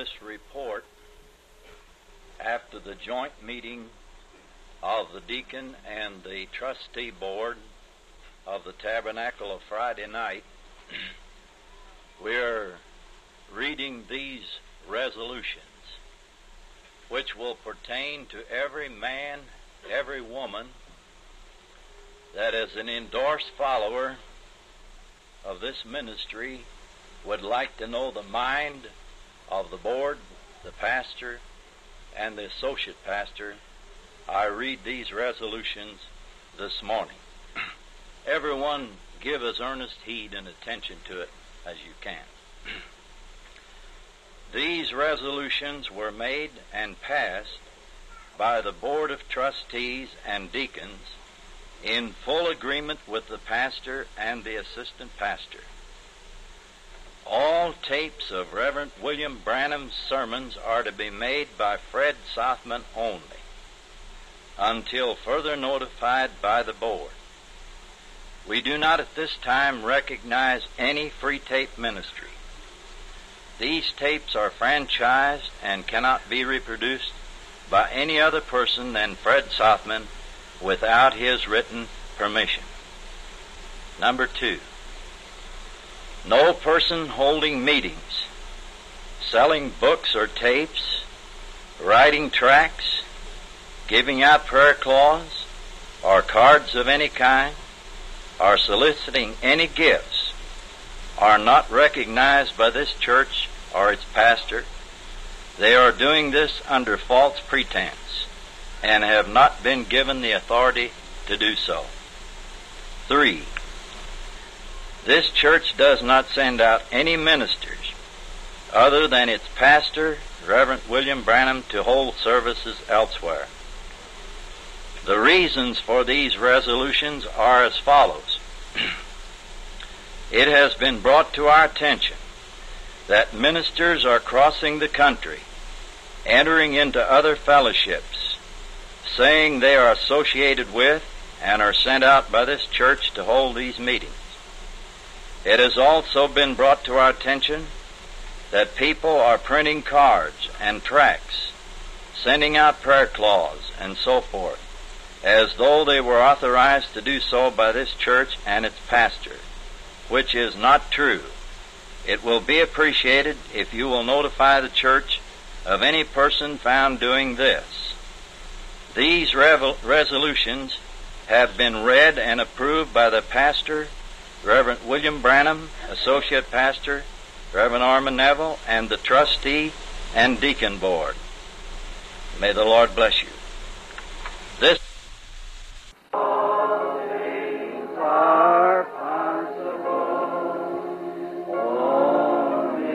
this report after the joint meeting of the deacon and the trustee board of the Tabernacle of Friday night. We're reading these resolutions, which will pertain to every man, every woman that as an endorsed follower of this ministry would like to know the mind of the board, the pastor, and the associate pastor. I read these resolutions this morning. Everyone give as earnest heed and attention to it as you can. These resolutions were made and passed by the Board of Trustees and Deacons in full agreement with the pastor and the assistant pastor. All tapes of Reverend William Branham's sermons are to be made by Fred Sothmann only, until further notified by the board. We do not at this time recognize any free tape ministry. These tapes are franchised and cannot be reproduced by any other person than Fred Sothmann without his written permission. Number 2, no person holding meetings, selling books or tapes, writing tracts, giving out prayer cloths or cards of any kind, or soliciting any gifts are not recognized by this church or its pastor. They are doing this under false pretense and have not been given the authority to do so. 3, this church does not send out any ministers other than its pastor, Reverend William Branham, to hold services elsewhere. The reasons for these resolutions are as follows. It has been brought to our attention that ministers are crossing the country, entering into other fellowships, saying they are associated with and are sent out by this church to hold these meetings. It has also been brought to our attention that people are printing cards and tracts, sending out prayer cloths, and so forth, as though they were authorized to do so by this church and its pastor, which is not true. It will be appreciated if you will notify the church of any person found doing this. These resolutions have been read and approved by the pastor, Reverend William Branham, associate pastor, Reverend Armin Neville, and the trustee and deacon board. May the Lord bless you. This all things are possible. Only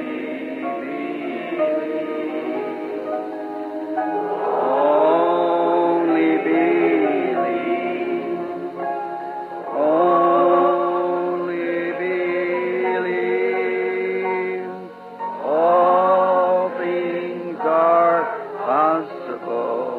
believe. Only believe. Only believe. All things are possible.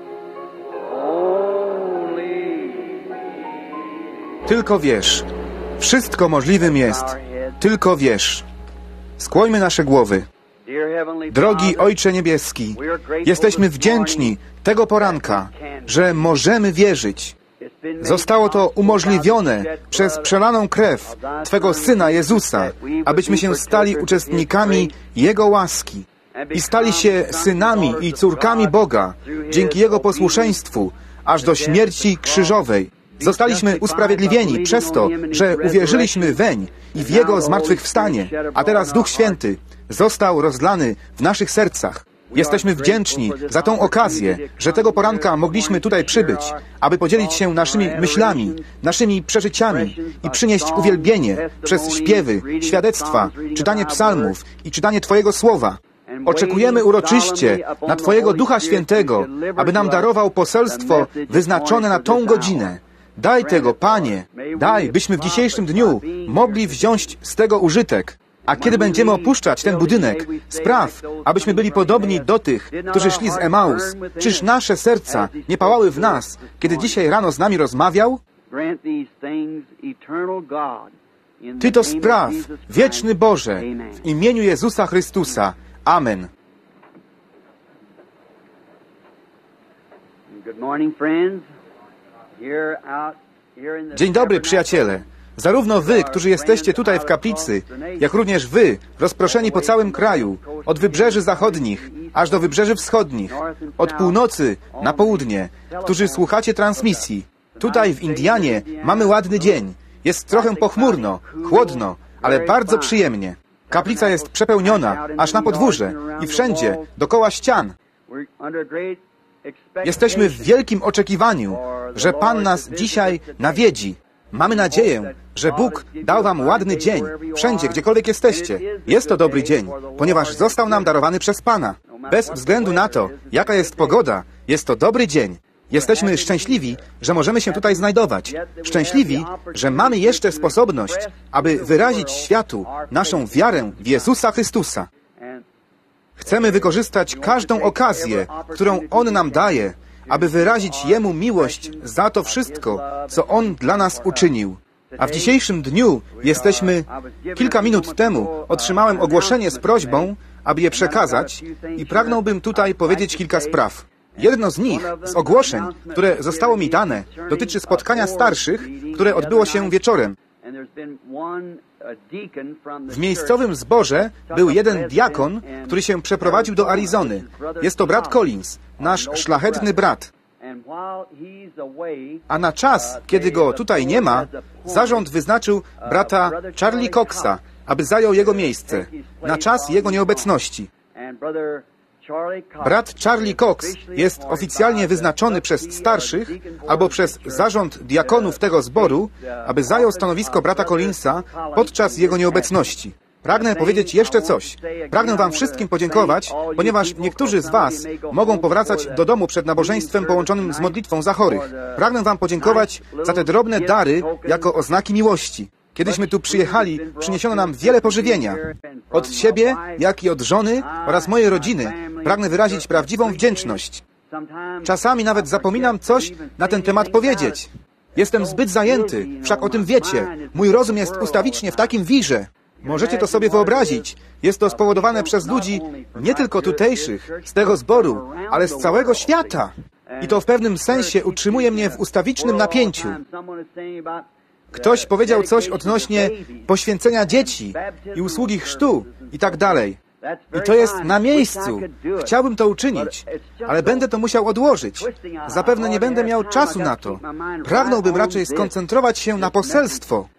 Tylko wierz. Wszystko możliwym jest. Tylko wierz. Skłońmy nasze głowy. Drogi Ojcze Niebieski, jesteśmy wdzięczni tego poranka, że możemy wierzyć. Zostało to umożliwione przez przelaną krew Twego Syna Jezusa, abyśmy się stali uczestnikami Jego łaski i stali się synami i córkami Boga dzięki Jego posłuszeństwu aż do śmierci krzyżowej. Zostaliśmy usprawiedliwieni przez to, że uwierzyliśmy weń i w Jego zmartwychwstanie, a teraz Duch Święty został rozlany w naszych sercach. Jesteśmy wdzięczni za tą okazję, że tego poranka mogliśmy tutaj przybyć, aby podzielić się naszymi myślami, naszymi przeżyciami i przynieść uwielbienie przez śpiewy, świadectwa, czytanie psalmów i czytanie Twojego Słowa. Oczekujemy uroczyście na Twojego Ducha Świętego, aby nam darował poselstwo wyznaczone na tą godzinę. Daj tego, Panie, daj, byśmy w dzisiejszym dniu mogli wziąć z tego użytek. A kiedy będziemy opuszczać ten budynek, spraw, abyśmy byli podobni do tych, którzy szli z Emaus. Czyż nasze serca nie pałały w nas, kiedy dzisiaj rano z nami rozmawiał? Ty to spraw, wieczny Boże, w imieniu Jezusa Chrystusa. Amen. Dzień dobry, przyjaciele. Zarówno wy, którzy jesteście tutaj w kaplicy, jak również wy, rozproszeni po całym kraju, od wybrzeży zachodnich aż do wybrzeży wschodnich, od północy na południe, którzy słuchacie transmisji. Tutaj w Indianie mamy ładny dzień. Jest trochę pochmurno, chłodno, ale bardzo przyjemnie. Kaplica jest przepełniona, aż na podwórze i wszędzie, dokoła ścian. Jesteśmy w wielkim oczekiwaniu, że Pan nas dzisiaj nawiedzi. Mamy nadzieję, że Bóg dał wam ładny dzień, wszędzie, gdziekolwiek jesteście. Jest to dobry dzień, ponieważ został nam darowany przez Pana. Bez względu na to, jaka jest pogoda, jest to dobry dzień. Jesteśmy szczęśliwi, że możemy się tutaj znajdować. Szczęśliwi, że mamy jeszcze sposobność, aby wyrazić światu naszą wiarę w Jezusa Chrystusa. Chcemy wykorzystać każdą okazję, którą On nam daje, aby wyrazić Jemu miłość za to wszystko, co On dla nas uczynił. A w dzisiejszym dniu jesteśmy... Kilka minut temu otrzymałem ogłoszenie z prośbą, aby je przekazać i pragnąłbym tutaj powiedzieć kilka spraw. Jedno z nich, z ogłoszeń, które zostało mi dane, dotyczy spotkania starszych, które odbyło się wieczorem. W miejscowym zborze był jeden diakon, który się przeprowadził do Arizony. Jest to brat Collins, nasz szlachetny brat. A na czas, kiedy go tutaj nie ma, zarząd wyznaczył brata Charlie Coxa, aby zajął jego miejsce, na czas jego nieobecności. Brat Charlie Cox jest oficjalnie wyznaczony przez starszych albo przez zarząd diakonów tego zboru, aby zajął stanowisko brata Collinsa podczas jego nieobecności. Pragnę powiedzieć jeszcze coś. Pragnę wam wszystkim podziękować, ponieważ niektórzy z was mogą powracać do domu przed nabożeństwem połączonym z modlitwą za chorych. Pragnę wam podziękować za te drobne dary jako oznaki miłości. Kiedyśmy tu przyjechali, przyniesiono nam wiele pożywienia. Od siebie, jak i od żony oraz mojej rodziny pragnę wyrazić prawdziwą wdzięczność. Czasami nawet zapominam coś na ten temat powiedzieć. Jestem zbyt zajęty, wszak o tym wiecie. Mój rozum jest ustawicznie w takim wirze. Możecie to sobie wyobrazić. Jest to spowodowane przez ludzi nie tylko tutejszych, z tego zboru, ale z całego świata. I to w pewnym sensie utrzymuje mnie w ustawicznym napięciu. Ktoś powiedział coś odnośnie poświęcenia dzieci i usługi chrztu i tak dalej. I to jest na miejscu. Chciałbym to uczynić, ale będę to musiał odłożyć. Zapewne nie będę miał czasu na to. Pragnąłbym raczej skoncentrować się na poselstwo.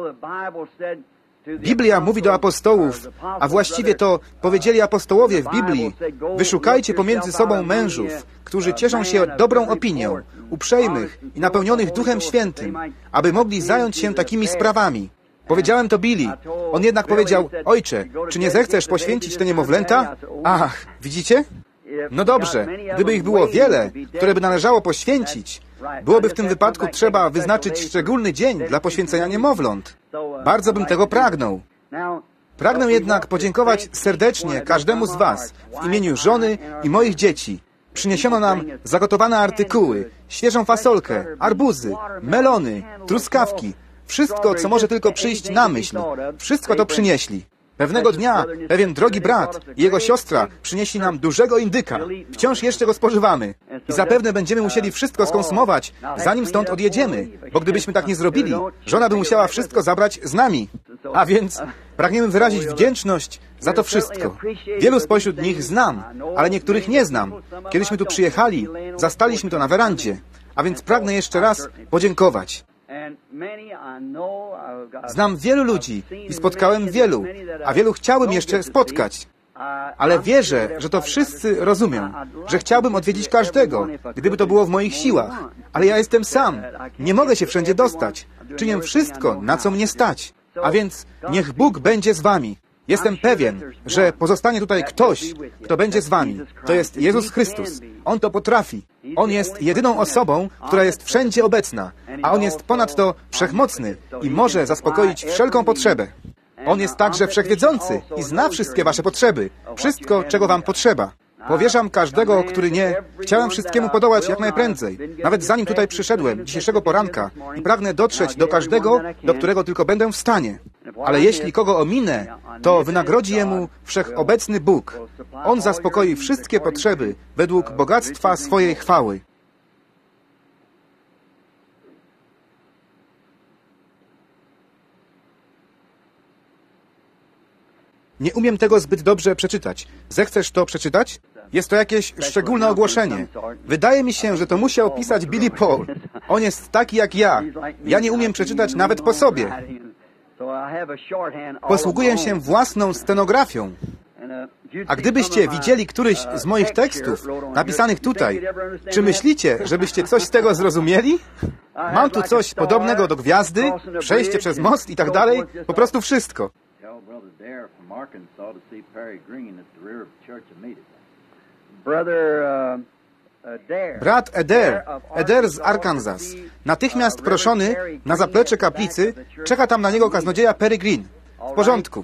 Biblia mówi do apostołów, a właściwie to powiedzieli apostołowie w Biblii: wyszukajcie pomiędzy sobą mężów, którzy cieszą się dobrą opinią, uprzejmych i napełnionych Duchem Świętym, aby mogli zająć się takimi sprawami. Powiedziałem to Billy. On jednak powiedział: ojcze, czy nie zechcesz poświęcić te niemowlęta? Ach, widzicie? No dobrze, gdyby ich było wiele, które by należało poświęcić, byłoby w tym wypadku trzeba wyznaczyć szczególny dzień dla poświęcenia niemowląt. Bardzo bym tego pragnął. Pragnę jednak podziękować serdecznie każdemu z was w imieniu żony i moich dzieci. Przyniesiono nam zagotowane artykuły, świeżą fasolkę, arbuzy, melony, truskawki. Wszystko, co może tylko przyjść na myśl. Wszystko to przynieśli. Pewnego dnia pewien drogi brat i jego siostra przynieśli nam dużego indyka. Wciąż jeszcze go spożywamy. I zapewne będziemy musieli wszystko skonsumować, zanim stąd odjedziemy. Bo gdybyśmy tak nie zrobili, żona by musiała wszystko zabrać z nami. A więc pragniemy wyrazić wdzięczność za to wszystko. Wielu spośród nich znam, ale niektórych nie znam. Kiedyśmy tu przyjechali, zastaliśmy to na werandzie. A więc pragnę jeszcze raz podziękować. Znam wielu ludzi i spotkałem wielu, a wielu chciałbym jeszcze spotkać. Ale wierzę, że to wszyscy rozumią, że chciałbym odwiedzić każdego, gdyby to było w moich siłach. Ale ja jestem sam. Nie mogę się wszędzie dostać. Czynię wszystko, na co mnie stać. A więc niech Bóg będzie z wami. Jestem pewien, że pozostanie tutaj ktoś, kto będzie z wami. To jest Jezus Chrystus. On to potrafi. On jest jedyną osobą, która jest wszędzie obecna, a On jest ponadto wszechmocny i może zaspokoić wszelką potrzebę. On jest także wszechwiedzący i zna wszystkie wasze potrzeby, wszystko, czego wam potrzeba. Powierzam każdego, który nie... Chciałem wszystkiemu podołać jak najprędzej, nawet zanim tutaj przyszedłem, dzisiejszego poranka, i pragnę dotrzeć do każdego, do którego tylko będę w stanie. Ale jeśli kogo ominę, to wynagrodzi jemu wszechobecny Bóg. On zaspokoi wszystkie potrzeby według bogactwa swojej chwały. Nie umiem tego zbyt dobrze przeczytać. Zechcesz to przeczytać? Jest to jakieś szczególne ogłoszenie. Wydaje mi się, że to musiał pisać Billy Paul. On jest taki jak ja. Ja nie umiem przeczytać nawet po sobie. Posługuję się własną stenografią. A gdybyście widzieli któryś z moich tekstów napisanych tutaj, czy myślicie, żebyście coś z tego zrozumieli? Mam tu coś podobnego do gwiazdy, przejście przez most i tak dalej, po prostu wszystko. Brat Eder z Arkansas, natychmiast proszony na zaplecze kaplicy, czeka tam na niego kaznodzieja Perry Green. W porządku.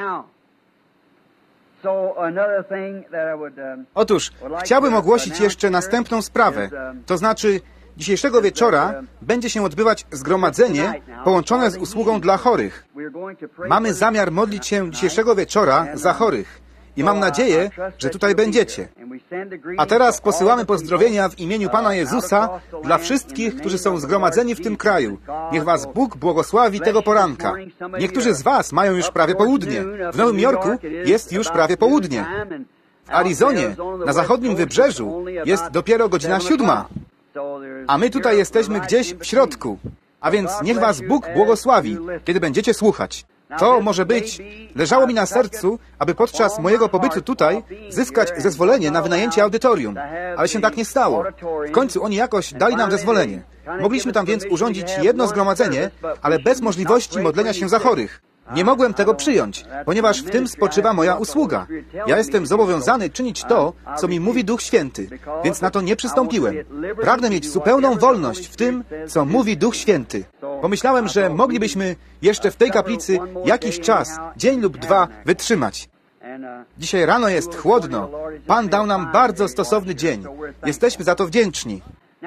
Otóż chciałbym ogłosić jeszcze następną sprawę, to znaczy dzisiejszego wieczora będzie się odbywać zgromadzenie połączone z usługą dla chorych. Mamy zamiar modlić się dzisiejszego wieczora za chorych i mam nadzieję, że tutaj będziecie. A teraz posyłamy pozdrowienia w imieniu Pana Jezusa dla wszystkich, którzy są zgromadzeni w tym kraju. Niech was Bóg błogosławi tego poranka. Niektórzy z was mają już prawie południe. W Nowym Jorku jest już prawie południe. W Arizonie, na zachodnim wybrzeżu, jest dopiero godzina 7. A my tutaj jesteśmy gdzieś w środku. A więc niech was Bóg błogosławi, kiedy będziecie słuchać. To może być, leżało mi na sercu, aby podczas mojego pobytu tutaj zyskać zezwolenie na wynajęcie audytorium, ale się tak nie stało. W końcu oni jakoś dali nam zezwolenie. Mogliśmy tam więc urządzić jedno zgromadzenie, ale bez możliwości modlenia się za chorych. Nie mogłem tego przyjąć, ponieważ w tym spoczywa moja usługa. Ja jestem zobowiązany czynić to, co mi mówi Duch Święty, więc na to nie przystąpiłem. Pragnę mieć zupełną wolność w tym, co mówi Duch Święty. Pomyślałem, że moglibyśmy jeszcze w tej kaplicy jakiś czas, dzień lub dwa, wytrzymać. Dzisiaj rano jest chłodno. Pan dał nam bardzo stosowny dzień. Jesteśmy za to wdzięczni.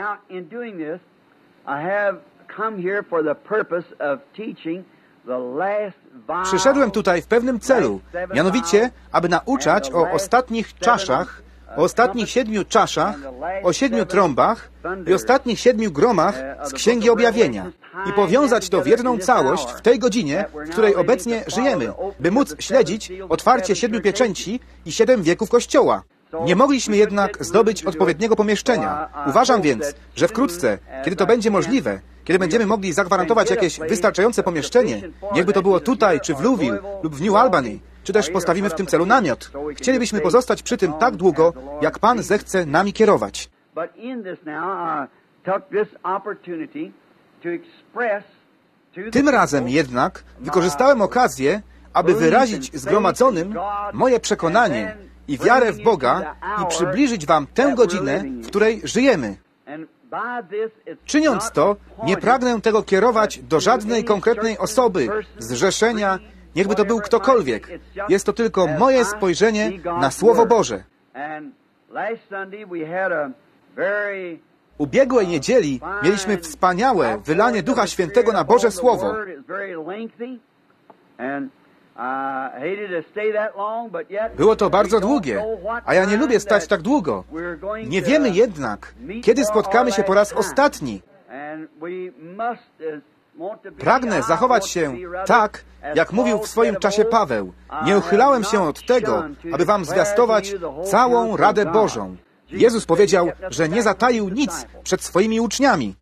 Przyszedłem tutaj w pewnym celu, mianowicie, aby nauczać o ostatnich czaszach, o ostatnich 7 czaszach, o 7 trąbach i ostatnich 7 gromach z Księgi Objawienia i powiązać to w jedną całość w tej godzinie, w której obecnie żyjemy, by móc śledzić otwarcie 7 pieczęci i 7 wieków Kościoła. Nie mogliśmy jednak zdobyć odpowiedniego pomieszczenia. Uważam więc, że wkrótce, kiedy to będzie możliwe, kiedy będziemy mogli zagwarantować jakieś wystarczające pomieszczenie, niechby to było tutaj, czy w Louisville, lub w New Albany, czy też postawimy w tym celu namiot. Chcielibyśmy pozostać przy tym tak długo, jak Pan zechce nami kierować. Tym razem jednak wykorzystałem okazję, aby wyrazić zgromadzonym moje przekonanie i wiarę w Boga i przybliżyć wam tę godzinę, w której żyjemy. Czyniąc to, nie pragnę tego kierować do żadnej konkretnej osoby, zrzeszenia, niechby to był ktokolwiek. Jest to tylko moje spojrzenie na Słowo Boże. Ubiegłej niedzieli mieliśmy wspaniałe wylanie Ducha Świętego na Boże Słowo. Było to bardzo długie, a ja nie lubię stać tak długo. Nie wiemy jednak, kiedy spotkamy się po raz ostatni. Pragnę zachować się tak, jak mówił w swoim czasie Paweł. Nie uchylałem się od tego, aby wam zwiastować całą Radę Bożą. Jezus powiedział, że nie zataił nic przed swoimi uczniami.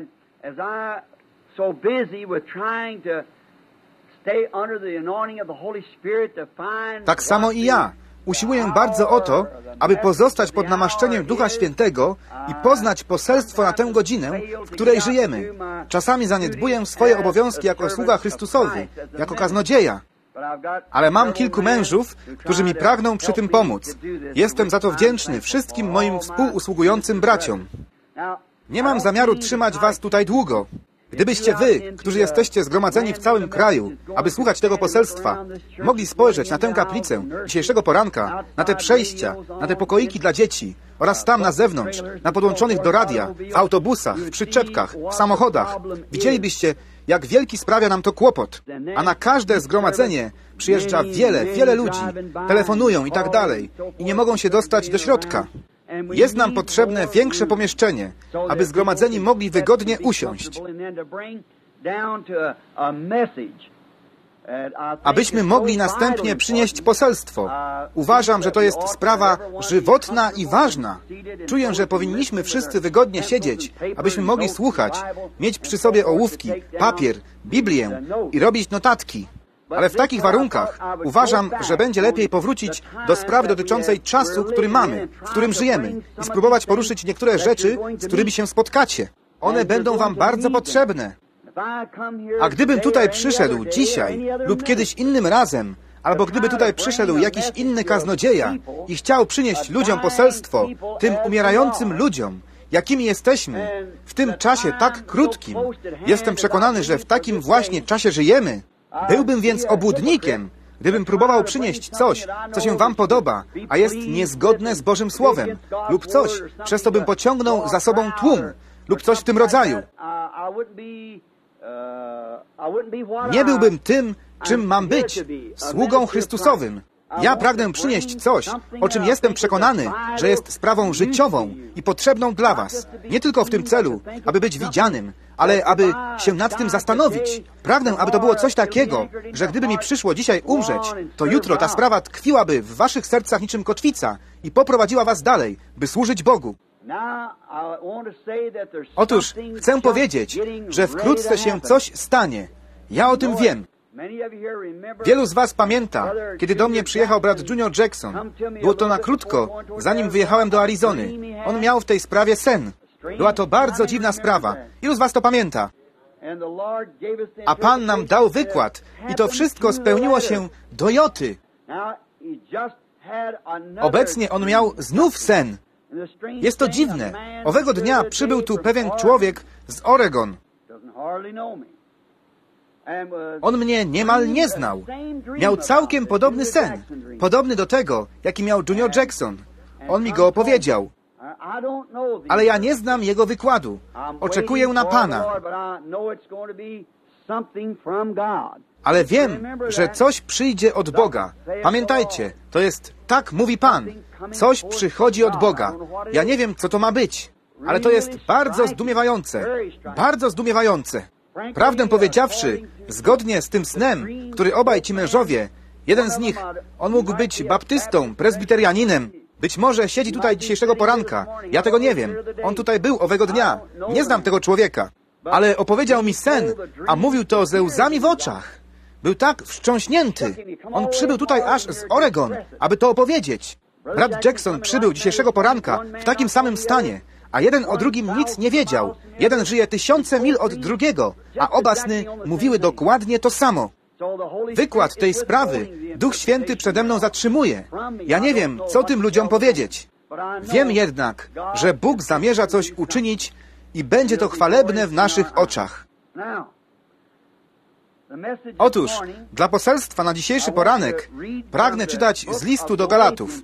Tak samo i ja. Usiłuję bardzo o to, aby pozostać pod namaszczeniem Ducha Świętego i poznać poselstwo na tę godzinę, w której żyjemy. Czasami zaniedbuję swoje obowiązki jako sługa Chrystusowy, jako kaznodzieja. Ale mam kilku mężów, którzy mi pragną przy tym pomóc. Jestem za to wdzięczny wszystkim moim współusługującym braciom. Nie mam zamiaru trzymać was tutaj długo. Gdybyście wy, którzy jesteście zgromadzeni w całym kraju, aby słuchać tego poselstwa, mogli spojrzeć na tę kaplicę dzisiejszego poranka, na te przejścia, na te pokoiki dla dzieci oraz tam na zewnątrz, na podłączonych do radia, w autobusach, w przyczepkach, w samochodach, widzielibyście, jak wielki sprawia nam to kłopot. A na każde zgromadzenie przyjeżdża wiele ludzi, telefonują i tak dalej i nie mogą się dostać do środka. Jest nam potrzebne większe pomieszczenie, aby zgromadzeni mogli wygodnie usiąść. abyśmy mogli następnie przynieść poselstwo. Uważam, że to jest sprawa żywotna i ważna. Czuję, że powinniśmy wszyscy wygodnie siedzieć, abyśmy mogli słuchać, mieć przy sobie ołówki, papier, Biblię i robić notatki. Ale w takich warunkach uważam, że będzie lepiej powrócić do sprawy dotyczącej czasu, który mamy, w którym żyjemy i spróbować poruszyć niektóre rzeczy, z którymi się spotkacie. One będą wam bardzo potrzebne. A gdybym tutaj przyszedł dzisiaj lub kiedyś innym razem, albo gdyby tutaj przyszedł jakiś inny kaznodzieja i chciał przynieść ludziom poselstwo, tym umierającym ludziom, jakimi jesteśmy, w tym czasie tak krótkim, jestem przekonany, że w takim właśnie czasie żyjemy, byłbym więc obłudnikiem, gdybym próbował przynieść coś, co się wam podoba, a jest niezgodne z Bożym Słowem, lub coś, przez co bym pociągnął za sobą tłum, lub coś w tym rodzaju. Nie byłbym tym, czym mam być, sługą Chrystusowym. Ja pragnę przynieść coś, o czym jestem przekonany, że jest sprawą życiową i potrzebną dla was. Nie tylko w tym celu, aby być widzianym, ale aby się nad tym zastanowić. Pragnę, aby to było coś takiego, że gdyby mi przyszło dzisiaj umrzeć, to jutro ta sprawa tkwiłaby w waszych sercach niczym kotwica i poprowadziła was dalej, by służyć Bogu. Otóż chcę powiedzieć, że wkrótce się coś stanie. Ja o tym wiem. Wielu z was pamięta, kiedy do mnie przyjechał brat Junior Jackson. Było to na krótko, zanim wyjechałem do Arizony. On miał w tej sprawie sen. Była to bardzo dziwna sprawa. Ilu z was to pamięta? A Pan nam dał wykład i to wszystko spełniło się do joty. Obecnie on miał znów sen. Jest to dziwne. Owego dnia przybył tu pewien człowiek z Oregon. On mnie niemal nie znał. Miał całkiem podobny sen. Podobny do tego, jaki miał Junior Jackson. On mi go opowiedział. Ale ja nie znam jego wykładu. Oczekuję na Pana. Ale wiem, że coś przyjdzie od Boga. Pamiętajcie, to jest tak mówi Pan. Coś przychodzi od Boga. Ja nie wiem, co to ma być. Ale to jest bardzo zdumiewające. Bardzo zdumiewające. Prawdę powiedziawszy, zgodnie z tym snem, który obaj ci mężowie, jeden z nich, on mógł być baptystą, prezbiterianinem, być może siedzi tutaj dzisiejszego poranka. Ja tego nie wiem. On tutaj był owego dnia. Nie znam tego człowieka. Ale opowiedział mi sen, a mówił to ze łzami w oczach. Był tak wstrząśnięty. On przybył tutaj aż z Oregon, aby to opowiedzieć. Brat Jackson przybył dzisiejszego poranka w takim samym stanie, a jeden o drugim nic nie wiedział. Jeden żyje 1000 mil od drugiego, a oba sny mówiły dokładnie to samo. Wykład tej sprawy Duch Święty przede mną zatrzymuje. Ja nie wiem, co tym ludziom powiedzieć. Wiem jednak, że Bóg zamierza coś uczynić i będzie to chwalebne w naszych oczach. Otóż, dla poselstwa na dzisiejszy poranek pragnę czytać z listu do Galatów.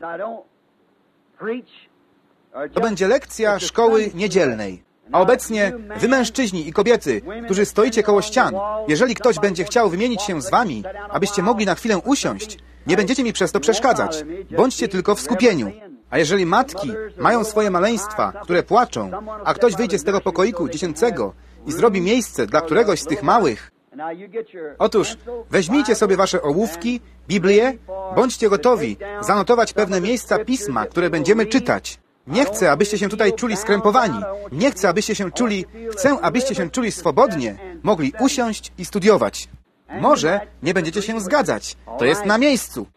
To będzie lekcja szkoły niedzielnej. A obecnie wy mężczyźni i kobiety, którzy stoicie koło ścian, jeżeli ktoś będzie chciał wymienić się z wami, abyście mogli na chwilę usiąść, nie będziecie mi przez to przeszkadzać. Bądźcie tylko w skupieniu. A jeżeli matki mają swoje maleństwa, które płaczą, a ktoś wyjdzie z tego pokoiku dziecięcego i zrobi miejsce dla któregoś z tych małych, otóż weźmijcie sobie wasze ołówki, Biblię, bądźcie gotowi zanotować pewne miejsca Pisma, które będziemy czytać. Nie chcę, abyście się tutaj czuli skrępowani. Nie chcę, abyście się czuli... Chcę, abyście się czuli swobodnie, mogli usiąść i studiować. Może nie będziecie się zgadzać. To jest na miejscu.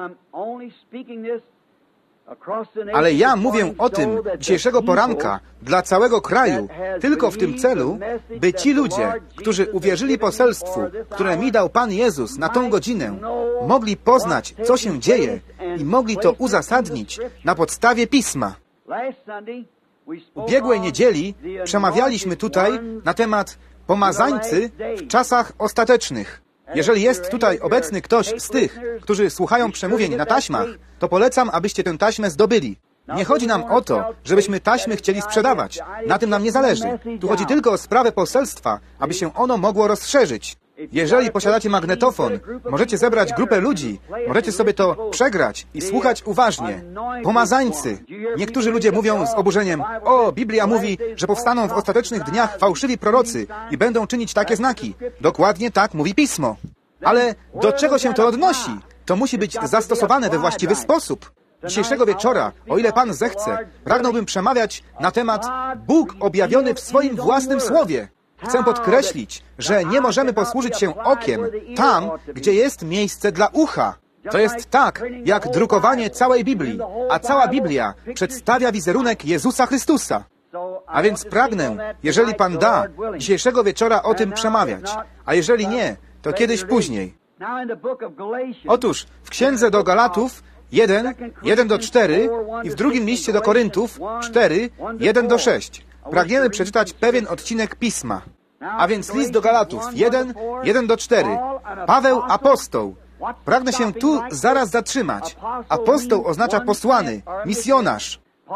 Ale ja mówię o tym dzisiejszego poranka dla całego kraju, tylko w tym celu, by ci ludzie, którzy uwierzyli poselstwu, które mi dał Pan Jezus na tą godzinę, mogli poznać, co się dzieje i mogli to uzasadnić na podstawie Pisma. Ubiegłej niedzieli przemawialiśmy tutaj na temat pomazańcy w czasach ostatecznych. Jeżeli jest tutaj obecny ktoś z tych, którzy słuchają przemówień na taśmach, to polecam, abyście tę taśmę zdobyli. Nie chodzi nam o to, żebyśmy taśmy chcieli sprzedawać. Na tym nam nie zależy. Tu chodzi tylko o sprawę poselstwa, aby się ono mogło rozszerzyć. Jeżeli posiadacie magnetofon, możecie zebrać grupę ludzi, możecie sobie to przegrać i słuchać uważnie. Pomazańcy. Niektórzy ludzie mówią z oburzeniem: o, Biblia mówi, że powstaną w ostatecznych dniach fałszywi prorocy i będą czynić takie znaki. Dokładnie tak mówi Pismo. Ale do czego się to odnosi? To musi być zastosowane we właściwy sposób. Dzisiejszego wieczora, o ile Pan zechce, pragnąłbym przemawiać na temat Bóg objawiony w swoim własnym Słowie. Chcę podkreślić, że nie możemy posłużyć się okiem tam, gdzie jest miejsce dla ucha. To jest tak, jak drukowanie całej Biblii, a cała Biblia przedstawia wizerunek Jezusa Chrystusa. A więc pragnę, jeżeli Pan da, dzisiejszego wieczora o tym przemawiać, a jeżeli nie, to kiedyś później. Otóż w Księdze do Galatów 1:1-4 i w drugim liście do Koryntów 4:1-6 pragniemy przeczytać pewien odcinek Pisma. A więc list do Galatów 1:1-4. Paweł apostoł. Pragnę się tu zaraz zatrzymać. Apostoł oznacza posłany, misjonarz.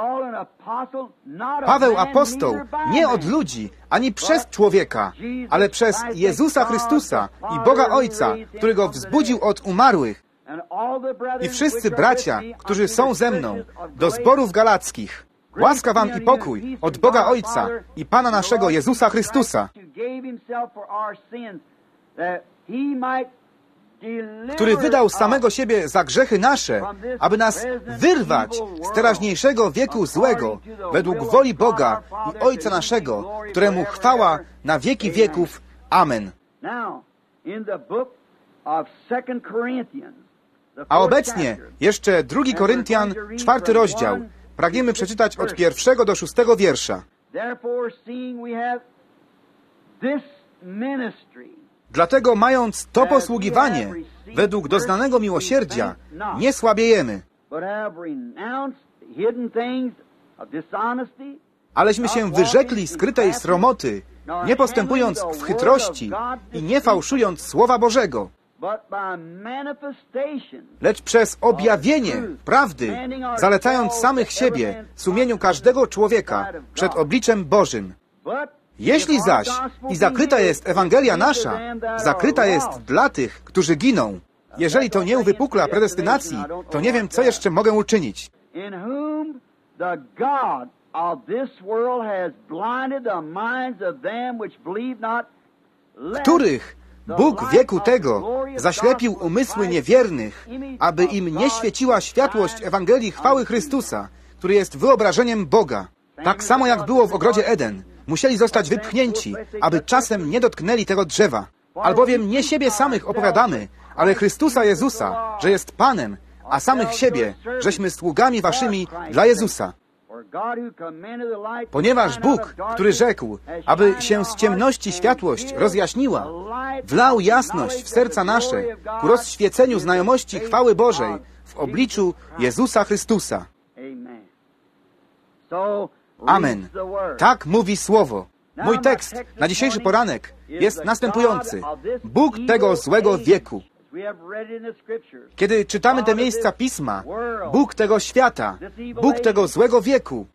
Paweł apostoł nie od ludzi, ani przez człowieka, ale przez Jezusa Chrystusa i Boga Ojca, który go wzbudził od umarłych. I wszyscy bracia, którzy są ze mną, do zborów galackich. Łaska wam i pokój od Boga Ojca i Pana naszego Jezusa Chrystusa, który wydał samego siebie za grzechy nasze, aby nas wyrwać z teraźniejszego wieku złego, według woli Boga i Ojca naszego, któremu chwała na wieki wieków. Amen. A obecnie jeszcze 2 Koryntian, 4 rozdział. Pragniemy przeczytać od 1 do 6 wiersza. Dlatego mając to posługiwanie, według doznanego miłosierdzia, nie słabiejemy. Aleśmy się wyrzekli skrytej sromoty, nie postępując w chytrości i nie fałszując Słowa Bożego, lecz przez objawienie prawdy, zalecając samych siebie sumieniu każdego człowieka przed obliczem Bożym. Jeśli zaś i zakryta jest Ewangelia nasza, zakryta jest dla tych, którzy giną. Jeżeli to nie uwypukla predestynacji, to nie wiem, co jeszcze mogę uczynić. Których Bóg wieku tego zaślepił umysły niewiernych, aby im nie świeciła światłość Ewangelii chwały Chrystusa, który jest wyobrażeniem Boga. Tak samo jak było w ogrodzie Eden. Musieli zostać wypchnięci, aby czasem nie dotknęli tego drzewa. Albowiem nie siebie samych opowiadamy, ale Chrystusa Jezusa, że jest Panem, a samych siebie, żeśmy sługami waszymi dla Jezusa. Ponieważ Bóg, który rzekł, aby się z ciemności światłość rozjaśniła, wlał jasność w serca nasze ku rozświeceniu znajomości chwały Bożej w obliczu Jezusa Chrystusa. Amen. Tak mówi Słowo. Mój tekst na dzisiejszy poranek jest następujący. Bóg tego złego wieku. Kiedy czytamy te miejsca Pisma, Bóg tego świata, Bóg tego złego wieku.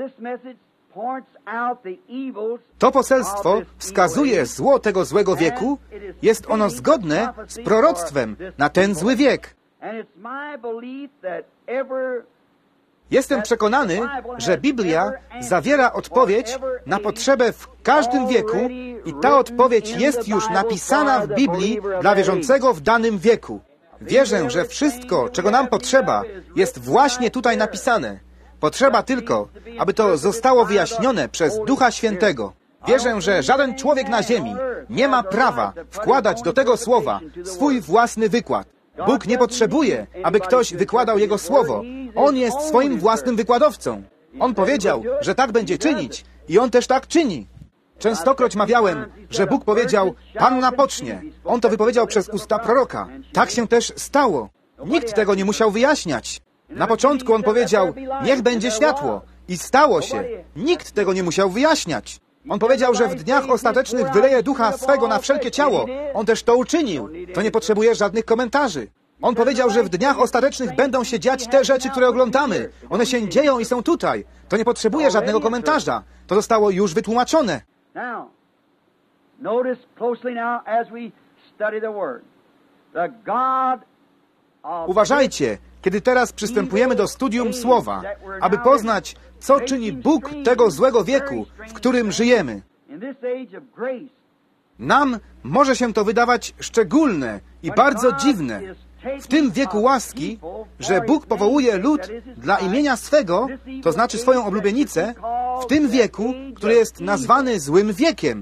To poselstwo wskazuje zło tego złego wieku. Jest ono zgodne z proroctwem na ten zły wiek. Jestem przekonany, że Biblia zawiera odpowiedź na potrzebę w każdym wieku i ta odpowiedź jest już napisana w Biblii dla wierzącego w danym wieku. Wierzę, że wszystko, czego nam potrzeba, jest właśnie tutaj napisane. Potrzeba tylko, aby to zostało wyjaśnione przez Ducha Świętego. Wierzę, że żaden człowiek na ziemi nie ma prawa wkładać do tego słowa swój własny wykład. Bóg nie potrzebuje, aby ktoś wykładał Jego słowo. On jest swoim własnym wykładowcą. On powiedział, że tak będzie czynić i On też tak czyni. Częstokroć mawiałem, że Bóg powiedział, Panna pocznie. On to wypowiedział przez usta proroka. Tak się też stało. Nikt tego nie musiał wyjaśniać. Na początku On powiedział, niech będzie światło. I stało się. Nikt tego nie musiał wyjaśniać. On powiedział, że w dniach ostatecznych wyleje Ducha swego na wszelkie ciało. On też to uczynił. To nie potrzebuje żadnych komentarzy. On powiedział, że w dniach ostatecznych będą się dziać te rzeczy, które oglądamy. One się dzieją i są tutaj. To nie potrzebuje żadnego komentarza. To zostało już wytłumaczone. Uważajcie, kiedy teraz przystępujemy do studium Słowa, aby poznać, co czyni Bóg tego złego wieku, w którym żyjemy. Nam może się to wydawać szczególne i bardzo dziwne w tym wieku łaski, że Bóg powołuje lud dla imienia swego, to znaczy swoją oblubienicę, w tym wieku, który jest nazwany złym wiekiem.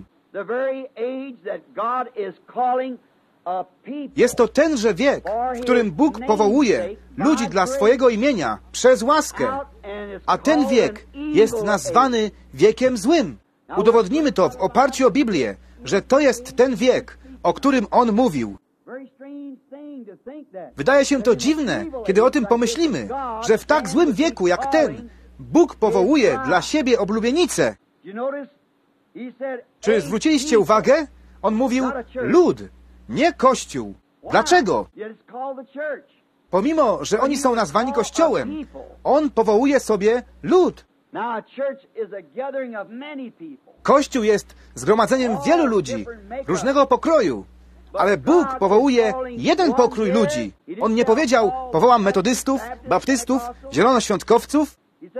Jest to tenże wiek, w którym Bóg powołuje ludzi dla swojego imienia przez łaskę, a ten wiek jest nazwany wiekiem złym. Udowodnimy to w oparciu o Biblię, że to jest ten wiek, o którym On mówił. Wydaje się to dziwne, kiedy o tym pomyślimy, że w tak złym wieku jak ten, Bóg powołuje dla siebie oblubienicę. Czy zwróciliście uwagę? On mówił lud, nie Kościół. Dlaczego? Pomimo, że oni są nazwani Kościołem, On powołuje sobie lud. Kościół jest zgromadzeniem wielu ludzi, różnego pokroju, ale Bóg powołuje jeden pokrój ludzi. On nie powiedział, powołam metodystów, baptystów, zielonoświątkowców.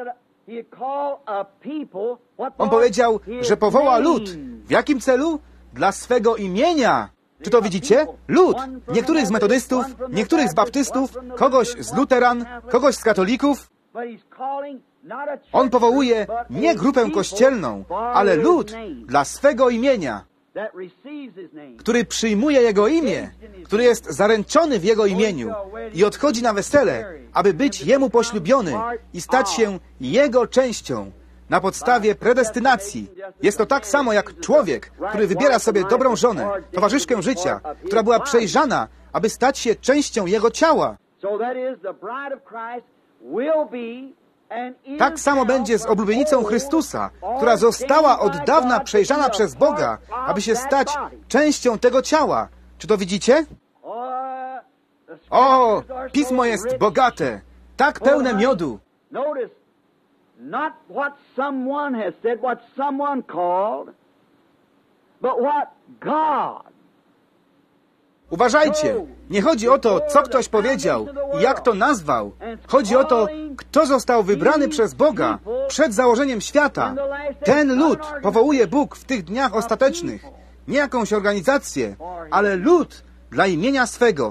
On powiedział, że powoła lud. W jakim celu? Dla swego imienia. Czy to widzicie? Lud. Niektórych z metodystów, niektórych z baptystów, kogoś z luteran, kogoś z katolików. On powołuje nie grupę kościelną, ale lud dla swego imienia, który przyjmuje Jego imię, który jest zaręczony w Jego imieniu i odchodzi na wesele, aby być Jemu poślubiony i stać się Jego częścią na podstawie predestynacji. Jest to tak samo jak człowiek, który wybiera sobie dobrą żonę, towarzyszkę życia, która była przejrzana, aby stać się częścią Jego ciała. Tak samo będzie z oblubienicą Chrystusa, która została od dawna przejrzana przez Boga, aby się stać częścią tego ciała. Czy to widzicie? O, Pismo jest bogate, tak pełne miodu. Not what someone has said, what someone called, but what God. Uważajcie, nie chodzi o to, co ktoś powiedział i jak to nazwał. Chodzi o to, kto został wybrany przez Boga przed założeniem świata. Ten lud powołuje Bóg w tych dniach ostatecznych. Nie jakąś organizację, ale lud dla imienia swego.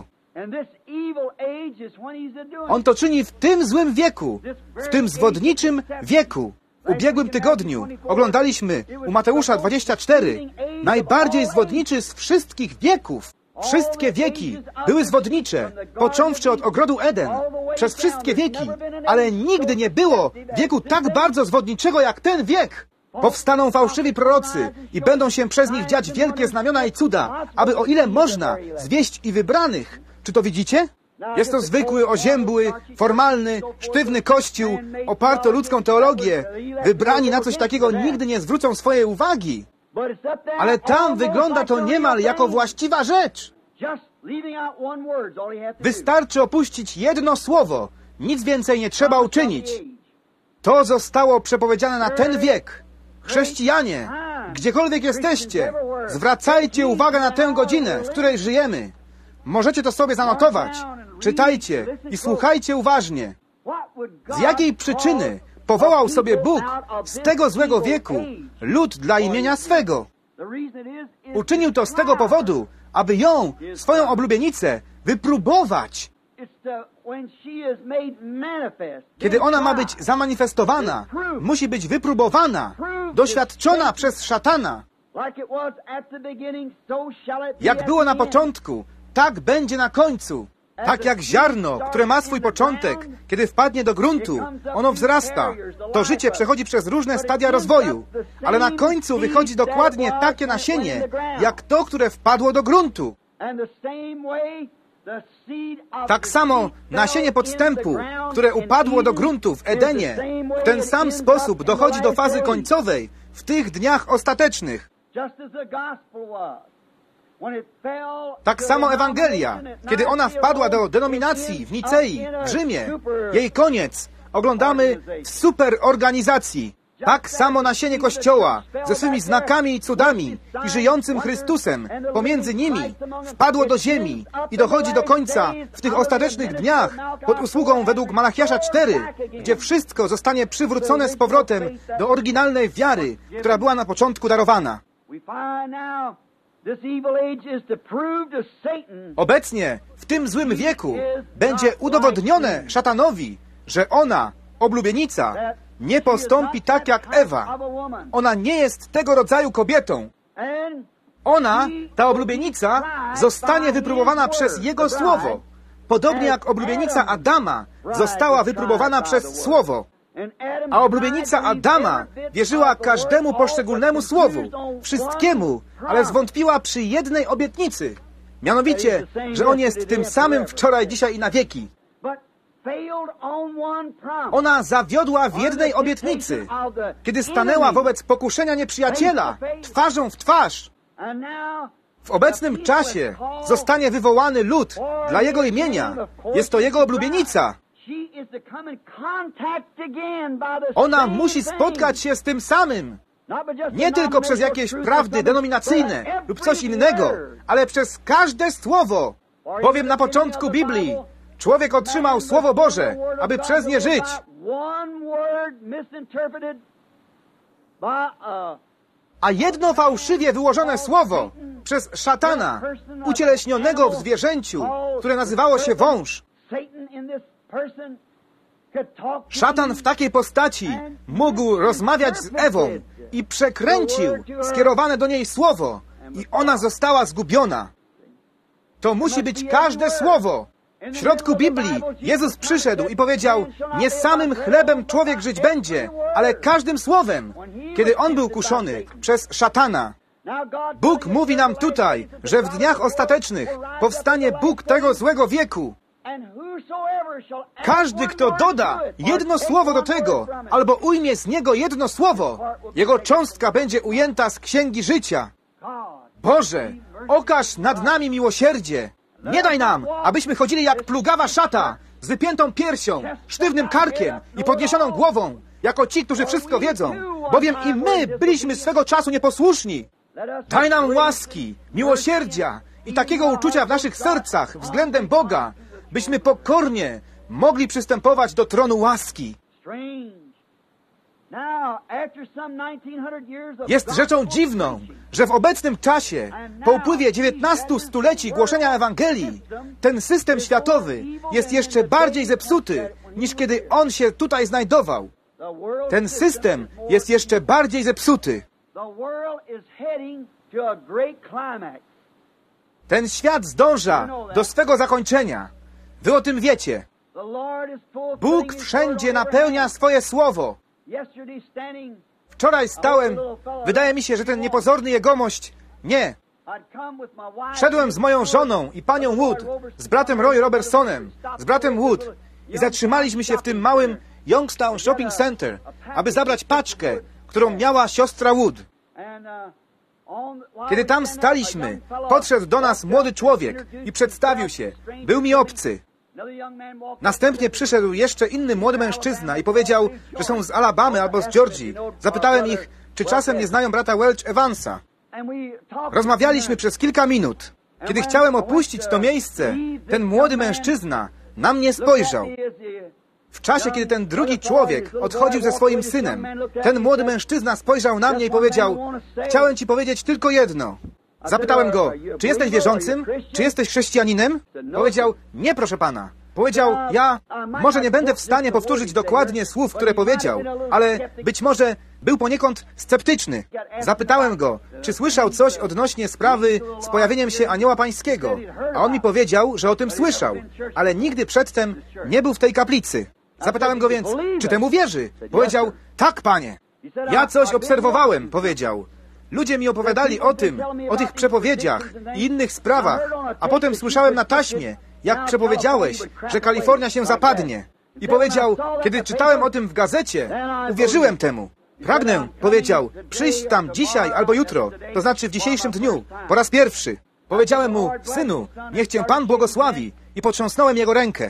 On to czyni w tym złym wieku, w tym zwodniczym wieku. W ubiegłym tygodniu oglądaliśmy u Mateusza 24 najbardziej zwodniczy z wszystkich wieków. Wszystkie wieki były zwodnicze, począwszy od ogrodu Eden, przez wszystkie wieki, ale nigdy nie było wieku tak bardzo zwodniczego jak ten wiek. Powstaną fałszywi prorocy i będą się przez nich dziać wielkie znamiona i cuda, aby o ile można zwieść i wybranych. Czy to widzicie? Jest to zwykły, oziębły, formalny, sztywny kościół, oparty o ludzką teologię. Wybrani na coś takiego nigdy nie zwrócą swojej uwagi. Ale tam wygląda to niemal jako właściwa rzecz. Wystarczy opuścić jedno słowo. Nic więcej nie trzeba uczynić. To zostało przepowiedziane na ten wiek. Chrześcijanie, gdziekolwiek jesteście, zwracajcie uwagę na tę godzinę, w której żyjemy. Możecie to sobie zanotować. Czytajcie i słuchajcie uważnie. Z jakiej przyczyny powołał sobie Bóg z tego złego wieku lud dla imienia swego? Uczynił to z tego powodu, aby ją, swoją oblubienicę, wypróbować. Kiedy ona ma być zamanifestowana, musi być wypróbowana, doświadczona przez szatana. Jak było na początku, tak będzie na końcu. Tak jak ziarno, które ma swój początek, kiedy wpadnie do gruntu, ono wzrasta. To życie przechodzi przez różne stadia rozwoju, ale na końcu wychodzi dokładnie takie nasienie, jak to, które wpadło do gruntu. Tak samo nasienie podstępu, które upadło do gruntu w Edenie, w ten sam sposób dochodzi do fazy końcowej w tych dniach ostatecznych. Tak samo Ewangelia, kiedy ona wpadła do denominacji w Nicei, w Rzymie, jej koniec oglądamy w superorganizacji. Tak samo nasienie Kościoła ze swymi znakami i cudami i żyjącym Chrystusem pomiędzy nimi wpadło do ziemi i dochodzi do końca w tych ostatecznych dniach pod usługą według Malachiasza 4, gdzie wszystko zostanie przywrócone z powrotem do oryginalnej wiary, która była na początku darowana. Obecnie, w tym złym wieku, będzie udowodnione szatanowi, że ona, oblubienica, nie postąpi tak jak Ewa. Ona nie jest tego rodzaju kobietą. Ona, ta oblubienica, zostanie wypróbowana przez Jego Słowo. Podobnie jak oblubienica Adama została wypróbowana przez Słowo. A oblubienica Adama wierzyła każdemu poszczególnemu słowu, wszystkiemu, ale zwątpiła przy jednej obietnicy. Mianowicie, że On jest tym samym wczoraj, dzisiaj i na wieki. Ona zawiodła w jednej obietnicy, kiedy stanęła wobec pokuszenia nieprzyjaciela, twarzą w twarz. W obecnym czasie zostanie wywołany lud dla Jego imienia. Jest to Jego oblubienica. Ona musi spotkać się z tym samym. Nie tylko przez jakieś prawdy denominacyjne lub coś innego, ale przez każde słowo. Bowiem na początku Biblii człowiek otrzymał Słowo Boże, aby przez nie żyć. A jedno fałszywie wyłożone słowo przez szatana, ucieleśnionego w zwierzęciu, które nazywało się wąż. Szatan w takiej postaci mógł rozmawiać z Ewą i przekręcił skierowane do niej słowo i ona została zgubiona. To musi być każde słowo. W środku Biblii Jezus przyszedł i powiedział, nie samym chlebem człowiek żyć będzie, ale każdym słowem, kiedy On był kuszony przez szatana. Bóg mówi nam tutaj, że w dniach ostatecznych powstanie Bóg tego złego wieku. Każdy, kto doda jedno słowo do tego, albo ujmie z niego jedno słowo, jego cząstka będzie ujęta z Księgi Życia. Boże, okaż nad nami miłosierdzie. Nie daj nam, abyśmy chodzili jak plugawa szata, z wypiętą piersią, sztywnym karkiem i podniesioną głową, jako ci, którzy wszystko wiedzą, bowiem i my byliśmy swego czasu nieposłuszni. Daj nam łaski, miłosierdzia i takiego uczucia w naszych sercach względem Boga, byśmy pokornie mogli przystępować do tronu łaski. Jest rzeczą dziwną, że w obecnym czasie, po upływie 19 stuleci głoszenia Ewangelii, ten system światowy jest jeszcze bardziej zepsuty, niż kiedy on się tutaj znajdował. Ten system jest jeszcze bardziej zepsuty. Ten świat zdąża do swego zakończenia. Wy o tym wiecie. Bóg wszędzie napełnia swoje słowo. Wczoraj stałem, wydaje mi się, że ten niepozorny jegomość, nie. Szedłem z moją żoną i panią Wood, z bratem Roy Robertsonem, z bratem Wood i zatrzymaliśmy się w tym małym Youngstown Shopping Center, aby zabrać paczkę, którą miała siostra Wood. Kiedy tam staliśmy, podszedł do nas młody człowiek i przedstawił się. Był mi obcy. Następnie przyszedł jeszcze inny młody mężczyzna i powiedział, że są z Alabamy albo z Georgii. Zapytałem ich, czy czasem nie znają brata Welch Evansa. Rozmawialiśmy przez kilka minut. Kiedy chciałem opuścić to miejsce, ten młody mężczyzna na mnie spojrzał. W czasie, kiedy ten drugi człowiek odchodził ze swoim synem, ten młody mężczyzna spojrzał na mnie i powiedział, chciałem ci powiedzieć tylko jedno. Zapytałem go, czy jesteś wierzącym? Czy jesteś chrześcijaninem? Powiedział, nie proszę pana. Powiedział, ja może nie będę w stanie powtórzyć dokładnie słów, które powiedział, ale być może był poniekąd sceptyczny. Zapytałem go, czy słyszał coś odnośnie sprawy z pojawieniem się Anioła Pańskiego. A on mi powiedział, że o tym słyszał, ale nigdy przedtem nie był w tej kaplicy. Zapytałem go więc, czy temu wierzy? Powiedział, tak, panie. Ja coś obserwowałem, powiedział. Ludzie mi opowiadali o tym, o tych przepowiedziach i innych sprawach, a potem słyszałem na taśmie, jak przepowiedziałeś, że Kalifornia się zapadnie. I powiedział, kiedy czytałem o tym w gazecie, uwierzyłem temu. Pragnę, powiedział, przyjść tam dzisiaj albo jutro, to znaczy w dzisiejszym dniu, po raz pierwszy. Powiedziałem mu, synu, niech cię Pan błogosławi i potrząsnąłem jego rękę.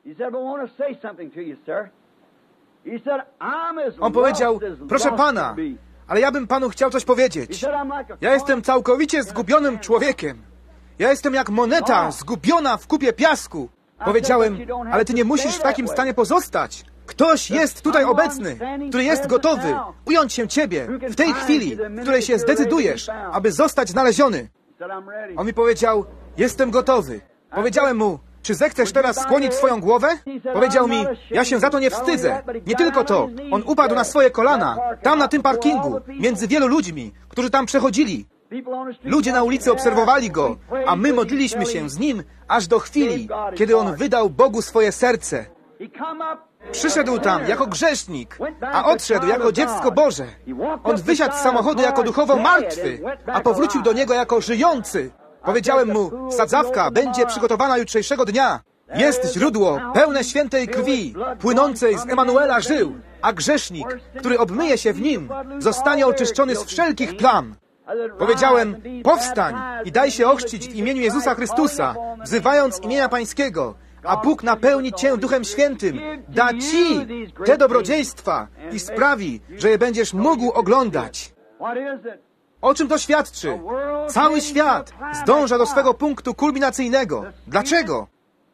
On powiedział, proszę pana, ale ja bym panu chciał coś powiedzieć. Ja jestem całkowicie zgubionym człowiekiem. Ja jestem jak moneta zgubiona w kupie piasku. Powiedziałem, ale ty nie musisz w takim stanie pozostać. Ktoś jest tutaj obecny, który jest gotowy ująć się ciebie w tej chwili, w której się zdecydujesz, aby zostać znaleziony. On mi powiedział, jestem gotowy. Powiedziałem mu, czy zechcesz teraz skłonić swoją głowę? Powiedział mi, ja się za to nie wstydzę. Nie tylko to. On upadł na swoje kolana, tam na tym parkingu, między wielu ludźmi, którzy tam przechodzili. Ludzie na ulicy obserwowali go, a my modliliśmy się z nim aż do chwili, kiedy on wydał Bogu swoje serce. Przyszedł tam jako grzesznik, a odszedł jako dziecko Boże. On wysiadł z samochodu jako duchowo martwy, a powrócił do niego jako żyjący. Powiedziałem mu, sadzawka będzie przygotowana jutrzejszego dnia. Jest źródło pełne świętej krwi, płynącej z Emanuela żył, a grzesznik, który obmyje się w nim, zostanie oczyszczony z wszelkich plam. Powiedziałem, powstań i daj się ochrzcić w imieniu Jezusa Chrystusa, wzywając imienia Pańskiego, a Bóg napełni Cię Duchem Świętym, da Ci te dobrodziejstwa i sprawi, że je będziesz mógł oglądać. O czym to świadczy? Cały świat zdąża do swego punktu kulminacyjnego. Dlaczego?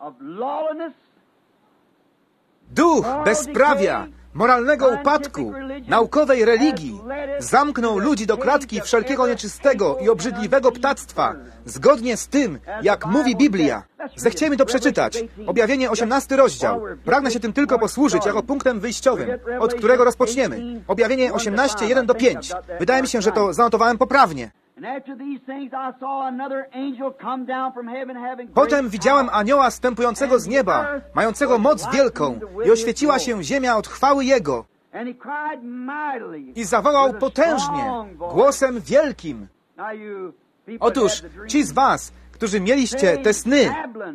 Duch bezprawia, moralnego upadku, naukowej religii zamknął ludzi do klatki wszelkiego nieczystego i obrzydliwego ptactwa, zgodnie z tym, jak mówi Biblia. Zechciejmy to przeczytać. Objawienie 18 rozdział. Pragnę się tym tylko posłużyć jako punktem wyjściowym, od którego rozpoczniemy. Objawienie 18, 1-5. Wydaje mi się, że to zanotowałem poprawnie. Potem widziałem anioła zstępującego z nieba, mającego moc wielką, i oświeciła się ziemia od chwały Jego. I zawołał potężnie, głosem wielkim. Otóż ci z was, którzy mieliście te sny,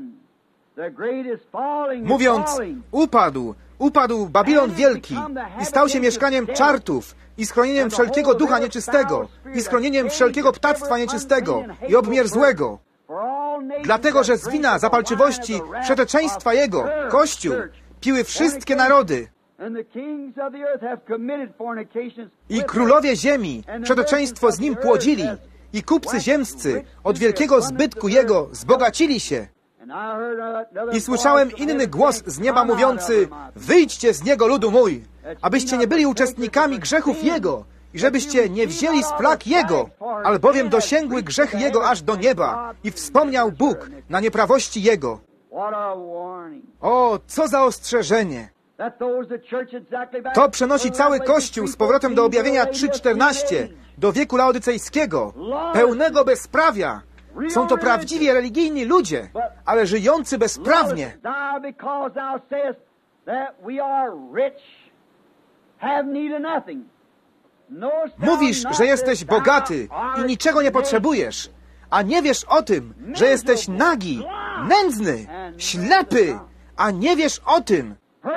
mówiąc, upadł Babilon Wielki i stał się mieszkaniem czartów i schronieniem wszelkiego ducha nieczystego i schronieniem wszelkiego ptactwa nieczystego i obmierzłego. Dlatego, że z wina zapalczywości przeteczeństwa Jego, Kościół, piły wszystkie narody. I królowie ziemi przeteczeństwo z nim płodzili i kupcy ziemscy od wielkiego zbytku Jego zbogacili się. I słyszałem inny głos z nieba mówiący, wyjdźcie z niego, ludu mój, abyście nie byli uczestnikami grzechów Jego i żebyście nie wzięli z plag Jego, albowiem dosięgły grzechy Jego aż do nieba i wspomniał Bóg na nieprawości Jego. O, co za ostrzeżenie! To przenosi cały Kościół z powrotem do objawienia 3:14, do wieku laodycejskiego, pełnego bezprawia. Są to prawdziwie religijni ludzie, ale żyjący bezprawnie. Mówisz, że jesteś bogaty i niczego nie potrzebujesz, a nie wiesz o tym, że jesteś nagi, nędzny, ślepy, a nie wiesz o tym.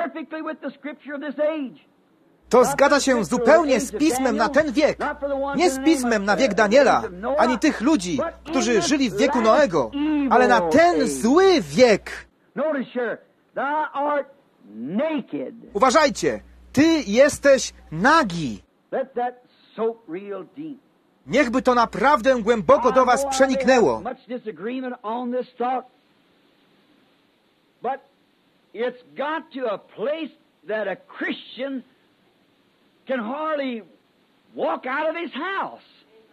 To zgadza się zupełnie z Pismem na ten wiek. Nie z Pismem na wiek Daniela, ani tych ludzi, którzy żyli w wieku Noego, ale na ten zły wiek. Uważajcie, ty jesteś nagi. Niechby to naprawdę głęboko do was przeniknęło. It's got to a place that a Christian can hardly walk out of his house.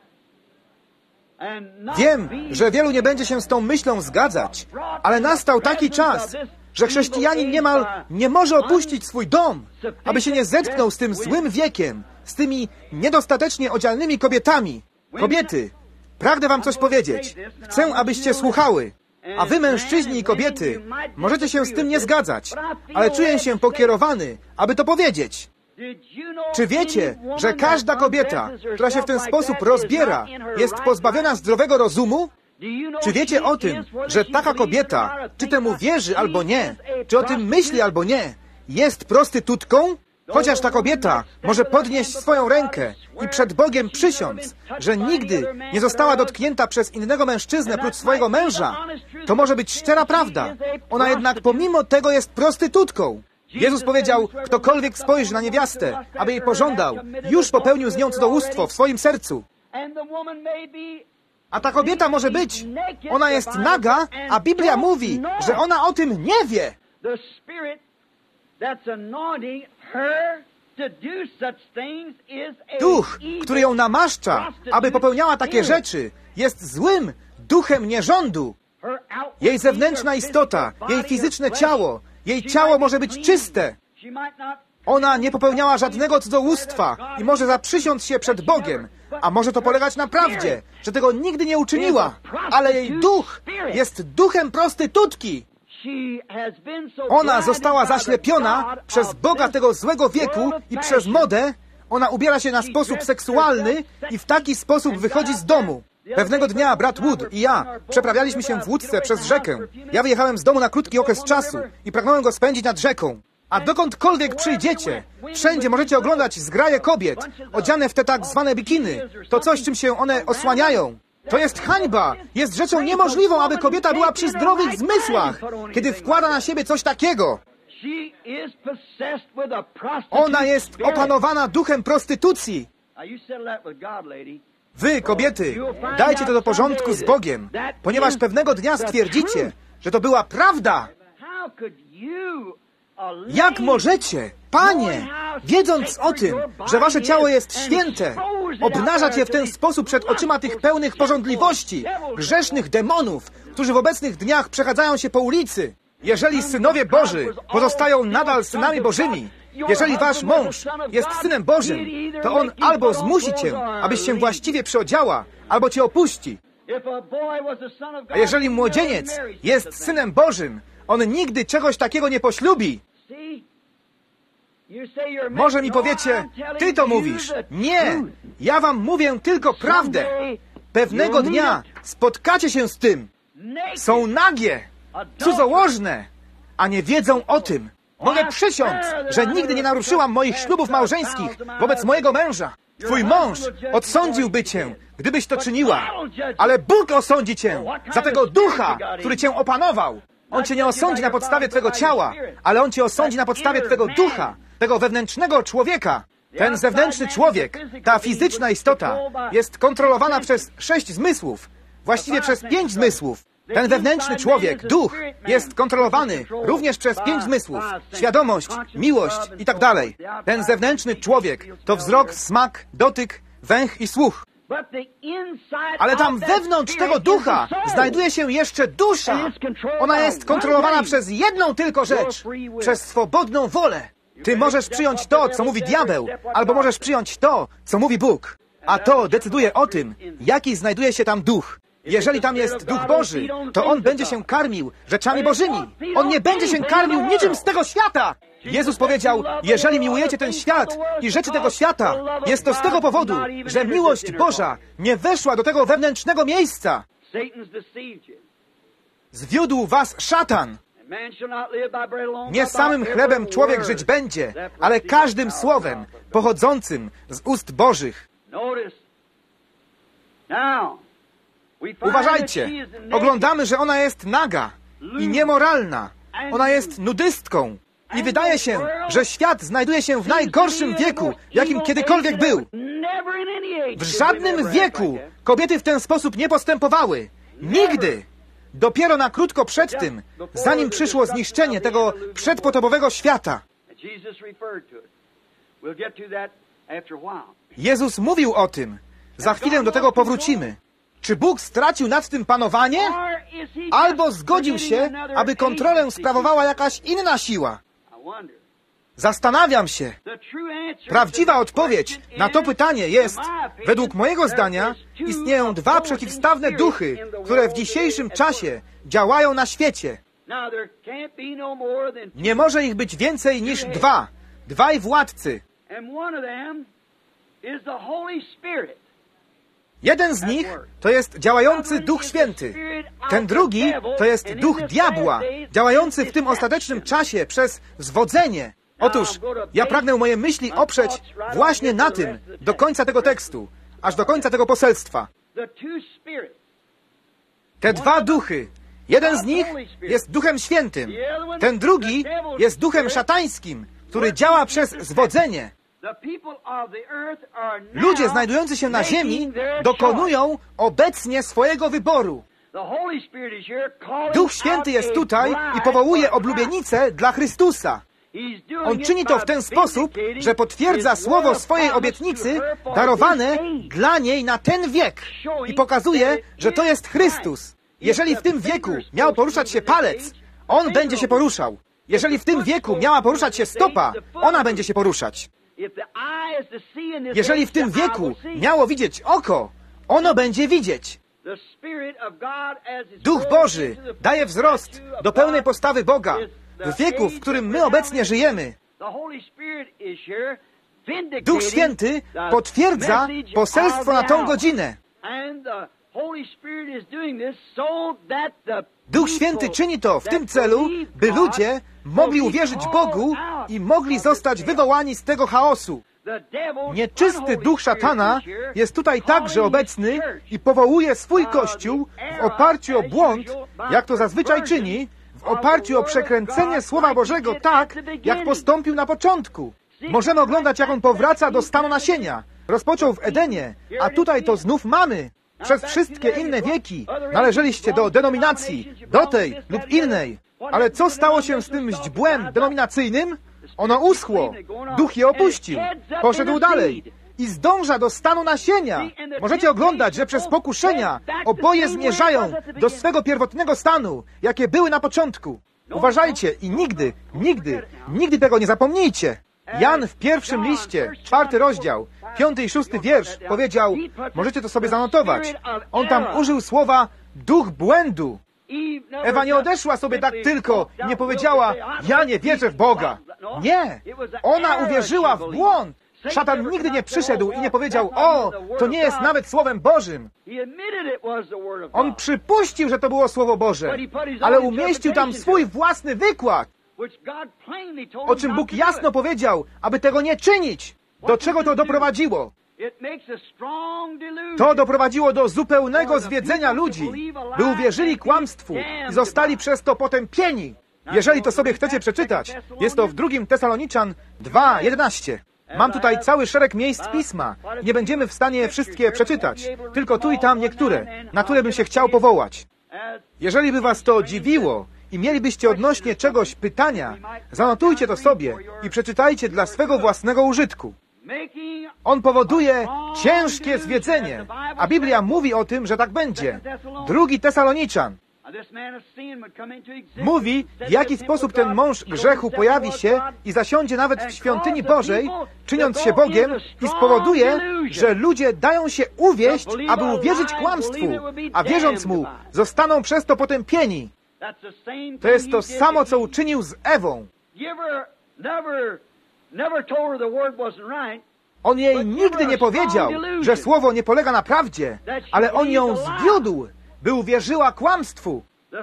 Wiem, że wielu nie będzie się z tą myślą zgadzać, ale nastał taki czas, że chrześcijanin niemal nie może opuścić swój dom, aby się nie zetknął z tym złym wiekiem, z tymi niedostatecznie odzialnymi kobietami. Kobiety, pragnę wam coś powiedzieć. Chcę, abyście słuchały. A wy, mężczyźni i kobiety, możecie się z tym nie zgadzać, ale czuję się pokierowany, aby to powiedzieć. Czy wiecie, że każda kobieta, która się w ten sposób rozbiera, jest pozbawiona zdrowego rozumu? Czy wiecie o tym, że taka kobieta, czy temu wierzy albo nie, czy o tym myśli albo nie, jest prostytutką? Chociaż ta kobieta może podnieść swoją rękę i przed Bogiem przysiąc, że nigdy nie została dotknięta przez innego mężczyznę prócz swojego męża, to może być szczera prawda. Ona jednak pomimo tego jest prostytutką. Jezus powiedział, ktokolwiek spojrzy na niewiastę, aby jej pożądał, już popełnił z nią cudzołóstwo w swoim sercu. A ta kobieta może być, ona jest naga, a Biblia mówi, że ona o tym nie wie. Duch, który ją namaszcza, aby popełniała takie rzeczy, jest złym, duchem nierządu. Jej zewnętrzna istota, jej fizyczne ciało, jej ciało może być czyste. Ona nie popełniała żadnego cudzołóstwa i może zaprzysiąc się przed Bogiem, a może to polegać na prawdzie, że tego nigdy nie uczyniła, ale jej duch jest duchem prostytutki. Ona została zaślepiona przez Boga tego złego wieku i przez modę. Ona ubiera się na sposób seksualny i w taki sposób wychodzi z domu. Pewnego dnia brat Wood i ja przeprawialiśmy się w łódce przez rzekę. Ja wyjechałem z domu na krótki okres czasu i pragnąłem go spędzić nad rzeką. A dokądkolwiek przyjdziecie, wszędzie możecie oglądać zgraje kobiet, odziane w te tak zwane bikiny. To coś, czym się one osłaniają. To jest hańba. Jest rzeczą niemożliwą, aby kobieta była przy zdrowych zmysłach, kiedy wkłada na siebie coś takiego. Ona jest opanowana duchem prostytucji. Wy, kobiety, dajcie to do porządku z Bogiem, ponieważ pewnego dnia stwierdzicie, że to była prawda. Jak możecie, Panie, wiedząc o tym, że wasze ciało jest święte, obnażać je w ten sposób przed oczyma tych pełnych pożądliwości, grzesznych demonów, którzy w obecnych dniach przechadzają się po ulicy? Jeżeli synowie Boży pozostają nadal synami Bożymi, jeżeli wasz mąż jest synem Bożym, to on albo zmusi cię, abyś się właściwie przyodziała, albo cię opuści. A jeżeli młodzieniec jest synem Bożym, on nigdy czegoś takiego nie poślubi. Może mi powiecie, ty to mówisz. Nie, ja wam mówię tylko prawdę. Pewnego dnia spotkacie się z tym. Są nagie, cudzołożne, a nie wiedzą o tym. Mogę przysiąc, że nigdy nie naruszyłam moich ślubów małżeńskich wobec mojego męża. Twój mąż odsądziłby cię, gdybyś to czyniła. Ale Bóg osądzi cię za tego ducha, który cię opanował. On cię nie osądzi na podstawie twego ciała, ale on cię osądzi na podstawie twego ducha, tego wewnętrznego człowieka. Ten zewnętrzny człowiek, ta fizyczna istota jest kontrolowana przez 6 zmysłów, właściwie przez 5 zmysłów. Ten wewnętrzny człowiek, duch, jest kontrolowany również przez 5 zmysłów. Świadomość, miłość i tak dalej. Ten zewnętrzny człowiek to wzrok, smak, dotyk, węch i słuch. Ale tam wewnątrz tego ducha znajduje się jeszcze dusza. Ona jest kontrolowana przez jedną tylko rzecz. Przez swobodną wolę. Ty możesz przyjąć to, co mówi diabeł, albo możesz przyjąć to, co mówi Bóg. A to decyduje o tym, jaki znajduje się tam duch. Jeżeli tam jest Duch Boży, to On będzie się karmił rzeczami Bożymi. On nie będzie się karmił niczym z tego świata. Jezus powiedział, jeżeli miłujecie ten świat i rzeczy tego świata, jest to z tego powodu, że miłość Boża nie weszła do tego wewnętrznego miejsca. Zwiódł was szatan. Nie samym chlebem człowiek żyć będzie, ale każdym słowem pochodzącym z ust Bożych. Uważajcie, oglądamy, że ona jest naga i niemoralna. Ona jest nudystką. I wydaje się, że świat znajduje się w najgorszym wieku, jakim kiedykolwiek był. W żadnym wieku kobiety w ten sposób nie postępowały. Nigdy. Dopiero na krótko przed tym, zanim przyszło zniszczenie tego przedpotopowego świata. Jezus mówił o tym. Za chwilę do tego powrócimy. Czy Bóg stracił nad tym panowanie? Albo zgodził się, aby kontrolę sprawowała jakaś inna siła? Zastanawiam się. Prawdziwa odpowiedź na to pytanie jest, według mojego zdania, istnieją 2 przeciwstawne duchy, które w dzisiejszym czasie działają na świecie. Nie może ich być więcej niż 2. 2 władcy. Jeden z nich to jest działający Duch Święty. Ten drugi to jest duch diabła, działający w tym ostatecznym czasie przez zwodzenie. Otóż ja pragnę moje myśli oprzeć właśnie na tym do końca tego tekstu, aż do końca tego poselstwa. Te 2 duchy. Jeden z nich jest Duchem Świętym. Ten drugi jest duchem szatańskim, który działa przez zwodzenie. Ludzie znajdujący się na ziemi dokonują obecnie swojego wyboru. Duch Święty jest tutaj i powołuje oblubienicę dla Chrystusa. On czyni to w ten sposób, że potwierdza słowo swojej obietnicy darowane dla niej na ten wiek i pokazuje, że to jest Chrystus. Jeżeli w tym wieku miał poruszać się palec, on będzie się poruszał. Jeżeli w tym wieku miała poruszać się stopa, ona będzie się poruszać. Jeżeli w tym wieku miało widzieć oko, ono będzie widzieć. Duch Boży daje wzrost do pełnej postawy Boga w wieku, w którym my obecnie żyjemy. Duch Święty potwierdza poselstwo na tą godzinę. Duch Święty czyni to w tym celu, by ludzie mogli uwierzyć Bogu i mogli zostać wywołani z tego chaosu. Nieczysty duch szatana jest tutaj także obecny i powołuje swój Kościół w oparciu o błąd, jak to zazwyczaj czyni, w oparciu o przekręcenie Słowa Bożego tak, jak postąpił na początku. Możemy oglądać, jak on powraca do stanu nasienia. Rozpoczął w Edenie, a tutaj to znów mamy. Przez wszystkie inne wieki należeliście do denominacji, do tej lub innej. Ale co stało się z tym źdźbłem denominacyjnym? Ono uschło. Duch je opuścił. Poszedł dalej. I zdąża do stanu nasienia. Możecie oglądać, że przez pokuszenia oboje zmierzają do swego pierwotnego stanu, jakie były na początku. Uważajcie i nigdy tego nie zapomnijcie. Jan w pierwszym liście, 4 rozdział, 5 i 6 wiersz powiedział, możecie to sobie zanotować, on tam użył słowa duch błędu. Ewa nie odeszła sobie tak tylko i nie powiedziała, ja nie wierzę w Boga. Nie, ona uwierzyła w błąd. Szatan nigdy nie przyszedł i nie powiedział, o, to nie jest nawet Słowem Bożym. On przypuścił, że to było Słowo Boże, ale umieścił tam swój własny wykład, o czym Bóg jasno powiedział, aby tego nie czynić. Do czego to doprowadziło? To doprowadziło do zupełnego zwiedzenia ludzi, by uwierzyli kłamstwu i zostali przez to potępieni. Jeżeli to sobie chcecie przeczytać, jest to w 2 Tesaloniczan 2:11. Mam tutaj cały szereg miejsc Pisma. Nie będziemy w stanie wszystkie przeczytać, tylko tu i tam niektóre, na które bym się chciał powołać. Jeżeli by was to dziwiło i mielibyście odnośnie czegoś pytania, zanotujcie to sobie i przeczytajcie dla swego własnego użytku. On powoduje ciężkie zwiedzenie, a Biblia mówi o tym, że tak będzie. 2 Tesaloniczan mówi, w jaki sposób ten mąż grzechu pojawi się i zasiądzie nawet w świątyni Bożej, czyniąc się Bogiem i spowoduje, że ludzie dają się uwieść, aby uwierzyć kłamstwu, a wierząc mu, zostaną przez to potępieni. To jest to samo, co uczynił z Ewą. On jej nigdy nie powiedział, że słowo nie polega na prawdzie, ale on ją zwiódł, by uwierzyła kłamstwu.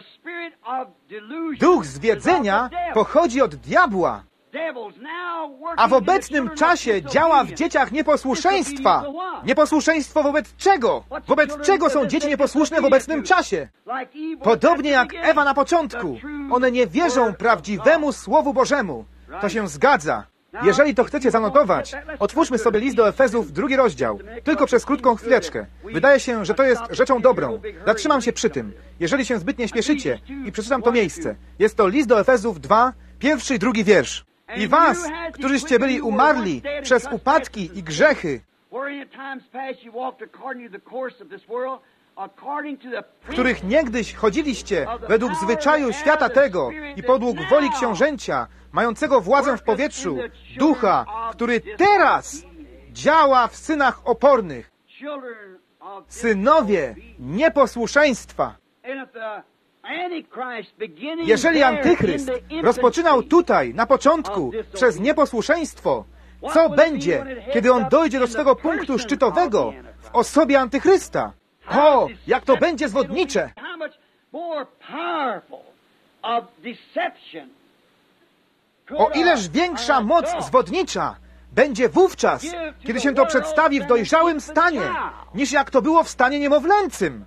Duch zwiedzenia pochodzi od diabła, a w obecnym czasie działa w dzieciach nieposłuszeństwa. Nieposłuszeństwo wobec czego? Wobec czego są dzieci nieposłuszne w obecnym czasie? Podobnie jak Ewa na początku. One nie wierzą prawdziwemu Słowu Bożemu. To się zgadza. Jeżeli to chcecie zanotować, otwórzmy sobie list do Efezów, 2 rozdział. Tylko przez krótką chwileczkę. Wydaje się, że to jest rzeczą dobrą. Zatrzymam się przy tym. Jeżeli się zbyt nie śpieszycie i przeczytam to miejsce. Jest to list do Efezów 2, 1 i 2 wiersz. I was, którzyście byli umarli przez upadki i grzechy, w których niegdyś chodziliście według zwyczaju świata tego i podług woli książęcia, mającego władzę w powietrzu, ducha, który teraz działa w synach opornych, synowie nieposłuszeństwa. Jeżeli Antychryst rozpoczynał tutaj, na początku, przez nieposłuszeństwo, co będzie, kiedy on dojdzie do swego punktu szczytowego w osobie Antychrysta? O, jak to będzie zwodnicze! O ileż większa moc zwodnicza będzie wówczas, kiedy się to przedstawi w dojrzałym stanie, niż jak to było w stanie niemowlęcym.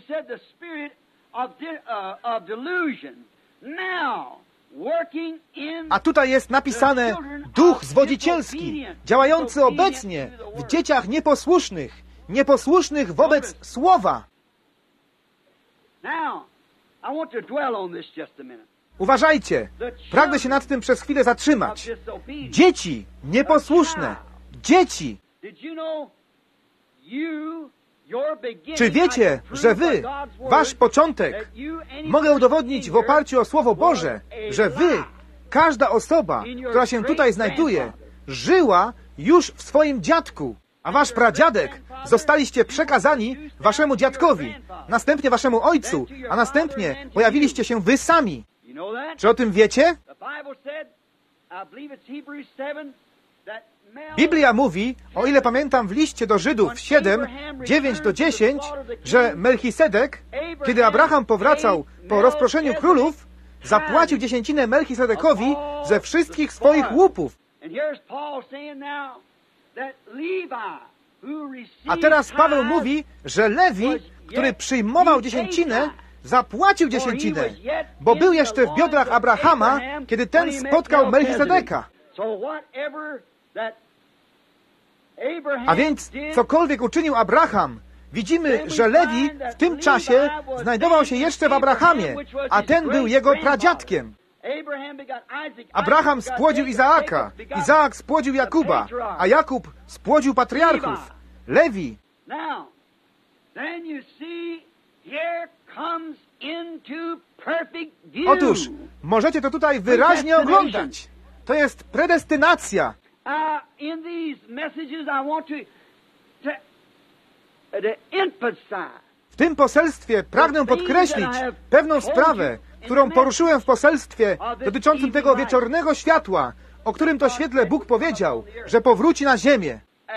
A tutaj jest napisane duch zwodzicielski, działający obecnie w dzieciach nieposłusznych wobec Słowa. Uważajcie, pragnę się nad tym przez chwilę zatrzymać. Dzieci nieposłuszne, dzieci. Czy wiecie, że wy, wasz początek, mogę udowodnić w oparciu o Słowo Boże, że wy, każda osoba, która się tutaj znajduje, żyła już w swoim dziadku, a wasz pradziadek zostaliście przekazani waszemu dziadkowi, następnie waszemu ojcu, a następnie pojawiliście się wy sami. Czy o tym wiecie? Biblia mówi, o ile pamiętam w liście do Żydów 7, 9 do 10, że Melchisedek, kiedy Abraham powracał po rozproszeniu królów, zapłacił dziesięcinę Melchisedekowi ze wszystkich swoich łupów. A teraz Paweł mówi, że Lewi, który przyjmował dziesięcinę, zapłacił dziesięcinę, bo był jeszcze w biodrach Abrahama, kiedy ten spotkał Melchisedeka. A więc cokolwiek uczynił Abraham, widzimy, że Lewi w tym czasie znajdował się jeszcze w Abrahamie, a ten był jego pradziadkiem. Abraham spłodził Izaaka, Izaak spłodził Jakuba, a Jakub spłodził patriarchów, Lewi. Otóż, możecie to tutaj wyraźnie oglądać. To jest predestynacja. W tym poselstwie pragnę podkreślić pewną sprawę, którą poruszyłem w poselstwie dotyczącym tego wieczornego światła, o którym to świetle Bóg powiedział, że powróci na ziemię.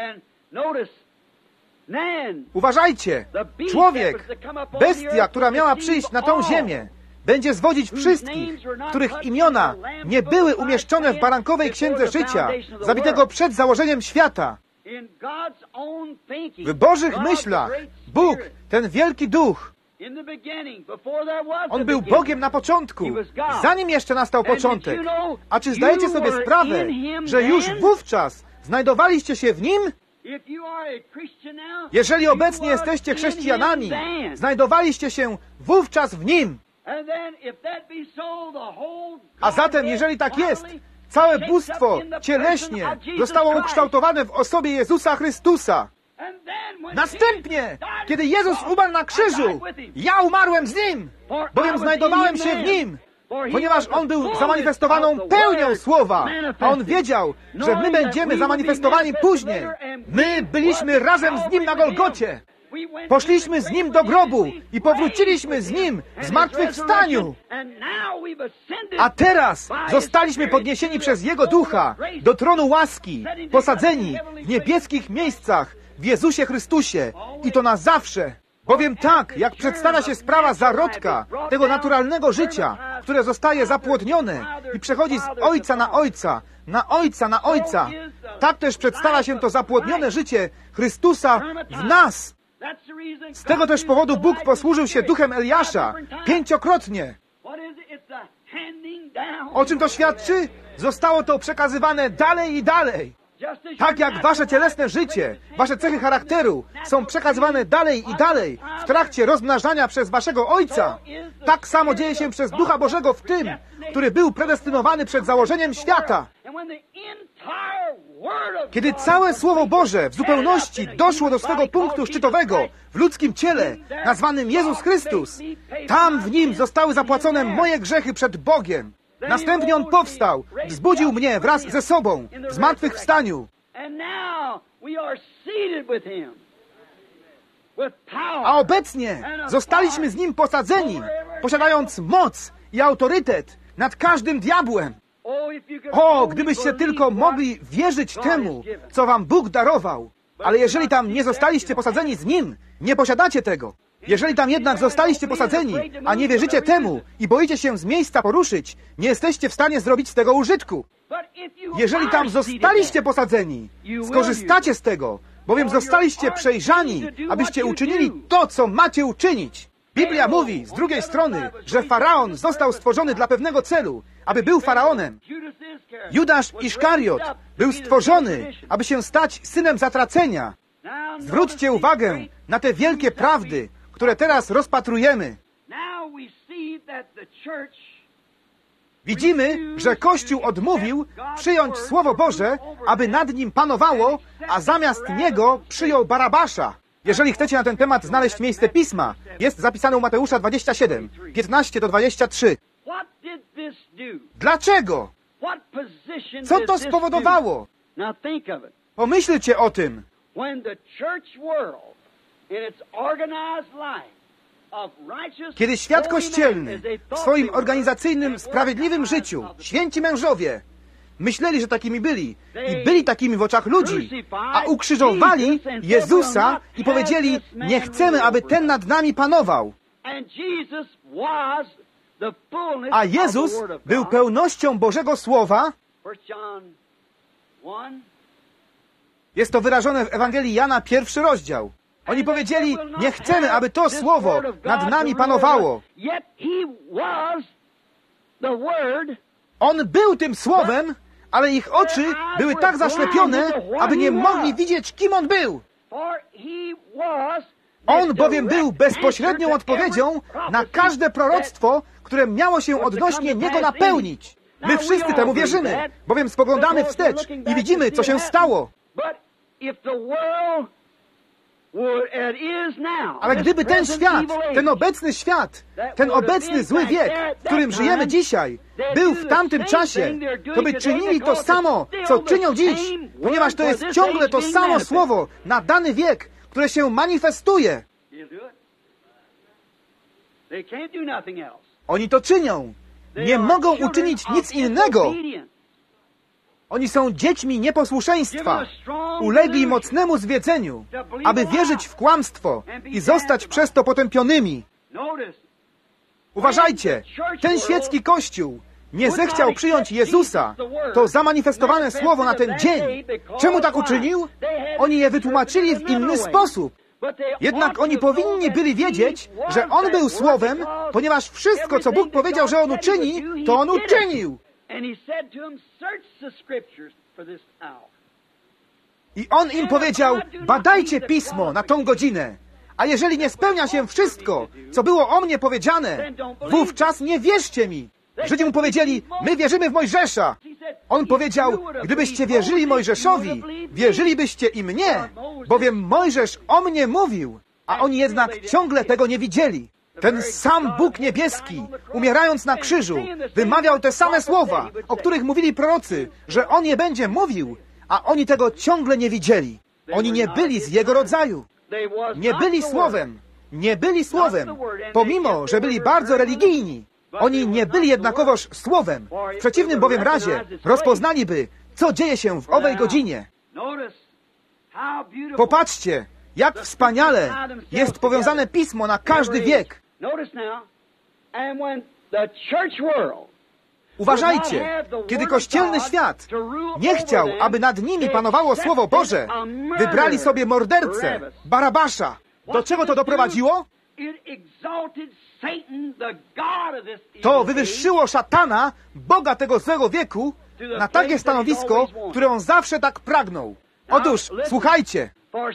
Uważajcie, człowiek, bestia, która miała przyjść na tą ziemię, będzie zwodzić wszystkich, których imiona nie były umieszczone w barankowej księdze życia, zabitego przed założeniem świata. W Bożych myślach Bóg, ten wielki duch, On był Bogiem na początku, zanim jeszcze nastał początek. A czy zdajecie sobie sprawę, że już wówczas znajdowaliście się w Nim? Jeżeli obecnie jesteście chrześcijanami, znajdowaliście się wówczas w Nim. A zatem, jeżeli tak jest, całe bóstwo cieleśnie zostało ukształtowane w osobie Jezusa Chrystusa. Następnie, kiedy Jezus umarł na krzyżu, ja umarłem z Nim, bowiem znajdowałem się w Nim, ponieważ On był zamanifestowaną pełnią Słowa, a On wiedział, że my będziemy zamanifestowani później. My byliśmy razem z Nim na Golgocie. Poszliśmy z Nim do grobu i powróciliśmy z Nim w zmartwychwstaniu. A teraz zostaliśmy podniesieni przez Jego Ducha do tronu łaski, posadzeni w niebieskich miejscach w Jezusie Chrystusie i to na zawsze. Bowiem tak, jak przedstawia się sprawa zarodka, tego naturalnego życia, które zostaje zapłodnione i przechodzi z ojca na ojca, na ojca na ojca, tak też przedstawia się to zapłodnione życie Chrystusa w nas. Z tego też powodu Bóg posłużył się duchem Eliasza 5-krotnie. O czym to świadczy? Zostało to przekazywane dalej i dalej. Tak jak wasze cielesne życie, wasze cechy charakteru są przekazywane dalej i dalej w trakcie rozmnażania przez waszego Ojca, tak samo dzieje się przez Ducha Bożego w tym, który był predestynowany przed założeniem świata. Kiedy całe Słowo Boże w zupełności doszło do swego punktu szczytowego w ludzkim ciele, nazwanym Jezus Chrystus, tam w Nim zostały zapłacone moje grzechy przed Bogiem. Następnie On powstał, wzbudził mnie wraz ze sobą w zmartwychwstaniu. A obecnie zostaliśmy z Nim posadzeni, posiadając moc i autorytet nad każdym diabłem. O, gdybyście tylko mogli wierzyć temu, co wam Bóg darował. Ale jeżeli tam nie zostaliście posadzeni z Nim, nie posiadacie tego. Jeżeli tam jednak zostaliście posadzeni, a nie wierzycie temu i boicie się z miejsca poruszyć, nie jesteście w stanie zrobić z tego użytku. Jeżeli tam zostaliście posadzeni, skorzystacie z tego, bowiem zostaliście przejrzani, abyście uczynili to, co macie uczynić. Biblia mówi z drugiej strony, że Faraon został stworzony dla pewnego celu, aby był Faraonem. Judasz Iszkariot był stworzony, aby się stać synem zatracenia. Zwróćcie uwagę na te wielkie prawdy, które teraz rozpatrujemy. Widzimy, że Kościół odmówił przyjąć Słowo Boże, aby nad nim panowało, a zamiast niego przyjął Barabasza. Jeżeli chcecie na ten temat znaleźć miejsce Pisma, jest zapisane u Mateusza 27, 15-23. Dlaczego? Co to spowodowało? Pomyślcie o tym. Kiedy świat kościelny w swoim organizacyjnym, sprawiedliwym życiu, święci mężowie, myśleli, że takimi byli i byli takimi w oczach ludzi, a ukrzyżowali Jezusa i powiedzieli, nie chcemy, aby ten nad nami panował. A Jezus był pełnością Bożego Słowa. Jest to wyrażone w Ewangelii Jana, 1 rozdział. Oni powiedzieli, nie chcemy, aby to Słowo nad nami panowało. On był tym Słowem, ale ich oczy były tak zaślepione, aby nie mogli widzieć, kim On był. On bowiem był bezpośrednią odpowiedzią na każde proroctwo, które miało się odnośnie Niego napełnić. My wszyscy temu wierzymy, bowiem spoglądamy wstecz i widzimy, co się stało. Ale gdyby ten świat, ten obecny świat, ten obecny zły wiek, w którym żyjemy dzisiaj, był w tamtym czasie, to by czynili to samo, co czynią dziś, ponieważ to jest ciągle to samo słowo na dany wiek, które się manifestuje. Oni to czynią. Nie mogą uczynić nic innego. Oni są dziećmi nieposłuszeństwa. Ulegli mocnemu zwiedzeniu, aby wierzyć w kłamstwo i zostać przez to potępionymi. Uważajcie, ten świecki Kościół nie zechciał przyjąć Jezusa, to zamanifestowane słowo na ten dzień. Czemu tak uczynił? Oni je wytłumaczyli w inny sposób. Jednak oni powinni byli wiedzieć, że On był Słowem, ponieważ wszystko, co Bóg powiedział, że On uczyni, to On uczynił. I On im powiedział, badajcie Pismo na tą godzinę, a jeżeli nie spełnia się wszystko, co było o mnie powiedziane, wówczas nie wierzcie mi. Żydzi mu powiedzieli, my wierzymy w Mojżesza. On powiedział, gdybyście wierzyli Mojżeszowi, wierzylibyście i mnie, bowiem Mojżesz o mnie mówił, a oni jednak ciągle tego nie widzieli. Ten sam Bóg niebieski, umierając na krzyżu, wymawiał te same słowa, o których mówili prorocy, że On je będzie mówił, a oni tego ciągle nie widzieli. Oni nie byli z Jego rodzaju. Nie byli Słowem. Nie byli Słowem, pomimo, że byli bardzo religijni. Oni nie byli jednakowoż Słowem. W przeciwnym bowiem razie rozpoznaliby, co dzieje się w owej godzinie. Popatrzcie, jak wspaniale jest powiązane Pismo na każdy wiek. Uważajcie, kiedy kościelny świat nie chciał, aby nad nimi panowało Słowo Boże, wybrali sobie mordercę, Barabasza. Do czego to doprowadziło? To wywyższyło szatana, Boga tego złego wieku, na takie stanowisko, które on zawsze tak pragnął. Otóż, słuchajcie,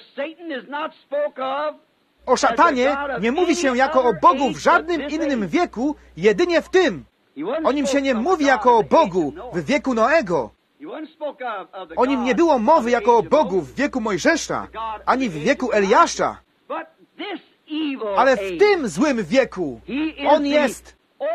o szatanie nie mówi się jako o Bogu w żadnym innym wieku, jedynie w tym. O nim się nie mówi jako o Bogu w wieku Noego. O nim nie było mowy jako o Bogu w wieku Mojżesza, ani w wieku Eliasza. Ale w tym złym wieku On jest.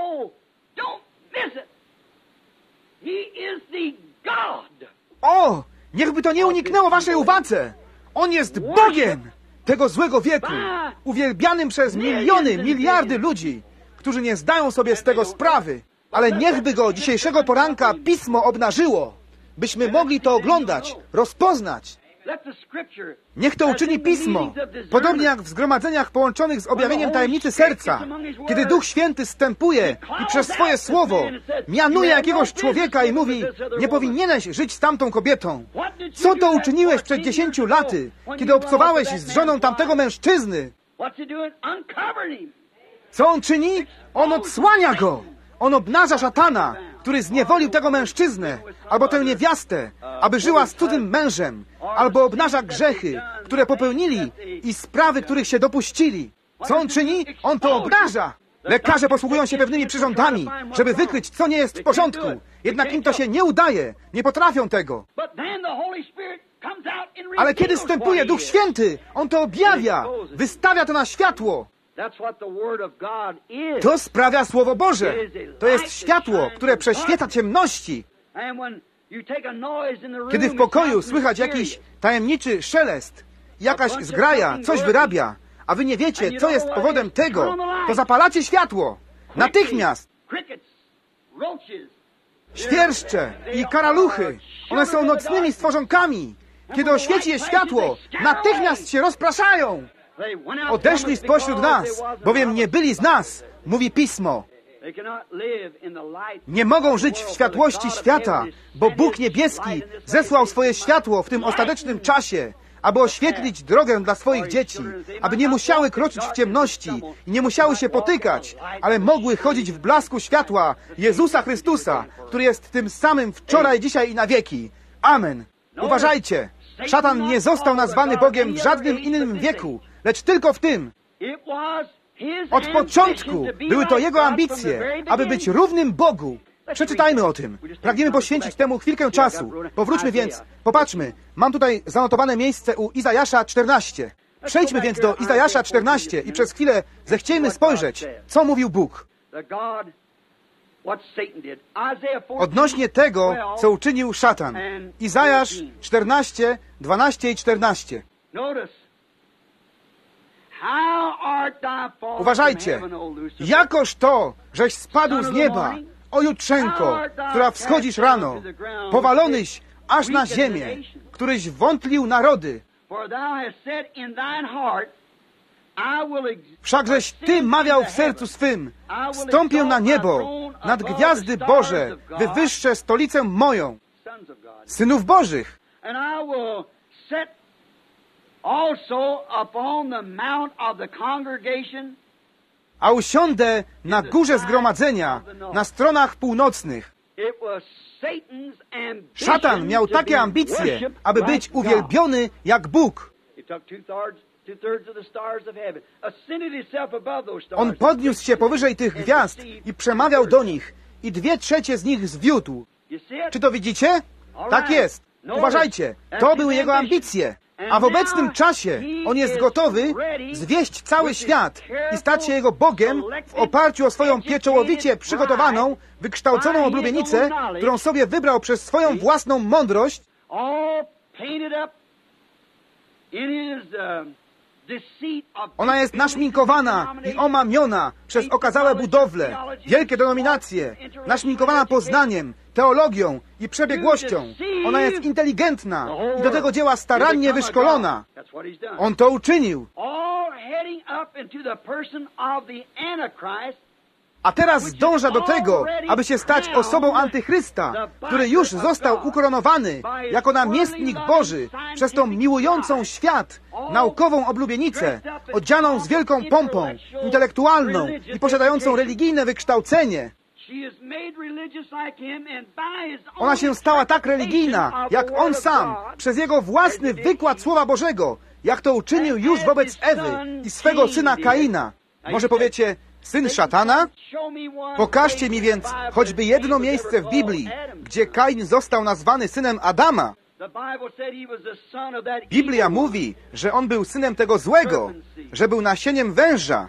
O, niechby to nie uniknęło waszej uwadze. On jest Bogiem tego złego wieku, uwielbianym przez miliony, miliardy ludzi, którzy nie zdają sobie z tego sprawy. Ale niechby go dzisiejszego poranka Pismo obnażyło, byśmy mogli to oglądać, rozpoznać. Niech to uczyni Pismo, podobnie jak w zgromadzeniach połączonych z objawieniem tajemnicy serca, kiedy Duch Święty zstępuje i przez swoje słowo mianuje jakiegoś człowieka i mówi, nie powinieneś żyć z tamtą kobietą. Co to uczyniłeś przed 10 laty, kiedy obcowałeś z żoną tamtego mężczyzny? Co on czyni? On odsłania go. On obnaża szatana, który zniewolił tego mężczyznę, albo tę niewiastę, aby żyła z cudzym mężem, albo obnaża grzechy, które popełnili i sprawy, których się dopuścili. Co on czyni? On to obnaża. Lekarze posługują się pewnymi przyrządami, żeby wykryć, co nie jest w porządku. Jednak im to się nie udaje. Nie potrafią tego. Ale kiedy wstępuje Duch Święty, On to objawia. Wystawia to na światło. To sprawia Słowo Boże. To jest światło, które prześwieca ciemności. Kiedy w pokoju słychać jakiś tajemniczy szelest, jakaś zgraja coś wyrabia, a wy nie wiecie, co jest powodem tego, to zapalacie światło. Natychmiast. Świerszcze i karaluchy, one są nocnymi stworzonkami. Kiedy oświeci je światło, natychmiast się rozpraszają. Odeszli spośród nas, bowiem nie byli z nas, mówi Pismo. Nie mogą żyć w światłości świata, bo Bóg niebieski zesłał swoje światło w tym ostatecznym czasie, aby oświetlić drogę dla swoich dzieci, aby nie musiały kroczyć w ciemności i nie musiały się potykać, ale mogły chodzić w blasku światła Jezusa Chrystusa, który jest tym samym wczoraj, dzisiaj i na wieki. Amen. Uważajcie, szatan nie został nazwany Bogiem w żadnym innym wieku, lecz tylko w tym. Od początku były to jego ambicje, aby być równym Bogu. Przeczytajmy o tym. Pragniemy poświęcić temu chwilkę czasu. Powróćmy więc, popatrzmy. Mam tutaj zanotowane miejsce u Izajasza 14. Przejdźmy więc do Izajasza 14 i przez chwilę zechciejmy spojrzeć, co mówił Bóg. Odnośnie tego, co uczynił szatan. Izajasz 14, 12 i 14. Uważajcie, jakoż to, żeś spadł z nieba, o jutrzenko, która wschodzisz rano, powalonyś aż na ziemię, któryś wątlił narody. Wszakżeś Ty mawiał w sercu swym, wstąpię na niebo, nad gwiazdy Boże, wywyższę stolicę moją, synów Bożych. A usiądę na górze zgromadzenia, na stronach północnych. Szatan miał takie ambicje, aby być uwielbiony jak Bóg. On podniósł się powyżej tych gwiazd i przemawiał do nich i 2/3 z nich zwiódł. Czy to widzicie? Tak jest. Uważajcie, to były jego ambicje. A w obecnym czasie on jest gotowy zwieść cały świat i stać się jego Bogiem w oparciu o swoją pieczołowicie przygotowaną, wykształconą oblubienicę, którą sobie wybrał przez swoją własną mądrość, Ona jest naszminkowana i omamiona przez okazałe budowle, wielkie denominacje, naszminkowana poznaniem, teologią i przebiegłością. Ona jest inteligentna i do tego dzieła starannie wyszkolona. On to uczynił. A teraz zdąża do tego, aby się stać osobą antychrysta, który już został ukoronowany jako namiestnik Boży przez tą miłującą świat, naukową oblubienicę, odzianą z wielką pompą, intelektualną i posiadającą religijne wykształcenie. Ona się stała tak religijna, jak on sam, przez jego własny wykład Słowa Bożego, jak to uczynił już wobec Ewy i swego syna Kaina. Może powiecie, syn szatana? Pokażcie mi więc choćby jedno miejsce w Biblii, gdzie Kain został nazwany synem Adama. Biblia mówi, że on był synem tego złego, że był nasieniem węża.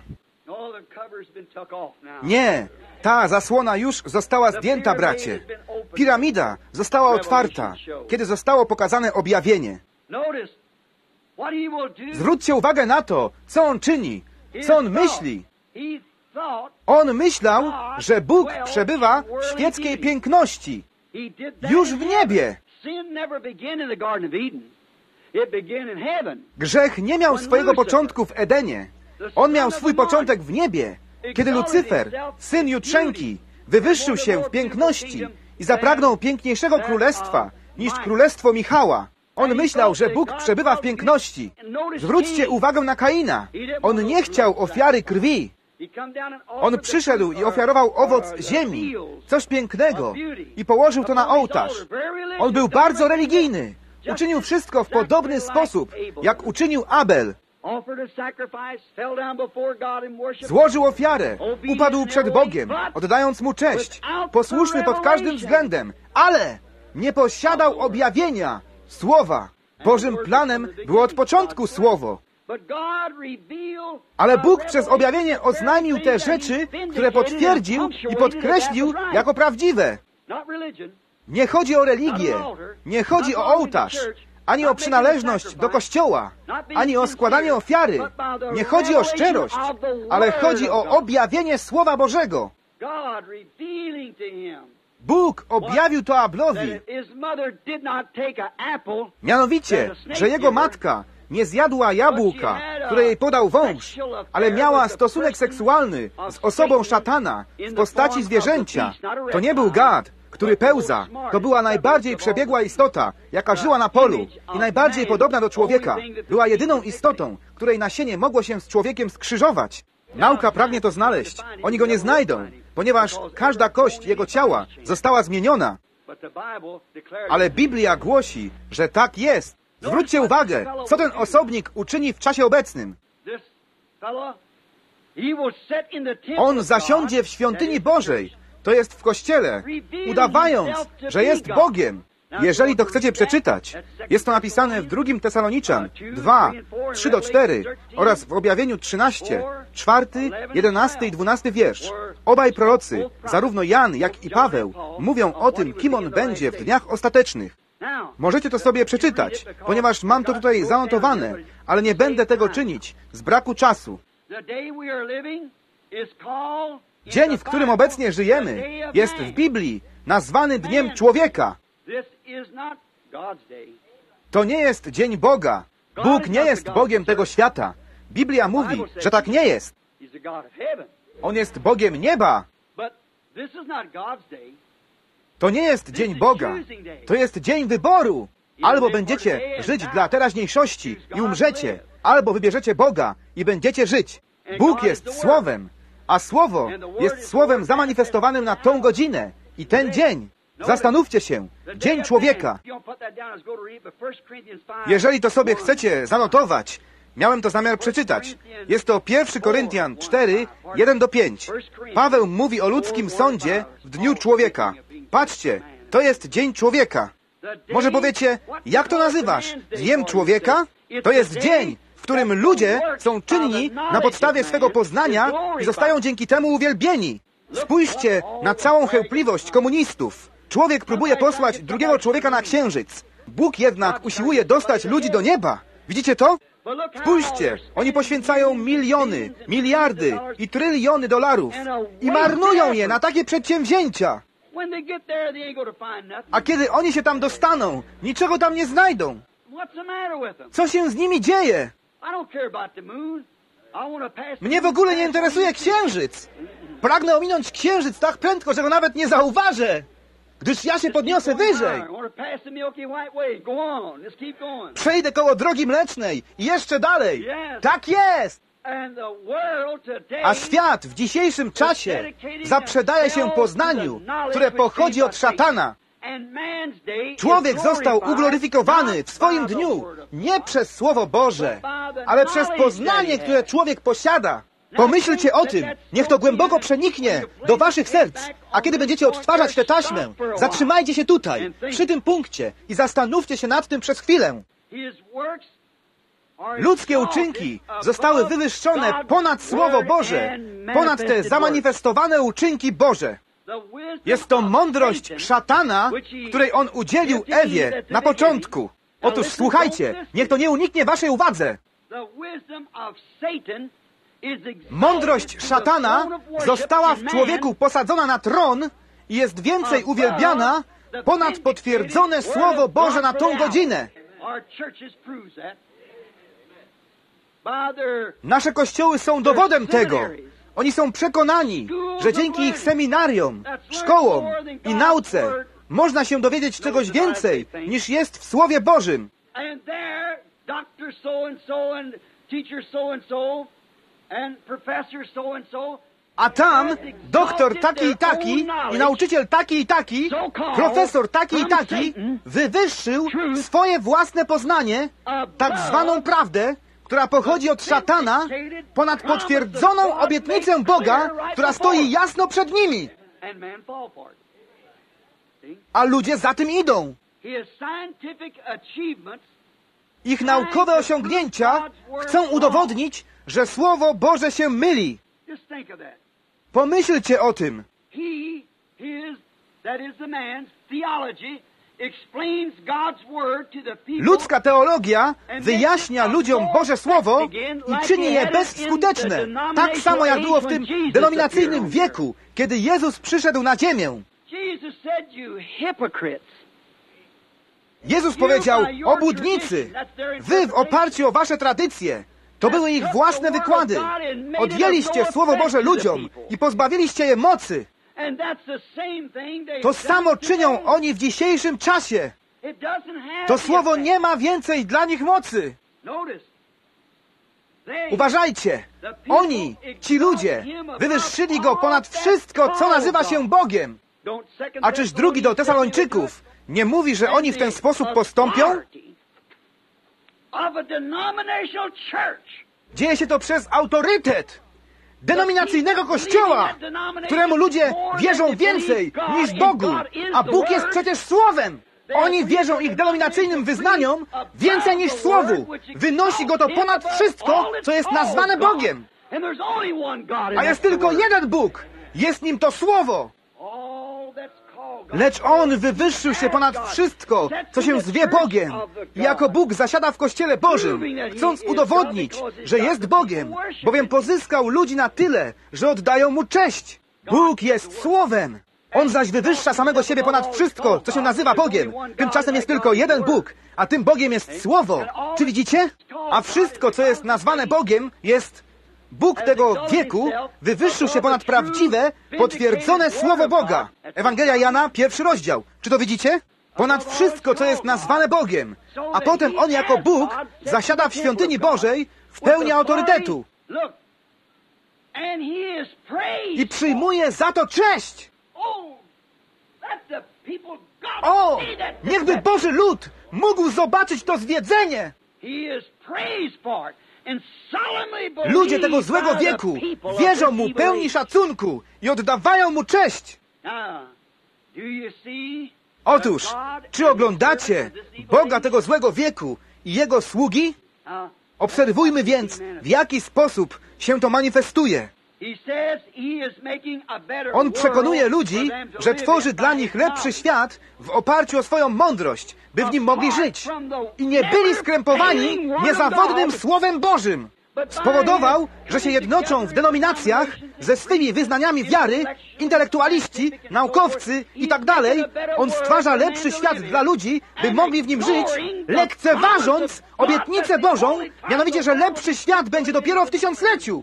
Nie, ta zasłona już została zdjęta, bracie. Piramida została otwarta, kiedy zostało pokazane objawienie. Zwróćcie uwagę na to, co on czyni, co on myśli. On myślał, że Bóg przebywa w świeckiej piękności, już w niebie. Grzech nie miał swojego początku w Edenie. On miał swój początek w niebie, kiedy Lucyfer, syn Jutrzenki, wywyższył się w piękności i zapragnął piękniejszego królestwa niż królestwo Michała. On myślał, że Bóg przebywa w piękności. Zwróćcie uwagę na Kaina. On nie chciał ofiary krwi. On przyszedł i ofiarował owoc ziemi, coś pięknego, i położył to na ołtarz. On był bardzo religijny. Uczynił wszystko w podobny sposób, jak uczynił Abel. Złożył ofiarę, upadł przed Bogiem, oddając Mu cześć, posłuszny pod każdym względem, ale nie posiadał objawienia Słowa. Bożym planem było od początku Słowo. Ale Bóg przez objawienie oznajmił te rzeczy, które potwierdził i podkreślił jako prawdziwe. Nie chodzi o religię, nie chodzi o ołtarz, ani o przynależność do Kościoła, ani o składanie ofiary. Nie chodzi o szczerość, ale chodzi o objawienie Słowa Bożego. Bóg objawił to Ablowi, mianowicie, że jego matka nie zjadła jabłka, które jej podał wąż, ale miała stosunek seksualny z osobą szatana w postaci zwierzęcia. To nie był gad, który pełza. To była najbardziej przebiegła istota, jaka żyła na polu i najbardziej podobna do człowieka. Była jedyną istotą, której nasienie mogło się z człowiekiem skrzyżować. Nauka pragnie to znaleźć. Oni go nie znajdą, ponieważ każda kość jego ciała została zmieniona. Ale Biblia głosi, że tak jest. Zwróćcie uwagę, co ten osobnik uczyni w czasie obecnym. On zasiądzie w świątyni Bożej, to jest w Kościele, udawając, że jest Bogiem. Jeżeli to chcecie przeczytać, jest to napisane w 2 Tesaloniczan 2, 3-4 oraz w Objawieniu 13, 4, 11 i 12 wiersz. Obaj prorocy, zarówno Jan, jak i Paweł, mówią o tym, kim on będzie w dniach ostatecznych. Możecie to sobie przeczytać, ponieważ mam to tutaj zanotowane, ale nie będę tego czynić z braku czasu. Dzień, w którym obecnie żyjemy, jest w Biblii nazwany Dniem Człowieka. To nie jest dzień Boga. Bóg nie jest Bogiem tego świata. Biblia mówi, że tak nie jest. On jest Bogiem nieba. To nie jest dzień Boga. To jest dzień wyboru. Albo będziecie żyć dla teraźniejszości i umrzecie, albo wybierzecie Boga i będziecie żyć. Bóg jest Słowem, a Słowo jest Słowem zamanifestowanym na tą godzinę i ten dzień. Zastanówcie się. Dzień człowieka. Jeżeli to sobie chcecie zanotować, miałem to zamiar przeczytać. Jest to 1 Koryntian 4, 1-5. Paweł mówi o ludzkim sądzie w dniu człowieka. Patrzcie, to jest dzień człowieka. Może powiecie, jak to nazywasz? Dniem człowieka? To jest dzień, w którym ludzie są czynni na podstawie swego poznania i zostają dzięki temu uwielbieni. Spójrzcie na całą chełpliwość komunistów. Człowiek próbuje posłać drugiego człowieka na księżyc. Bóg jednak usiłuje dostać ludzi do nieba. Widzicie to? Spójrzcie, oni poświęcają miliony, miliardy i tryliony dolarów i marnują je na takie przedsięwzięcia. A kiedy oni się tam dostaną, niczego tam nie znajdą. Co się z nimi dzieje? Mnie w ogóle nie interesuje księżyc. Pragnę ominąć księżyc tak prędko, że go nawet nie zauważę, gdyż ja się podniosę wyżej. Przejdę koło drogi mlecznej i jeszcze dalej. Tak jest! A świat w dzisiejszym czasie zaprzedaje się poznaniu, które pochodzi od szatana. Człowiek został ugloryfikowany w swoim dniu nie przez Słowo Boże, ale przez poznanie, które człowiek posiada. Pomyślcie o tym, niech to głęboko przeniknie do waszych serc, a kiedy będziecie odtwarzać tę taśmę, zatrzymajcie się tutaj, przy tym punkcie i zastanówcie się nad tym przez chwilę. Ludzkie uczynki zostały wywyższone ponad Słowo Boże, ponad te zamanifestowane uczynki Boże. Jest to mądrość szatana, której on udzielił Ewie na początku. Otóż słuchajcie, niech to nie uniknie waszej uwadze. Mądrość szatana została w człowieku posadzona na tron i jest więcej uwielbiana ponad potwierdzone Słowo Boże na tą godzinę. Nasze kościoły są dowodem tego. Oni są przekonani, że dzięki ich seminariom, szkołom i nauce można się dowiedzieć czegoś więcej, niż jest w Słowie Bożym. A tam doktor taki i taki i nauczyciel taki i taki, profesor taki i taki wywyższył swoje własne poznanie, tak zwaną prawdę, która pochodzi od szatana, ponad potwierdzoną obietnicę Boga, która stoi jasno przed nimi. A ludzie za tym idą. Ich naukowe osiągnięcia chcą udowodnić, że Słowo Boże się myli. Pomyślcie o tym. Ludzka teologia wyjaśnia ludziom Boże Słowo i czyni je bezskuteczne. Tak samo jak było w tym denominacyjnym wieku, kiedy Jezus przyszedł na ziemię. Jezus powiedział: obłudnicy, wy w oparciu o wasze tradycje, to były ich własne wykłady. Odjęliście Słowo Boże ludziom i pozbawiliście je mocy. To samo czynią oni w dzisiejszym czasie. To Słowo nie ma więcej dla nich mocy. Uważajcie, oni, ci ludzie, wywyższyli Go ponad wszystko, co nazywa się Bogiem. A czyż drugi do Tesalończyków nie mówi, że oni w ten sposób postąpią? Dzieje się to przez autorytet denominacyjnego kościoła, któremu ludzie wierzą więcej niż Bogu, a Bóg jest przecież Słowem. Oni wierzą ich denominacyjnym wyznaniom więcej niż Słowu. Wynosi go to ponad wszystko, co jest nazwane Bogiem. A jest tylko jeden Bóg. Jest nim to Słowo. Lecz On wywyższył się ponad wszystko, co się zwie Bogiem. I jako Bóg zasiada w Kościele Bożym, chcąc udowodnić, że jest Bogiem, bowiem pozyskał ludzi na tyle, że oddają Mu cześć. Bóg jest Słowem. On zaś wywyższa samego siebie ponad wszystko, co się nazywa Bogiem. Tymczasem jest tylko jeden Bóg, a tym Bogiem jest Słowo. Czy widzicie? A wszystko, co jest nazwane Bogiem, jest Bóg tego wieku wywyższył się ponad prawdziwe, potwierdzone Słowo Boga. Ewangelia Jana, 1 rozdział. Czy to widzicie? Ponad wszystko, co jest nazwane Bogiem. A potem On jako Bóg zasiada w świątyni Bożej w pełni autorytetu. I przyjmuje za to cześć. O! Niechby Boży lud mógł zobaczyć to zwiedzenie. Ludzie tego złego wieku wierzą Mu pełni szacunku i oddawają Mu cześć. Otóż, czy oglądacie Boga tego złego wieku i Jego sługi? Obserwujmy więc, w jaki sposób się to manifestuje. On przekonuje ludzi, że tworzy dla nich lepszy świat w oparciu o swoją mądrość, by w nim mogli żyć. I nie byli skrępowani niezawodnym Słowem Bożym. Spowodował, że się jednoczą w denominacjach ze swymi wyznaniami wiary, intelektualiści, naukowcy i tak dalej. On stwarza lepszy świat dla ludzi, by mogli w nim żyć, lekceważąc obietnicę Bożą, mianowicie, że lepszy świat będzie dopiero w tysiącleciu.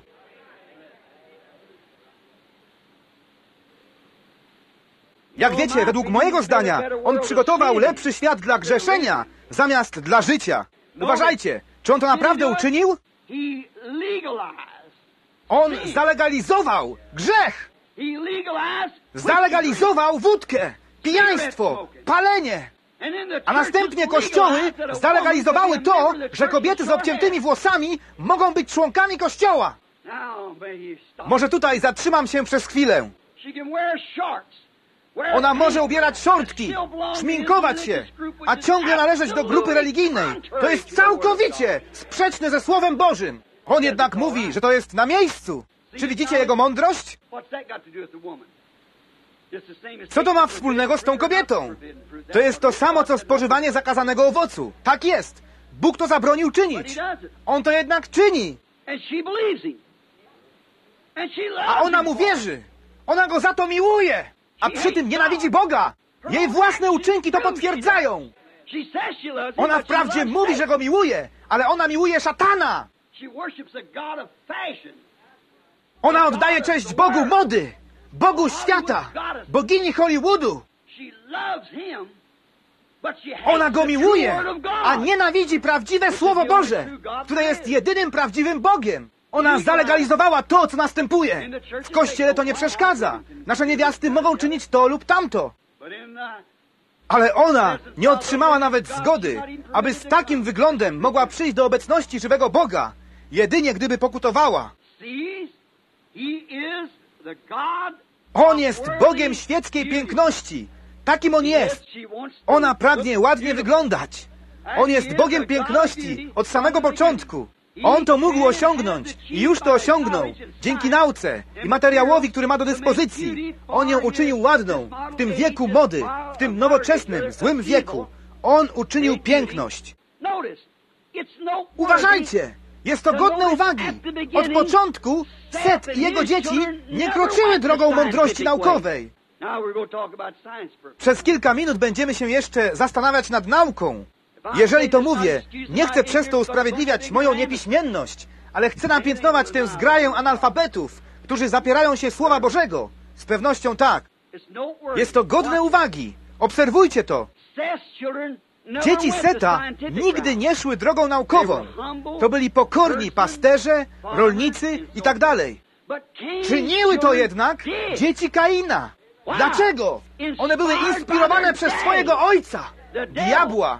Jak wiecie, według mojego zdania, On przygotował lepszy świat dla grzeszenia, zamiast dla życia. Uważajcie, czy On to naprawdę uczynił? On zalegalizował grzech. Zalegalizował wódkę, pijaństwo, palenie. A następnie kościoły zalegalizowały to, że kobiety z obciętymi włosami mogą być członkami kościoła. Może tutaj zatrzymam się przez chwilę. Ona może ubierać szortki, szminkować się, a ciągle należeć do grupy religijnej. To jest całkowicie sprzeczne ze Słowem Bożym. On jednak mówi, że to jest na miejscu. Czy widzicie jego mądrość? Co to ma wspólnego z tą kobietą? To jest to samo, co spożywanie zakazanego owocu. Tak jest. Bóg to zabronił czynić. On to jednak czyni. A ona mu wierzy. Ona go za to miłuje. A przy tym nienawidzi Boga. Jej własne uczynki to potwierdzają. Ona wprawdzie mówi, że go miłuje, ale ona miłuje szatana. Ona oddaje cześć Bogu mody, Bogu świata, bogini Hollywoodu. Ona go miłuje, a nienawidzi prawdziwe Słowo Boże, które jest jedynym prawdziwym Bogiem. Ona zalegalizowała to, co następuje. W Kościele to nie przeszkadza. Nasze niewiasty mogą czynić to lub tamto. Ale ona nie otrzymała nawet zgody, aby z takim wyglądem mogła przyjść do obecności żywego Boga, jedynie gdyby pokutowała. On jest Bogiem świeckiej piękności. Takim On jest. Ona pragnie ładnie wyglądać. On jest Bogiem piękności od samego początku. On to mógł osiągnąć i już to osiągnął dzięki nauce i materiałowi, który ma do dyspozycji. On ją uczynił ładną w tym wieku mody, w tym nowoczesnym, złym wieku. On uczynił piękność. Uważajcie! Jest to godne uwagi. Od początku Set i jego dzieci nie kroczyły drogą mądrości naukowej. Przez kilka minut będziemy się jeszcze zastanawiać nad nauką. Jeżeli to mówię, nie chcę przez to usprawiedliwiać moją niepiśmienność, ale chcę napiętnować tę zgraję analfabetów, którzy zapierają się Słowa Bożego. Z pewnością tak. Jest to godne uwagi. Obserwujcie to. Dzieci Seta nigdy nie szły drogą naukową. To byli pokorni pasterze, rolnicy i tak dalej. Czyniły to jednak dzieci Kaina. Dlaczego? One były inspirowane przez swojego ojca, diabła.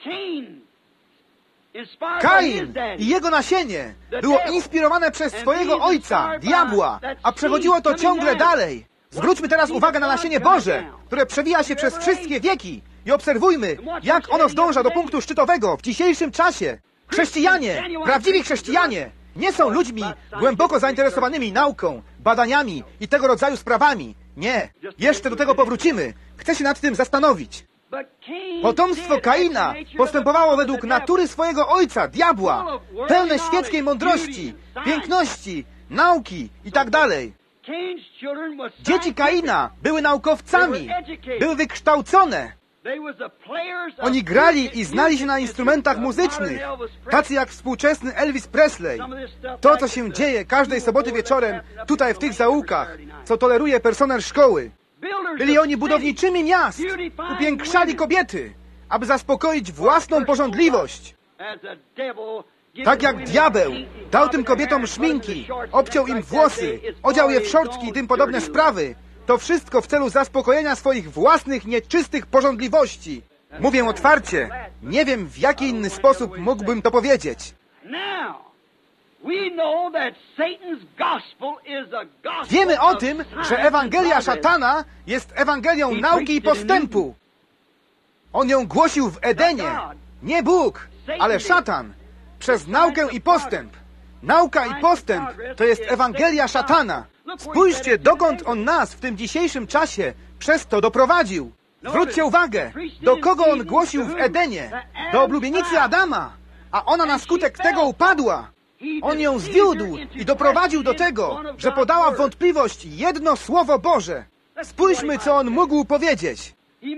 Kain i jego nasienie było inspirowane przez swojego ojca, diabła, a przechodziło to ciągle dalej. Zwróćmy teraz uwagę na nasienie Boże, które przewija się przez wszystkie wieki i obserwujmy, jak ono zdąża do punktu szczytowego w dzisiejszym czasie. Chrześcijanie, prawdziwi chrześcijanie, nie są ludźmi głęboko zainteresowanymi nauką, badaniami i tego rodzaju sprawami. Nie. Jeszcze do tego powrócimy. Chcę się nad tym zastanowić. Potomstwo Kaina postępowało według natury swojego ojca, diabła, pełne świeckiej mądrości, piękności, nauki i tak dalej. Dzieci Kaina były naukowcami, były wykształcone. Oni grali i znali się na instrumentach muzycznych, tacy jak współczesny Elvis Presley. To, co się dzieje każdej soboty wieczorem tutaj w tych zaułkach, co toleruje personel szkoły. Byli oni budowniczymi miast, upiększali kobiety, aby zaspokoić własną pożądliwość. Tak jak diabeł dał tym kobietom szminki, obciął im włosy, odział je w szortki i tym podobne sprawy, to wszystko w celu zaspokojenia swoich własnych nieczystych pożądliwości. Mówię otwarcie, nie wiem w jaki inny sposób mógłbym to powiedzieć. Wiemy o tym, że Ewangelia szatana jest Ewangelią nauki i postępu. On ją głosił w Edenie. Nie Bóg, ale szatan. Przez naukę i postęp. Nauka i postęp to jest Ewangelia szatana. Spójrzcie, dokąd on nas w tym dzisiejszym czasie przez to doprowadził. Zwróćcie uwagę, do kogo on głosił w Edenie. Do oblubienicy Adama. A ona na skutek tego upadła. On ją zwiódł i doprowadził do tego, że podała w wątpliwość jedno Słowo Boże. Spójrzmy, co on mógł powiedzieć.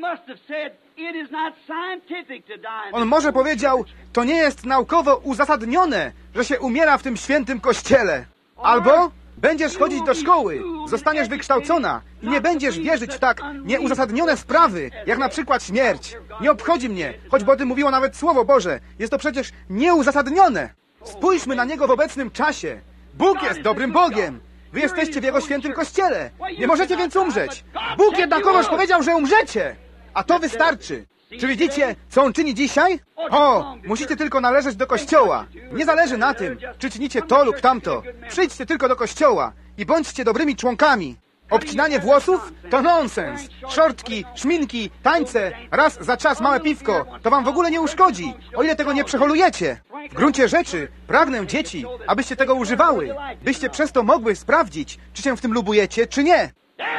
On może powiedział, to nie jest naukowo uzasadnione, że się umiera w tym świętym kościele. Albo będziesz chodzić do szkoły, zostaniesz wykształcona i nie będziesz wierzyć w tak nieuzasadnione sprawy, jak na przykład śmierć. Nie obchodzi mnie, choćby o tym mówiło nawet Słowo Boże. Jest to przecież nieuzasadnione. Spójrzmy na Niego w obecnym czasie. Bóg jest dobrym Bogiem. Wy jesteście w Jego świętym kościele. Nie możecie więc umrzeć. Bóg jednakowoż powiedział, że umrzecie. A to wystarczy. Czy widzicie, co On czyni dzisiaj? O, musicie tylko należeć do kościoła. Nie zależy na tym, czy czynicie to lub tamto. Przyjdźcie tylko do kościoła i bądźcie dobrymi członkami. Obcinanie włosów? To nonsens. Szortki, szminki, tańce, raz za czas małe piwko. To wam w ogóle nie uszkodzi, o ile tego nie przeholujecie. W gruncie rzeczy pragnę, dzieci, abyście tego używały, byście przez to mogły sprawdzić, czy się w tym lubujecie, czy nie.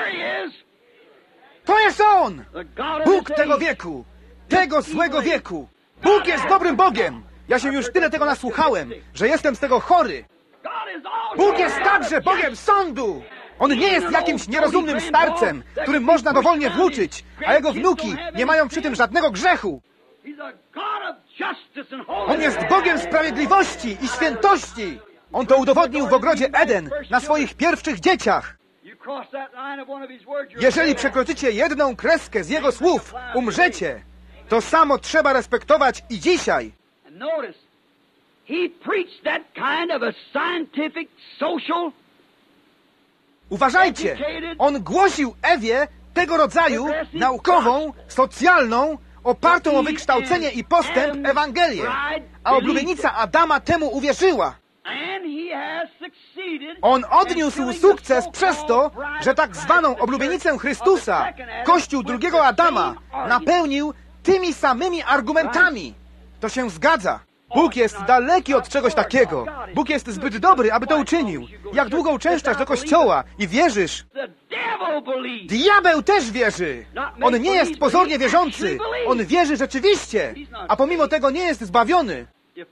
To jest On! Bóg tego wieku! Tego złego wieku! Bóg jest dobrym Bogiem! Ja się już tyle tego nasłuchałem, że jestem z tego chory. Bóg jest także Bogiem sądu! On nie jest jakimś nierozumnym starcem, którym można dowolnie włóczyć, a jego wnuki nie mają przy tym żadnego grzechu. On jest Bogiem sprawiedliwości i świętości. On to udowodnił w ogrodzie Eden na swoich pierwszych dzieciach. Jeżeli przekroczycie jedną kreskę z Jego słów, umrzecie. To samo trzeba respektować i dzisiaj. Uważajcie, on głosił Ewie tego rodzaju naukową, socjalną, opartą o wykształcenie i postęp Ewangelię. A oblubienica Adama temu uwierzyła. On odniósł sukces przez to, że tak zwaną oblubienicę Chrystusa, Kościół drugiego Adama, napełnił tymi samymi argumentami. To się zgadza. Bóg jest daleki od czegoś takiego. Bóg jest zbyt dobry, aby to uczynił. Jak długo uczęszczasz do kościoła i wierzysz? Diabeł też wierzy. On nie jest pozornie wierzący. On wierzy rzeczywiście, a pomimo tego nie jest zbawiony.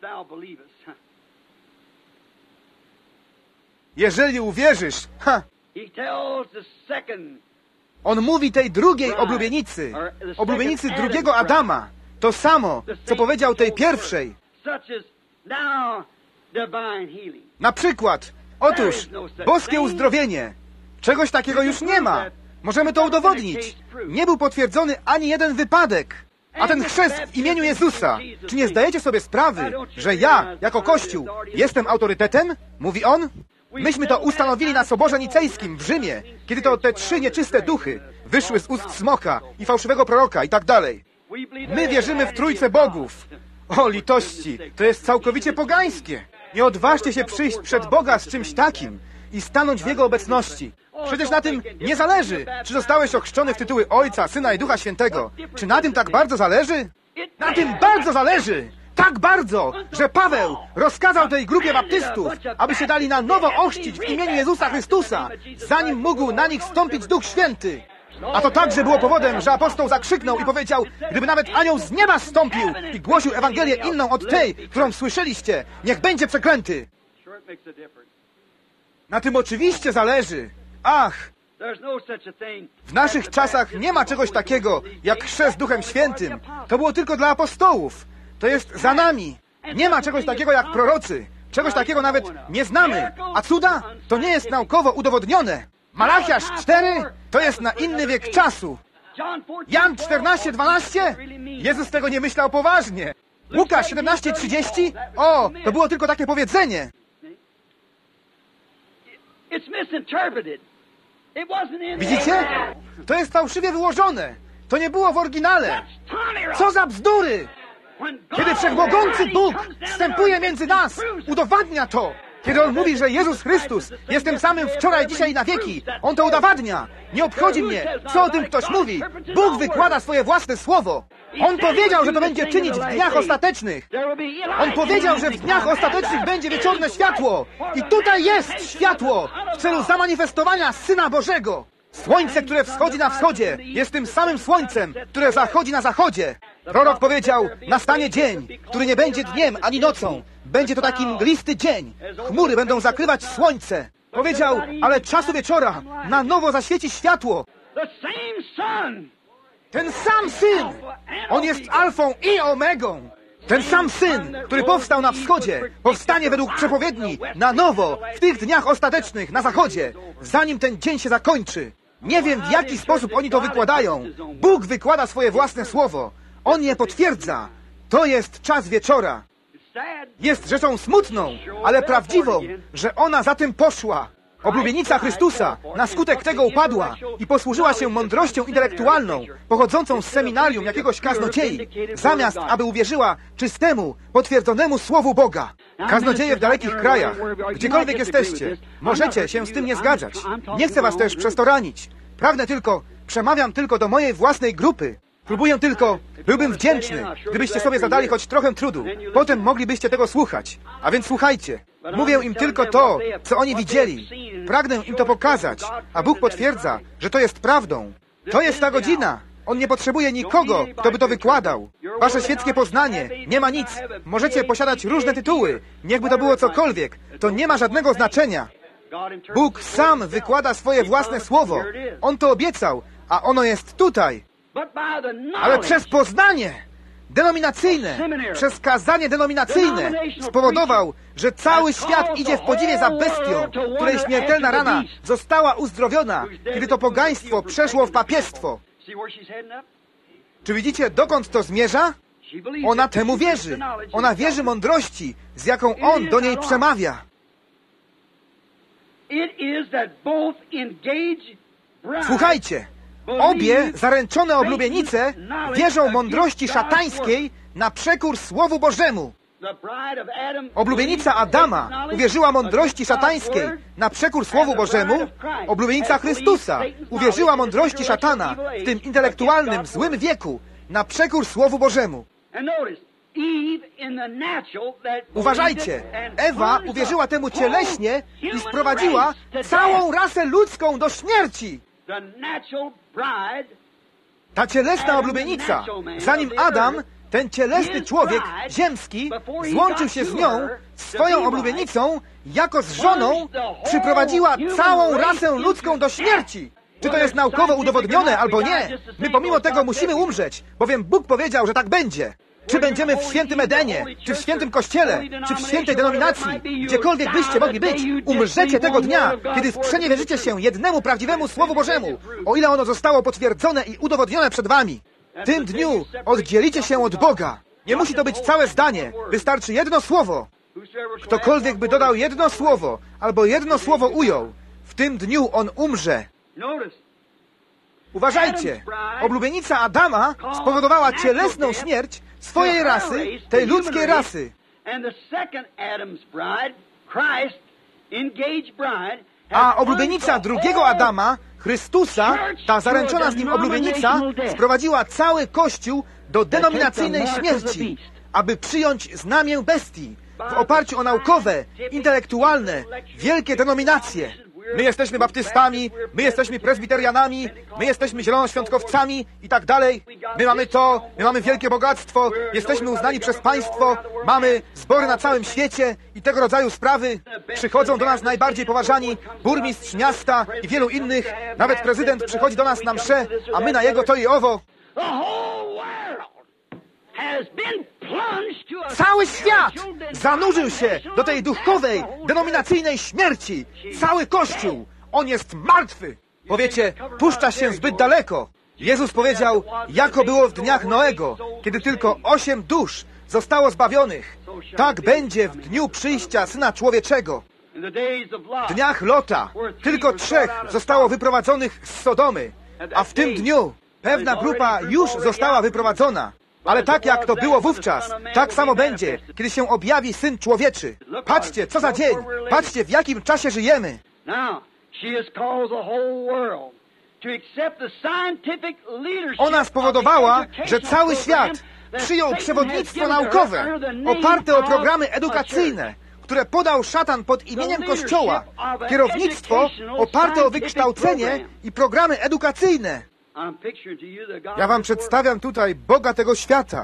Jeżeli uwierzysz, on mówi tej drugiej oblubienicy drugiego Adama, to samo, co powiedział tej pierwszej. Na przykład, otóż, boskie uzdrowienie. Czegoś takiego już nie ma. Możemy to udowodnić. Nie był potwierdzony ani jeden wypadek. A ten chrzest w imieniu Jezusa. Czy nie zdajecie sobie sprawy, że ja, jako Kościół, jestem autorytetem? Mówi on. Myśmy to ustanowili na Soborze Nicejskim w Rzymie, kiedy to te 3 nieczyste duchy wyszły z ust smoka i fałszywego proroka i tak dalej. My wierzymy w Trójcę Bogów. O litości, to jest całkowicie pogańskie. Nie odważcie się przyjść przed Boga z czymś takim i stanąć w Jego obecności. Przecież na tym nie zależy, czy zostałeś ochrzczony w tytuły Ojca, Syna i Ducha Świętego. Czy na tym tak bardzo zależy? Na tym bardzo zależy! Tak bardzo, że Paweł rozkazał tej grupie baptystów, aby się dali na nowo ochrzcić w imieniu Jezusa Chrystusa, zanim mógł na nich stąpić Duch Święty. A to także było powodem, że apostoł zakrzyknął i powiedział, gdyby nawet anioł z nieba zstąpił i głosił Ewangelię inną od tej, którą słyszeliście, niech będzie przeklęty. Na tym oczywiście zależy. Ach, w naszych czasach nie ma czegoś takiego, jak chrzest Duchem Świętym. To było tylko dla apostołów. To jest za nami. Nie ma czegoś takiego jak prorocy. Czegoś takiego nawet nie znamy. A cuda? To nie jest naukowo udowodnione. Malachiasz 4 to jest na inny wiek czasu. Jan 14:12? Jezus tego nie myślał poważnie. Łukasz 17:30? O, to było tylko takie powiedzenie. Widzicie? To jest fałszywie wyłożone. To nie było w oryginale. Co za bzdury! Kiedy Wszechmogący Bóg wstępuje między nas, udowadnia to. Kiedy On mówi, że Jezus Chrystus jest tym samym wczoraj, dzisiaj i na wieki, On to udowadnia. Nie obchodzi mnie, co o tym ktoś mówi. Bóg wykłada swoje własne słowo. On powiedział, że to będzie czynić w dniach ostatecznych. On powiedział, że w dniach ostatecznych będzie wieczorne światło. I tutaj jest światło w celu zamanifestowania Syna Bożego. Słońce, które wschodzi na wschodzie, jest tym samym słońcem, które zachodzi na zachodzie. Prorok powiedział, nastanie dzień, który nie będzie dniem ani nocą. Będzie to taki mglisty dzień. Chmury będą zakrywać słońce. Powiedział, ale czasu wieczora na nowo zaświeci światło. Ten sam Syn! On jest alfą i omegą. Ten sam Syn, który powstał na wschodzie, powstanie według przepowiedni na nowo w tych dniach ostatecznych na zachodzie, zanim ten dzień się zakończy. Nie wiem, w jaki sposób oni to wykładają. Bóg wykłada swoje własne słowo. On je potwierdza. To jest czas wieczora. Jest rzeczą smutną, ale prawdziwą, że ona za tym poszła. Oblubienica Chrystusa na skutek tego upadła i posłużyła się mądrością intelektualną, pochodzącą z seminarium jakiegoś kaznodziei, zamiast aby uwierzyła czystemu, potwierdzonemu Słowu Boga. Kaznodzieje w dalekich krajach, gdziekolwiek jesteście, możecie się z tym nie zgadzać. Nie chcę was też przez to ranić. Pragnę tylko, przemawiam tylko do mojej własnej grupy. Próbuję tylko, byłbym wdzięczny, gdybyście sobie zadali choć trochę trudu. Potem moglibyście tego słuchać. A więc słuchajcie. Mówię im tylko to, co oni widzieli. Pragnę im to pokazać, a Bóg potwierdza, że to jest prawdą. To jest ta godzina. On nie potrzebuje nikogo, kto by to wykładał. Wasze świeckie poznanie nie ma nic. Możecie posiadać różne tytuły. Niechby to było cokolwiek. To nie ma żadnego znaczenia. Bóg sam wykłada swoje własne słowo. On to obiecał, a ono jest tutaj. Ale przez poznanie denominacyjne, przez kazanie denominacyjne spowodował, że cały świat idzie w podziwie za bestią, której śmiertelna rana została uzdrowiona, kiedy to pogaństwo przeszło w papiestwo. Czy widzicie, dokąd to zmierza? Ona temu wierzy. Ona wierzy mądrości, z jaką On do niej przemawia. Słuchajcie, Obie zaręczone oblubienice wierzą mądrości szatańskiej na przekór Słowu Bożemu. Oblubienica Adama uwierzyła mądrości szatańskiej na przekór Słowu Bożemu. Oblubienica Chrystusa uwierzyła mądrości szatana w tym intelektualnym, złym wieku na przekór Słowu Bożemu. Uważajcie, Ewa uwierzyła temu cieleśnie i sprowadziła całą rasę ludzką do śmierci. Ta cielesna oblubienica, zanim Adam, ten cielesny człowiek ziemski, złączył się z nią, swoją oblubienicą, jako z żoną, przyprowadziła całą rasę ludzką do śmierci. Czy to jest naukowo udowodnione, albo nie, my pomimo tego musimy umrzeć, bowiem Bóg powiedział, że tak będzie. Czy będziemy w świętym Edenie, czy w świętym Kościele, czy w świętej denominacji, gdziekolwiek byście mogli być, umrzecie tego dnia, kiedy sprzeniewierzycie się jednemu prawdziwemu Słowu Bożemu, o ile ono zostało potwierdzone i udowodnione przed wami. W tym dniu oddzielicie się od Boga. Nie musi to być całe zdanie, wystarczy jedno słowo. Ktokolwiek by dodał jedno słowo, albo jedno słowo ujął, w tym dniu on umrze. Uważajcie, oblubienica Adama spowodowała cielesną śmierć swojej rasy, tej ludzkiej rasy. A oblubienica drugiego Adama, Chrystusa, ta zaręczona z nim oblubienica, sprowadziła cały Kościół do denominacyjnej śmierci, aby przyjąć znamię bestii w oparciu o naukowe, intelektualne, wielkie denominacje. My jesteśmy baptystami, my jesteśmy prezbiterianami, my jesteśmy zielonoświątkowcami i tak dalej. My mamy to, my mamy wielkie bogactwo, jesteśmy uznani przez państwo, mamy zbory na całym świecie i tego rodzaju sprawy. Przychodzą do nas najbardziej poważani, burmistrz miasta i wielu innych, nawet prezydent przychodzi do nas na mszę, a my na jego to i owo. Cały świat zanurzył się do tej duchowej, denominacyjnej śmierci. Cały Kościół, on jest martwy. Powiecie, puszcza się zbyt daleko. Jezus powiedział, jako było w dniach Noego, kiedy tylko 8 dusz zostało zbawionych. Tak będzie w dniu przyjścia Syna Człowieczego. W dniach Lota tylko 3 zostało wyprowadzonych z Sodomy, a w tym dniu pewna grupa już została wyprowadzona. Ale tak jak to było wówczas, tak samo będzie, kiedy się objawi Syn Człowieczy. Patrzcie, co za dzień! Patrzcie, w jakim czasie żyjemy! Ona spowodowała, że cały świat przyjął przewodnictwo naukowe, oparte o programy edukacyjne, które podał szatan pod imieniem Kościoła. Kierownictwo oparte o wykształcenie i programy edukacyjne. Ja wam przedstawiam tutaj Boga tego świata.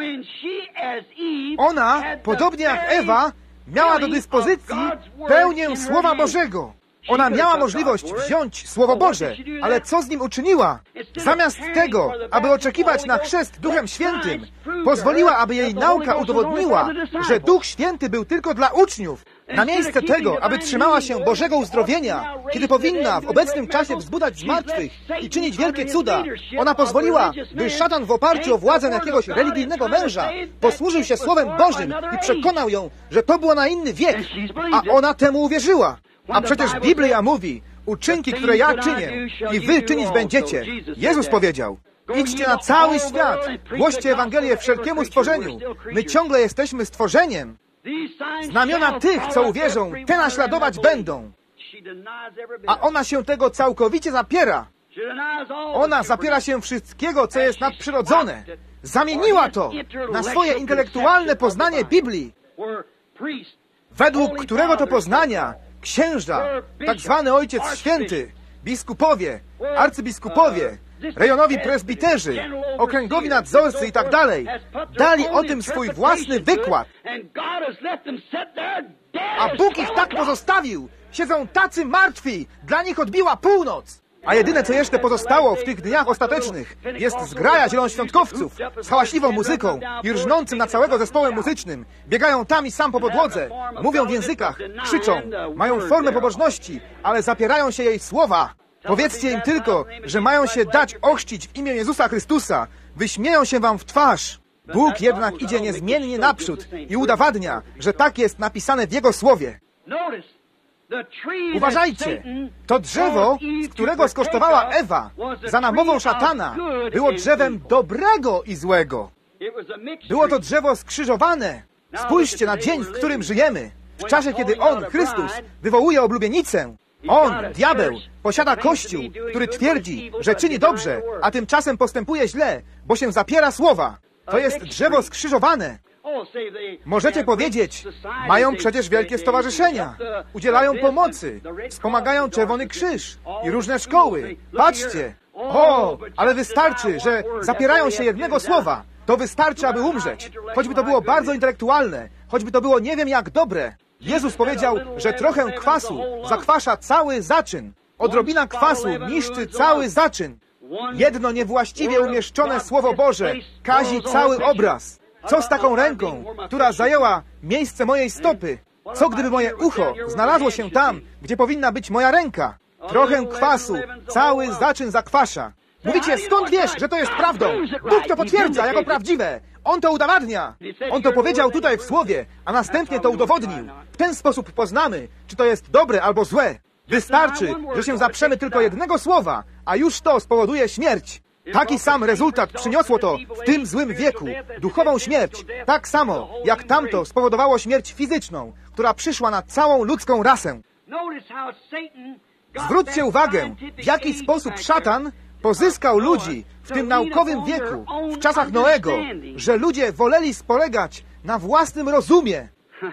Ona, podobnie jak Ewa, miała do dyspozycji pełnię Słowa Bożego. Ona miała możliwość wziąć Słowo Boże, ale co z nim uczyniła? Zamiast tego, aby oczekiwać na chrzest Duchem Świętym, pozwoliła, aby jej nauka udowodniła, że Duch Święty był tylko dla uczniów. Na miejsce tego, aby trzymała się Bożego uzdrowienia, kiedy powinna w obecnym czasie wzbudzać zmartwych i czynić wielkie cuda, ona pozwoliła, by szatan w oparciu o władzę jakiegoś religijnego męża posłużył się Słowem Bożym i przekonał ją, że to było na inny wiek, a ona temu uwierzyła. A przecież Biblia mówi, uczynki, które ja czynię, i wy czynić będziecie. Jezus powiedział, idźcie na cały świat, głoście Ewangelię wszelkiemu stworzeniu. My ciągle jesteśmy stworzeniem. Znamiona tych, co uwierzą, te naśladować będą. A ona się tego całkowicie zapiera. Ona zapiera się wszystkiego, co jest nadprzyrodzone. Zamieniła to na swoje intelektualne poznanie Biblii, według którego to poznania księża, tak zwany Ojciec Święty, biskupowie, arcybiskupowie, rejonowi prezbiterzy, okręgowi nadzorcy i tak dalej, dali o tym swój własny wykład. A Bóg ich tak pozostawił. Siedzą tacy martwi. Dla nich odbiła północ. A jedyne, co jeszcze pozostało w tych dniach ostatecznych, jest zgraja zielonoświątkowców z hałaśliwą muzyką i rżnącym na całego zespołem muzycznym. Biegają tam i sam po podłodze, mówią w językach, krzyczą, mają formę pobożności, ale zapierają się jej słowa. Powiedzcie im tylko, że mają się dać ochrzcić w imię Jezusa Chrystusa. Wyśmieją się wam w twarz. Bóg jednak idzie niezmiennie naprzód i udowadnia, że tak jest napisane w Jego Słowie. Uważajcie, to drzewo, z którego skosztowała Ewa za namową szatana, było drzewem dobrego i złego. Było to drzewo skrzyżowane. Spójrzcie na dzień, w którym żyjemy. W czasie, kiedy On, Chrystus, wywołuje oblubienicę. On, diabeł, posiada Kościół, który twierdzi, że czyni dobrze, a tymczasem postępuje źle, bo się zapiera słowa. To jest drzewo skrzyżowane. Możecie powiedzieć, mają przecież wielkie stowarzyszenia, udzielają pomocy, wspomagają Czerwony Krzyż i różne szkoły. Patrzcie! O, ale wystarczy, że zapierają się jednego słowa. To wystarczy, aby umrzeć. Choćby to było bardzo intelektualne, choćby to było nie wiem jak dobre. Jezus powiedział, że trochę kwasu zakwasza cały zaczyn. Odrobina kwasu niszczy cały zaczyn. Jedno niewłaściwie umieszczone Słowo Boże kazi cały obraz. Co z taką ręką, która zajęła miejsce mojej stopy? Co gdyby moje ucho znalazło się tam, gdzie powinna być moja ręka? Trochę kwasu cały zaczyn zakwasza. Mówicie, skąd wiesz, że to jest prawdą? Bóg to potwierdza jako prawdziwe. On to udowadnia. On to powiedział tutaj w Słowie, a następnie to udowodnił. W ten sposób poznamy, czy to jest dobre albo złe. Wystarczy, że się zaprzemy tylko jednego słowa, a już to spowoduje śmierć. Taki sam rezultat przyniosło to w tym złym wieku, duchową śmierć, tak samo jak tamto spowodowało śmierć fizyczną, która przyszła na całą ludzką rasę. Zwróćcie uwagę, w jaki sposób szatan pozyskał ludzi w tym naukowym wieku, w czasach Noego, że ludzie woleli spolegać na własnym rozumie.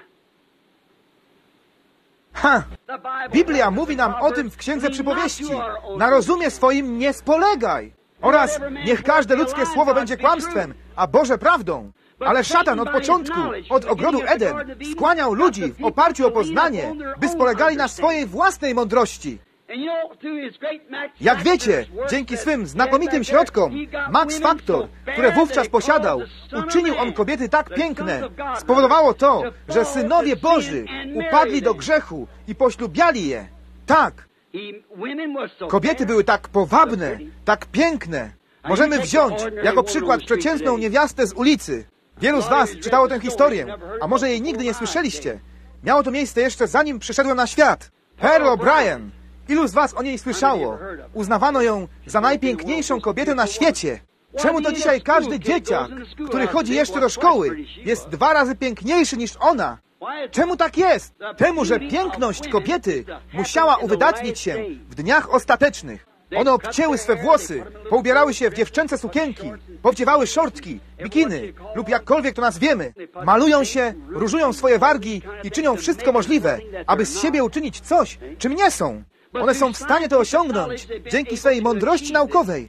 Biblia mówi nam o tym w Księdze Przypowieści. Na rozumie swoim nie spolegaj. Oraz niech każde ludzkie słowo będzie kłamstwem, a Boże prawdą. Ale szatan od początku, od ogrodu Eden, skłaniał ludzi w oparciu o poznanie, by spolegali na swojej własnej mądrości. Jak wiecie, dzięki swym znakomitym środkom, Max Factor, które wówczas posiadał, uczynił on kobiety tak piękne, spowodowało to, że synowie Boży upadli do grzechu i poślubiali je. Tak. Kobiety były tak powabne, tak piękne. Możemy wziąć jako przykład przeciętną niewiastę z ulicy. Wielu z was czytało tę historię, a może jej nigdy nie słyszeliście. Miało to miejsce jeszcze zanim przyszedłem na świat. Pearl O'Brien. Ilu z was o niej słyszało? Uznawano ją za najpiękniejszą kobietę na świecie. Czemu to dzisiaj każdy dzieciak, który chodzi jeszcze do szkoły, jest 2 razy piękniejszy niż ona? Czemu tak jest? Temu, że piękność kobiety musiała uwydatnić się w dniach ostatecznych. One obcięły swe włosy, poubierały się w dziewczęce sukienki, powdziewały szortki, bikiny lub jakkolwiek to nazwiemy. Malują się, różują swoje wargi i czynią wszystko możliwe, aby z siebie uczynić coś, czym nie są. One są w stanie to osiągnąć dzięki swej mądrości naukowej.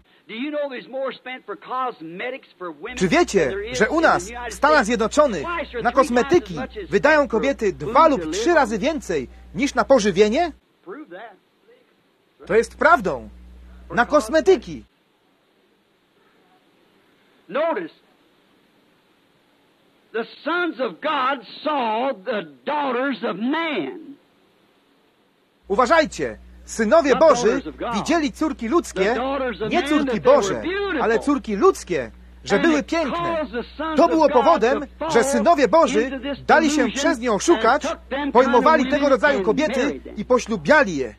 Czy wiecie, że u nas, w Stanach Zjednoczonych, na kosmetyki wydają kobiety 2 lub 3 razy więcej niż na pożywienie? To jest prawdą. Na kosmetyki. Notice, the sons of God saw the daughters of man. Uważajcie, synowie Boży widzieli córki ludzkie, nie córki Boże, ale córki ludzkie, że były piękne. To było powodem, że synowie Boży dali się przez nie oszukać, pojmowali tego rodzaju kobiety i poślubiali je.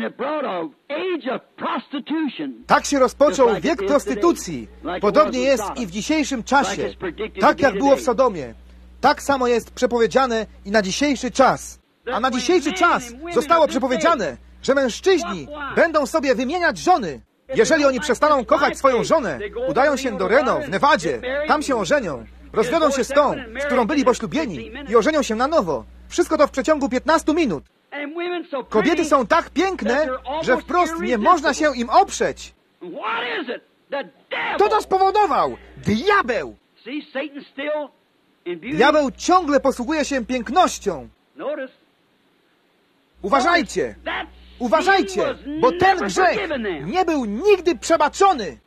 Tak się rozpoczął wiek prostytucji. Podobnie jest i w dzisiejszym czasie. Tak jak było w Sodomie. Tak samo jest przepowiedziane i na dzisiejszy czas. A na dzisiejszy czas zostało przepowiedziane, że mężczyźni będą sobie wymieniać żony. Jeżeli oni przestaną kochać swoją żonę, udają się do Reno w Nevadzie, tam się ożenią, rozwiodą się z tą, z którą byli poślubieni i ożenią się na nowo. Wszystko to w przeciągu 15 minut. Kobiety są tak piękne, że wprost nie można się im oprzeć. Kto to spowodował? Diabeł! Diabeł ciągle posługuje się pięknością. Uważajcie! Uważajcie, bo ten grzech nie był nigdy przebaczony.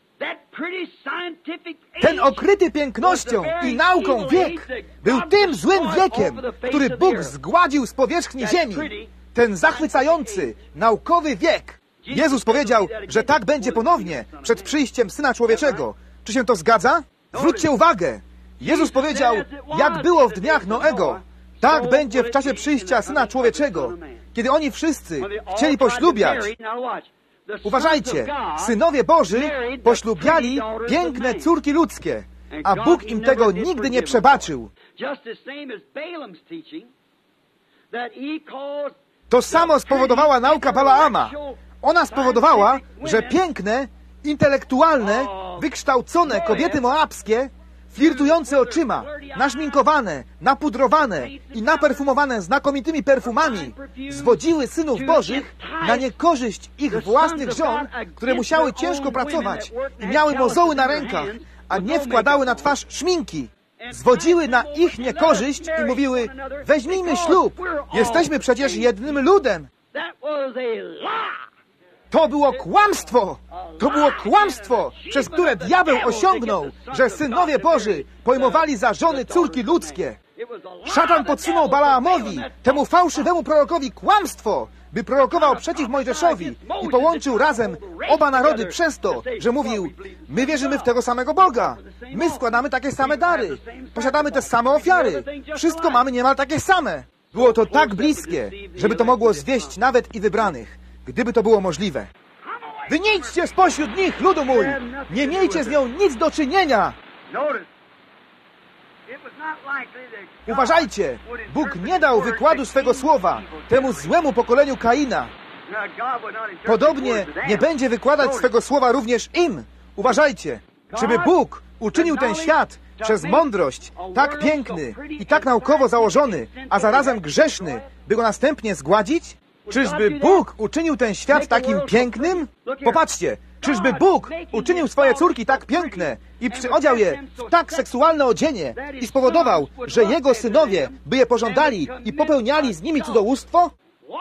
Ten okryty pięknością i nauką wiek był tym złym wiekiem, który Bóg zgładził z powierzchni ziemi. Ten zachwycający, naukowy wiek. Jezus powiedział, że tak będzie ponownie przed przyjściem Syna Człowieczego. Czy się to zgadza? Zwróćcie uwagę. Jezus powiedział, jak było w dniach Noego, tak będzie w czasie przyjścia Syna Człowieczego. kiedy oni wszyscy chcieli poślubiać. Uważajcie, synowie Boży poślubiali piękne córki ludzkie, a Bóg im tego nigdy nie przebaczył. To samo spowodowała nauka Balaama. Ona spowodowała, że piękne, intelektualne, wykształcone kobiety moabskie, flirtujące oczyma, naszminkowane, napudrowane i naperfumowane znakomitymi perfumami, zwodziły synów Bożych na niekorzyść ich własnych żon, które musiały ciężko pracować i miały mozoły na rękach, a nie wkładały na twarz szminki. Zwodziły na ich niekorzyść i mówiły: weźmijmy ślub, jesteśmy przecież jednym ludem. To było kłamstwo! To było kłamstwo, przez które diabeł osiągnął, że synowie Boży pojmowali za żony córki ludzkie. Szatan podsunął Balaamowi, temu fałszywemu prorokowi, kłamstwo, by prorokował przeciw Mojżeszowi i połączył razem oba narody przez to, że mówił: my wierzymy w tego samego Boga, my składamy takie same dary, posiadamy te same ofiary, wszystko mamy niemal takie same. Było to tak bliskie, żeby to mogło zwieść nawet i wybranych, gdyby to było możliwe. Wynieście spośród nich, ludu mój! Nie miejcie z nią nic do czynienia! Uważajcie! Bóg nie dał wykładu swego słowa temu złemu pokoleniu Kaina. Podobnie nie będzie wykładać swego słowa również im. Uważajcie! Czyby Bóg uczynił ten świat przez mądrość tak piękny i tak naukowo założony, a zarazem grzeszny, by go następnie zgładzić? Czyżby Bóg uczynił ten świat takim pięknym? Popatrzcie, czyżby Bóg uczynił swoje córki tak piękne i przyodział je w tak seksualne odzienie i spowodował, że Jego synowie by je pożądali i popełniali z nimi cudzołóstwo?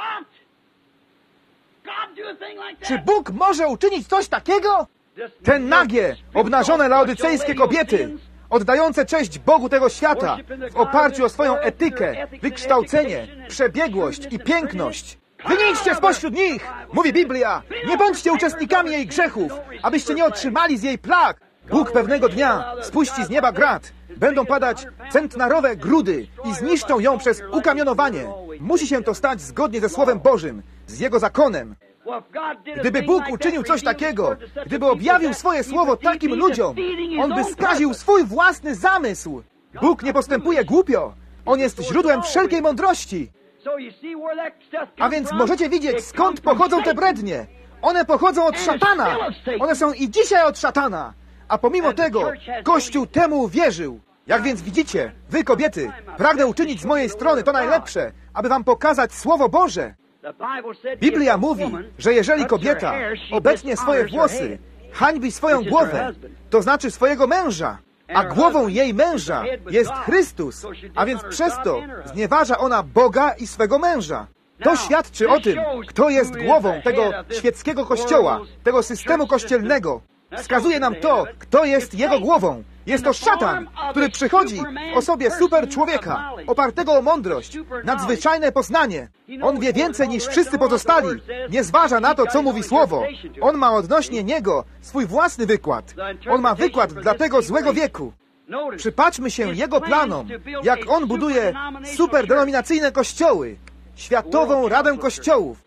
Czy Bóg może uczynić coś takiego? Te nagie, obnażone laodycejskie kobiety, oddające cześć Bogu tego świata w oparciu o swoją etykę, wykształcenie, przebiegłość i piękność. Wynieście spośród nich, mówi Biblia, nie bądźcie uczestnikami jej grzechów, abyście nie otrzymali z jej plag. Bóg pewnego dnia spuści z nieba grat, będą padać centnarowe grudy i zniszczą ją przez ukamionowanie. Musi się to stać zgodnie ze Słowem Bożym, z Jego zakonem. Gdyby Bóg uczynił coś takiego, gdyby objawił swoje słowo takim ludziom, On by skaził swój własny zamysł. Bóg nie postępuje głupio. On jest źródłem wszelkiej mądrości. A więc możecie widzieć, skąd pochodzą te brednie. One pochodzą od szatana. One są i dzisiaj od szatana. A pomimo tego Kościół temu wierzył. Jak więc widzicie, wy kobiety, pragnę uczynić z mojej strony to najlepsze, aby wam pokazać Słowo Boże. Biblia mówi, że jeżeli kobieta obetnie swoje włosy, hańbi swoją głowę, to znaczy swojego męża, a głową jej męża jest Chrystus, a więc przez to znieważa ona Boga i swego męża. To świadczy o tym, kto jest głową tego świeckiego kościoła, tego systemu kościelnego. Wskazuje nam to, kto jest jego głową. Jest to szatan, który przychodzi w osobie super człowieka, opartego o mądrość, nadzwyczajne poznanie. On wie więcej niż wszyscy pozostali. Nie zważa na to, co mówi Słowo. On ma odnośnie niego swój własny wykład. On ma wykład dla tego złego wieku. Przypatrzmy się jego planom, jak on buduje superdenominacyjne kościoły, Światową Radę Kościołów.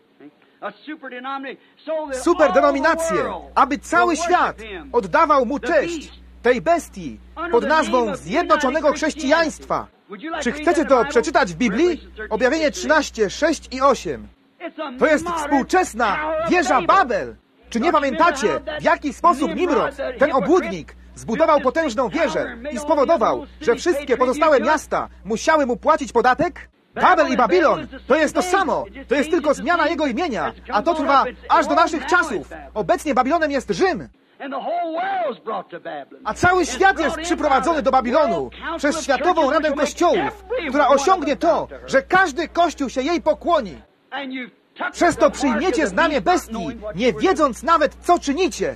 Superdenominację, aby cały świat oddawał mu cześć, tej bestii, pod nazwą Zjednoczonego Chrześcijaństwa. Czy chcecie to przeczytać w Biblii? Objawienie 13, 6 i 8. To jest współczesna wieża Babel. Czy nie pamiętacie, w jaki sposób Nimrod, ten obłudnik, zbudował potężną wieżę i spowodował, że wszystkie pozostałe miasta musiały mu płacić podatek? Babel i Babilon to jest to samo. To jest tylko zmiana jego imienia, a to trwa aż do naszych czasów. Obecnie Babilonem jest Rzym. A cały świat jest przyprowadzony do Babilonu przez Światową Radę Kościołów, która osiągnie to, że każdy kościół się jej pokłoni. Przez to przyjmiecie znamię bestii, nie wiedząc nawet, co czynicie.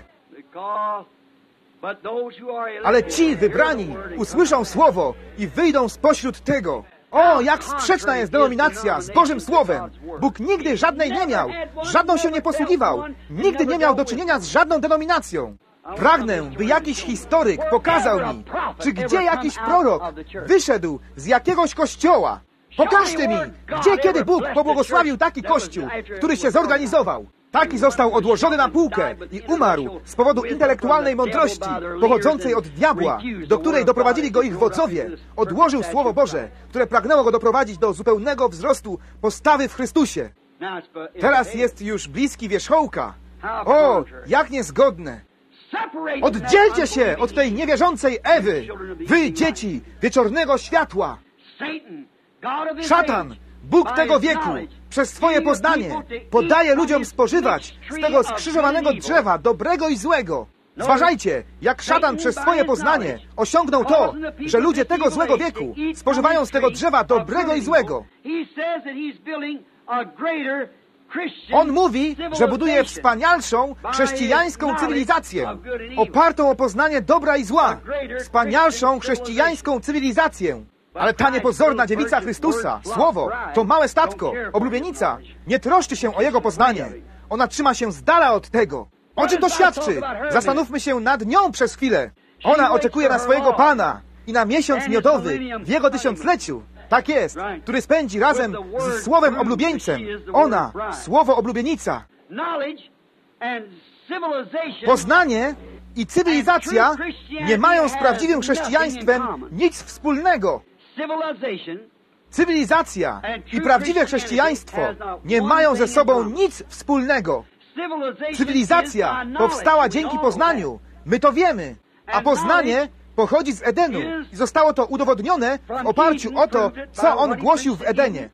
Ale ci wybrani usłyszą słowo i wyjdą spośród tego. O, jak sprzeczna jest denominacja z Bożym Słowem! Bóg nigdy żadnej nie miał, żadną się nie posługiwał, nigdy nie miał do czynienia z żadną denominacją. Pragnę, by jakiś historyk pokazał mi, czy gdzie jakiś prorok wyszedł z jakiegoś kościoła. Pokażcie mi, gdzie kiedy Bóg pobłogosławił taki kościół, który się zorganizował. Taki został odłożony na półkę i umarł z powodu intelektualnej mądrości pochodzącej od diabła, do której doprowadzili go ich wodzowie. Odłożył Słowo Boże, które pragnęło go doprowadzić do zupełnego wzrostu postawy w Chrystusie. Teraz jest już bliski wierzchołka. O, jak niezgodne! Oddzielcie się od tej niewierzącej Ewy, wy, dzieci wieczornego światła. Szatan, Bóg tego wieku, przez swoje poznanie podaje ludziom spożywać z tego skrzyżowanego drzewa dobrego i złego. Zważajcie, jak szatan przez swoje poznanie osiągnął to, że ludzie tego złego wieku spożywają z tego drzewa dobrego i złego. On mówi, że buduje wspanialszą chrześcijańską cywilizację, opartą o poznanie dobra i zła. Wspanialszą chrześcijańską cywilizację. Ale ta niepozorna dziewica Chrystusa, Słowo, to małe statko, oblubienica, nie troszczy się o jego poznanie. Ona trzyma się z dala od tego. O czym to świadczy? Zastanówmy się nad nią przez chwilę. Ona oczekuje na swojego Pana i na miesiąc miodowy w jego tysiącleciu. Tak jest, który spędzi razem z Słowem oblubieńcem. Ona, Słowo oblubienica. Poznanie i cywilizacja nie mają z prawdziwym chrześcijaństwem nic wspólnego. Cywilizacja i prawdziwe chrześcijaństwo nie mają ze sobą nic wspólnego. Cywilizacja powstała dzięki poznaniu. My to wiemy. A poznanie pochodzi z Edenu i zostało to udowodnione w oparciu o to, co on głosił w Edenie.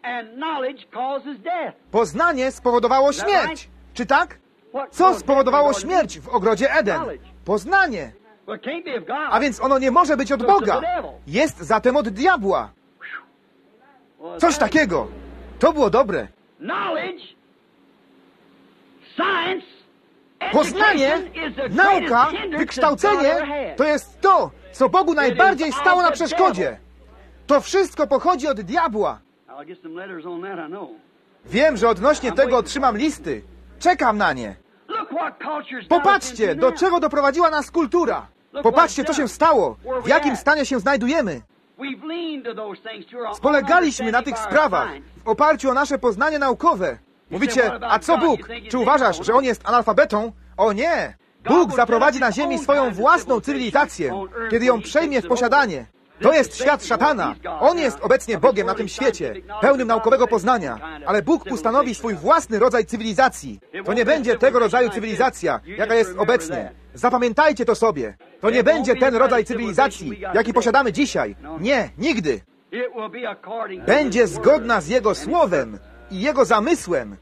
Poznanie spowodowało śmierć. Czy tak? Co spowodowało śmierć w ogrodzie Eden? Poznanie. A więc ono nie może być od Boga. Jest zatem od diabła. Coś takiego. To było dobre. Poznanie, nauka, wykształcenie to jest to, co Bogu najbardziej stało na przeszkodzie. To wszystko pochodzi od diabła. Wiem, że odnośnie tego otrzymam listy. Czekam na nie. Popatrzcie, do czego doprowadziła nas kultura. Popatrzcie, co się stało, w jakim stanie się znajdujemy. Spolegaliśmy na tych sprawach w oparciu o nasze poznanie naukowe. Mówicie, a co Bóg? Czy uważasz, że On jest analfabetą? O nie! Bóg zaprowadzi na ziemi swoją własną cywilizację, kiedy ją przejmie w posiadanie. To jest świat szatana. On jest obecnie Bogiem na tym świecie, pełnym naukowego poznania, ale Bóg ustanowi swój własny rodzaj cywilizacji. To nie będzie tego rodzaju cywilizacja, jaka jest obecnie. Zapamiętajcie to sobie. To nie będzie ten rodzaj cywilizacji, jaki posiadamy dzisiaj. Nie, nigdy. Będzie zgodna z Jego Słowem i Jego zamysłem.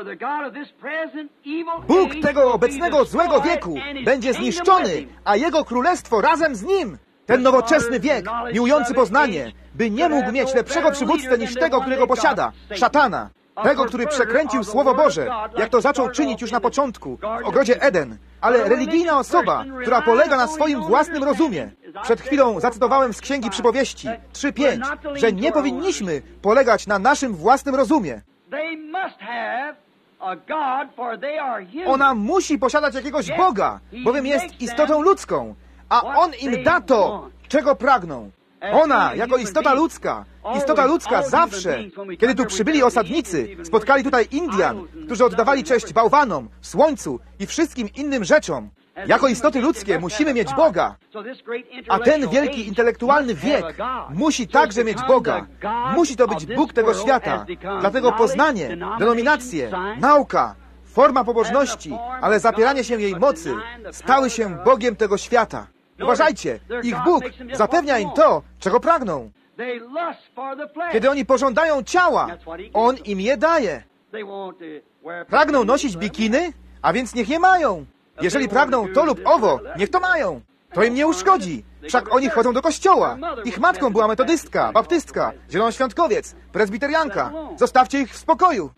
Bóg tego obecnego złego wieku będzie zniszczony, a Jego królestwo razem z Nim. Ten nowoczesny wiek, miłujący poznanie, by nie mógł mieć lepszego przywódcę niż tego, którego posiada, szatana. Tego, który przekręcił Słowo Boże, jak to zaczął czynić już na początku, w ogrodzie Eden. Ale religijna osoba, która polega na swoim własnym rozumie. Przed chwilą zacytowałem z Księgi Przypowieści 3:5, że nie powinniśmy polegać na naszym własnym rozumie. Ona musi posiadać jakiegoś Boga, bowiem jest istotą ludzką, a On im da to, czego pragną. Ona, jako istota ludzka zawsze, kiedy tu przybyli osadnicy, spotkali tutaj Indian, którzy oddawali cześć bałwanom, słońcu i wszystkim innym rzeczom. Jako istoty ludzkie musimy mieć Boga. A ten wielki intelektualny wiek musi także mieć Boga. Musi to być Bóg tego świata. Dlatego poznanie, denominacje, nauka, forma pobożności, ale zapieranie się jej mocy stały się Bogiem tego świata. Uważajcie, ich Bóg zapewnia im to, czego pragną. Kiedy oni pożądają ciała, On im je daje. Pragną nosić bikiny, a więc niech je mają. Jeżeli pragną to lub owo, niech to mają. To im nie uszkodzi. Wszak oni chodzą do kościoła. Ich matką była metodystka, baptystka, zielonoświątkowiec, prezbiterianka. Zostawcie ich w spokoju.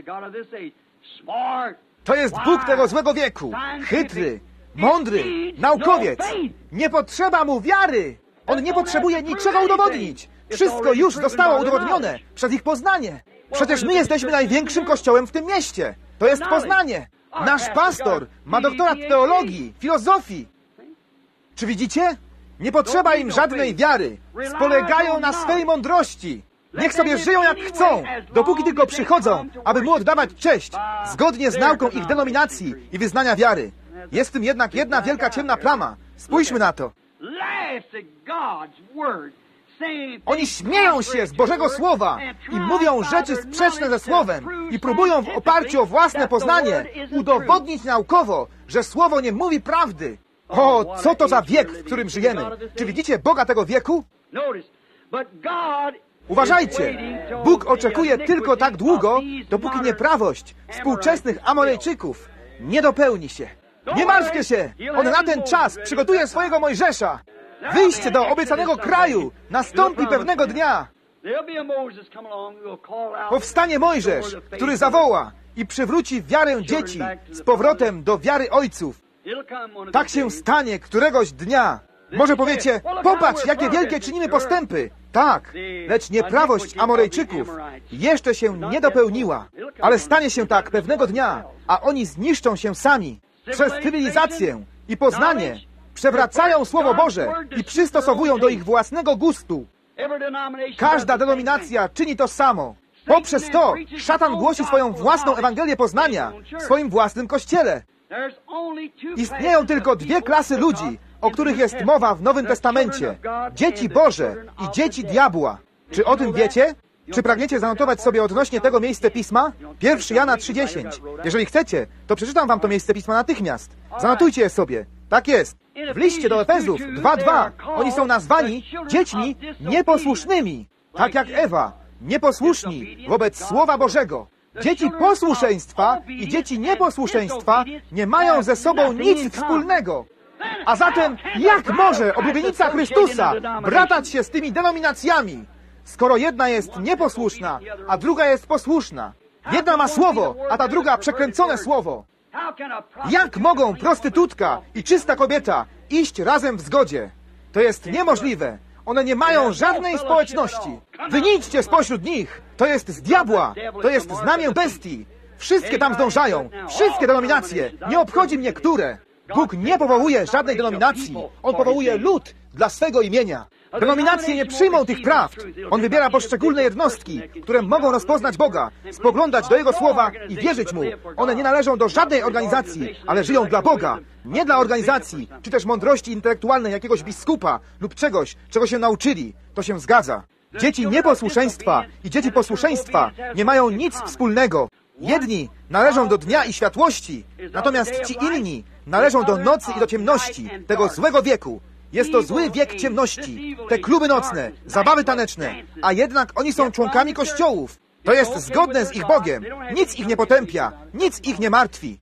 To jest Bóg tego złego wieku. Chytry, mądry, naukowiec. Nie potrzeba mu wiary. On nie potrzebuje niczego udowodnić. Wszystko już zostało udowodnione przez ich poznanie. Przecież my jesteśmy największym kościołem w tym mieście. To jest poznanie. Nasz pastor ma doktorat teologii, filozofii. Czy widzicie? Nie potrzeba im żadnej wiary. Spolegają na swej mądrości. Niech sobie żyją jak chcą, dopóki tylko przychodzą, aby Mu oddawać cześć, zgodnie z nauką ich denominacji i wyznania wiary. Jest w tym jednak jedna wielka ciemna plama. Spójrzmy na to. Oni śmieją się z Bożego Słowa i mówią rzeczy sprzeczne ze Słowem i próbują w oparciu o własne poznanie udowodnić naukowo, że Słowo nie mówi prawdy. O, co to za wiek, w którym żyjemy? Czy widzicie Boga tego wieku? Uważajcie, Bóg oczekuje tylko tak długo, dopóki nieprawość współczesnych Amonejczyków nie dopełni się. Nie martwcie się! On na ten czas przygotuje swojego Mojżesza. Wyjście do obiecanego kraju nastąpi pewnego dnia. Powstanie Mojżesz, który zawoła i przywróci wiarę dzieci z powrotem do wiary ojców. Tak się stanie któregoś dnia. Może powiecie, popatrz, jakie wielkie czynimy postępy. Tak, lecz nieprawość Amorejczyków jeszcze się nie dopełniła. Ale stanie się tak pewnego dnia, a oni zniszczą się sami. Przez cywilizację i poznanie przewracają Słowo Boże i przystosowują do ich własnego gustu. Każda denominacja czyni to samo. Poprzez to szatan głosi swoją własną Ewangelię poznania w swoim własnym kościele. Istnieją tylko dwie klasy ludzi, o których jest mowa w Nowym Testamencie. Dzieci Boże i dzieci diabła. Czy o tym wiecie? Czy pragniecie zanotować sobie odnośnie tego miejsce Pisma? 1 Jana 3,10. Jeżeli chcecie, to przeczytam wam to miejsce Pisma natychmiast. Zanotujcie je sobie. Tak jest. W liście do Efezów 2:2 oni są nazwani dziećmi nieposłusznymi. Tak jak Ewa, nieposłuszni wobec Słowa Bożego. Dzieci posłuszeństwa i dzieci nieposłuszeństwa nie mają ze sobą nic wspólnego. A zatem jak może oblubienica Chrystusa bratać się z tymi denominacjami, skoro jedna jest nieposłuszna, a druga jest posłuszna? Jedna ma słowo, a ta druga przekręcone słowo. Jak mogą prostytutka i czysta kobieta iść razem w zgodzie? To jest niemożliwe. One nie mają żadnej społeczności. Wynijdźcie spośród nich. To jest z diabła. To jest znamię bestii. Wszystkie tam zdążają. Wszystkie denominacje. Nie obchodzi mnie, które. Bóg nie powołuje żadnej denominacji. On powołuje lud dla swego imienia. Denominacje nie przyjmą tych prawd. On wybiera poszczególne jednostki, które mogą rozpoznać Boga, spoglądać do Jego Słowa i wierzyć Mu. One nie należą do żadnej organizacji, ale żyją dla Boga. Nie dla organizacji, czy też mądrości intelektualnej jakiegoś biskupa lub czegoś, czego się nauczyli. To się zgadza. Dzieci nieposłuszeństwa i dzieci posłuszeństwa nie mają nic wspólnego. Jedni należą do dnia i światłości, natomiast ci inni należą do nocy i do ciemności, tego złego wieku. Jest to zły wiek ciemności, te kluby nocne, zabawy taneczne, a jednak oni są członkami kościołów. To jest zgodne z ich Bogiem. Nic ich nie potępia, nic ich nie martwi.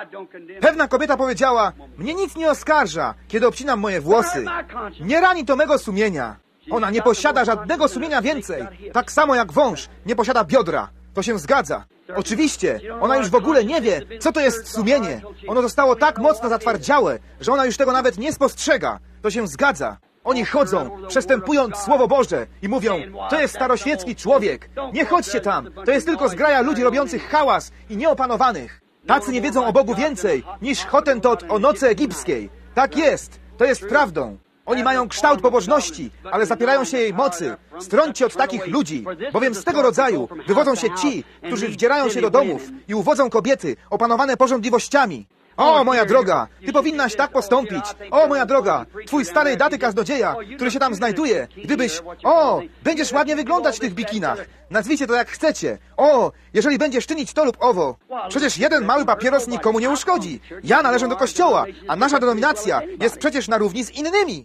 Pewna kobieta powiedziała, mnie nic nie oskarża, kiedy obcinam moje włosy. Nie rani to mego sumienia. Ona nie posiada żadnego sumienia więcej, tak samo jak wąż nie posiada biodra. To się zgadza. Oczywiście, ona już w ogóle nie wie, co to jest sumienie. Ono zostało tak mocno zatwardziałe, że ona już tego nawet nie spostrzega. To się zgadza. Oni chodzą, przestępując Słowo Boże i mówią, to jest staroświecki człowiek. Nie chodźcie tam, to jest tylko zgraja ludzi robiących hałas i nieopanowanych. Tacy nie wiedzą o Bogu więcej niż Hotentot o nocy egipskiej. Tak jest, to jest prawdą. Oni mają kształt pobożności, ale zapierają się jej mocy. Strąćcie od takich ludzi, bowiem z tego rodzaju wywodzą się ci, którzy wdzierają się do domów i uwodzą kobiety opanowane pożądliwościami. O, moja droga, ty powinnaś tak postąpić. O, moja droga, twój starej daty kaznodzieja, który się tam znajduje, gdybyś... O, będziesz ładnie wyglądać w tych bikinach. Nazwijcie to jak chcecie. O, jeżeli będziesz czynić to lub owo. Przecież jeden mały papieros nikomu nie uszkodzi. Ja należę do kościoła, a nasza denominacja jest przecież na równi z innymi.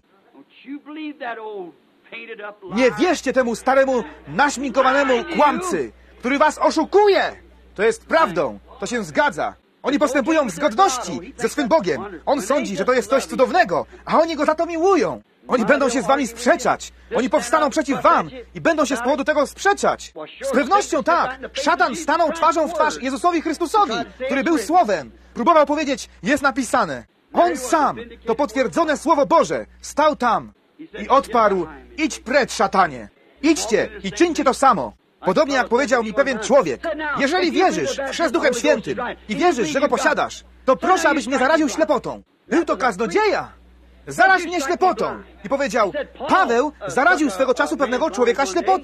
Nie wierzcie temu staremu, naśminkowanemu kłamcy, który was oszukuje. To jest prawdą. To się zgadza. Oni postępują w zgodności ze swym Bogiem. On sądzi, że to jest coś cudownego, a oni go za to miłują. Oni będą się z wami sprzeczać. Oni powstaną przeciw wam i będą się z powodu tego sprzeczać. Z pewnością tak. Szatan stanął twarzą w twarz Jezusowi Chrystusowi, który był Słowem. Próbował powiedzieć, jest napisane. On sam, to potwierdzone Słowo Boże, stał tam i odparł, idź precz, szatanie. Idźcie i czyńcie to samo. Podobnie jak powiedział mi pewien człowiek, jeżeli wierzysz w chrzest Duchem Świętym i wierzysz, że go posiadasz, to proszę, abyś mnie zaraził ślepotą. Był to kaznodzieja. Zaraź mnie ślepotą. I powiedział, Paweł zaraził swego czasu pewnego człowieka ślepotą.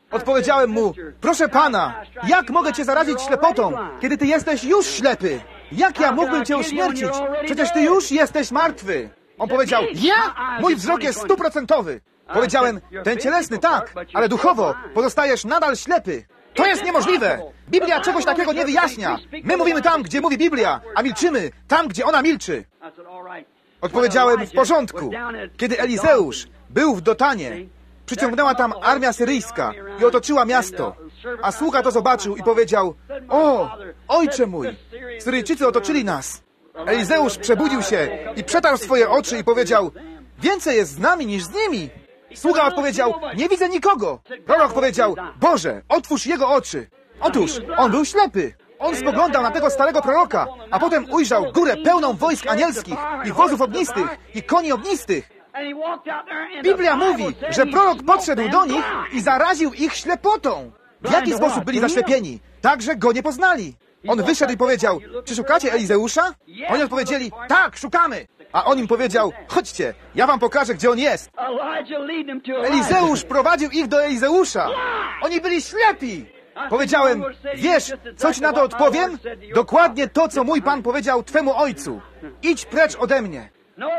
Odpowiedziałem mu, proszę pana, jak mogę cię zarazić ślepotą, kiedy ty jesteś już ślepy? Jak ja mógłbym cię uśmiercić? Przecież ty już jesteś martwy. On powiedział, ja? Mój wzrok jest 100%. Powiedziałem, ten cielesny tak, ale duchowo pozostajesz nadal ślepy. To jest niemożliwe. Biblia czegoś takiego nie wyjaśnia. My mówimy tam, gdzie mówi Biblia, a milczymy tam, gdzie ona milczy. Odpowiedziałem, w porządku. Kiedy Elizeusz był w Dotanie, przyciągnęła tam armia syryjska i otoczyła miasto. A sługa to zobaczył i powiedział, o, ojcze mój, Syryjczycy otoczyli nas. Elizeusz przebudził się i przetarł swoje oczy i powiedział, więcej jest z nami niż z nimi. Sługa odpowiedział, nie widzę nikogo. Prorok powiedział, Boże, otwórz jego oczy. Otóż, on był ślepy. On spoglądał na tego starego proroka, a potem ujrzał górę pełną wojsk anielskich i wozów ognistych i koni ognistych. Biblia mówi, że prorok podszedł do nich i zaraził ich ślepotą. W jaki sposób byli zaślepieni? Tak, że go nie poznali. On wyszedł i powiedział, czy szukacie Elizeusza? Oni odpowiedzieli, tak, szukamy. A on im powiedział, chodźcie, ja wam pokażę, gdzie on jest. Elizeusz prowadził ich do Elizeusza. Oni byli ślepi. Powiedziałem, wiesz, co ci na to odpowiem? Dokładnie to, co mój Pan powiedział twemu ojcu. Idź precz ode mnie.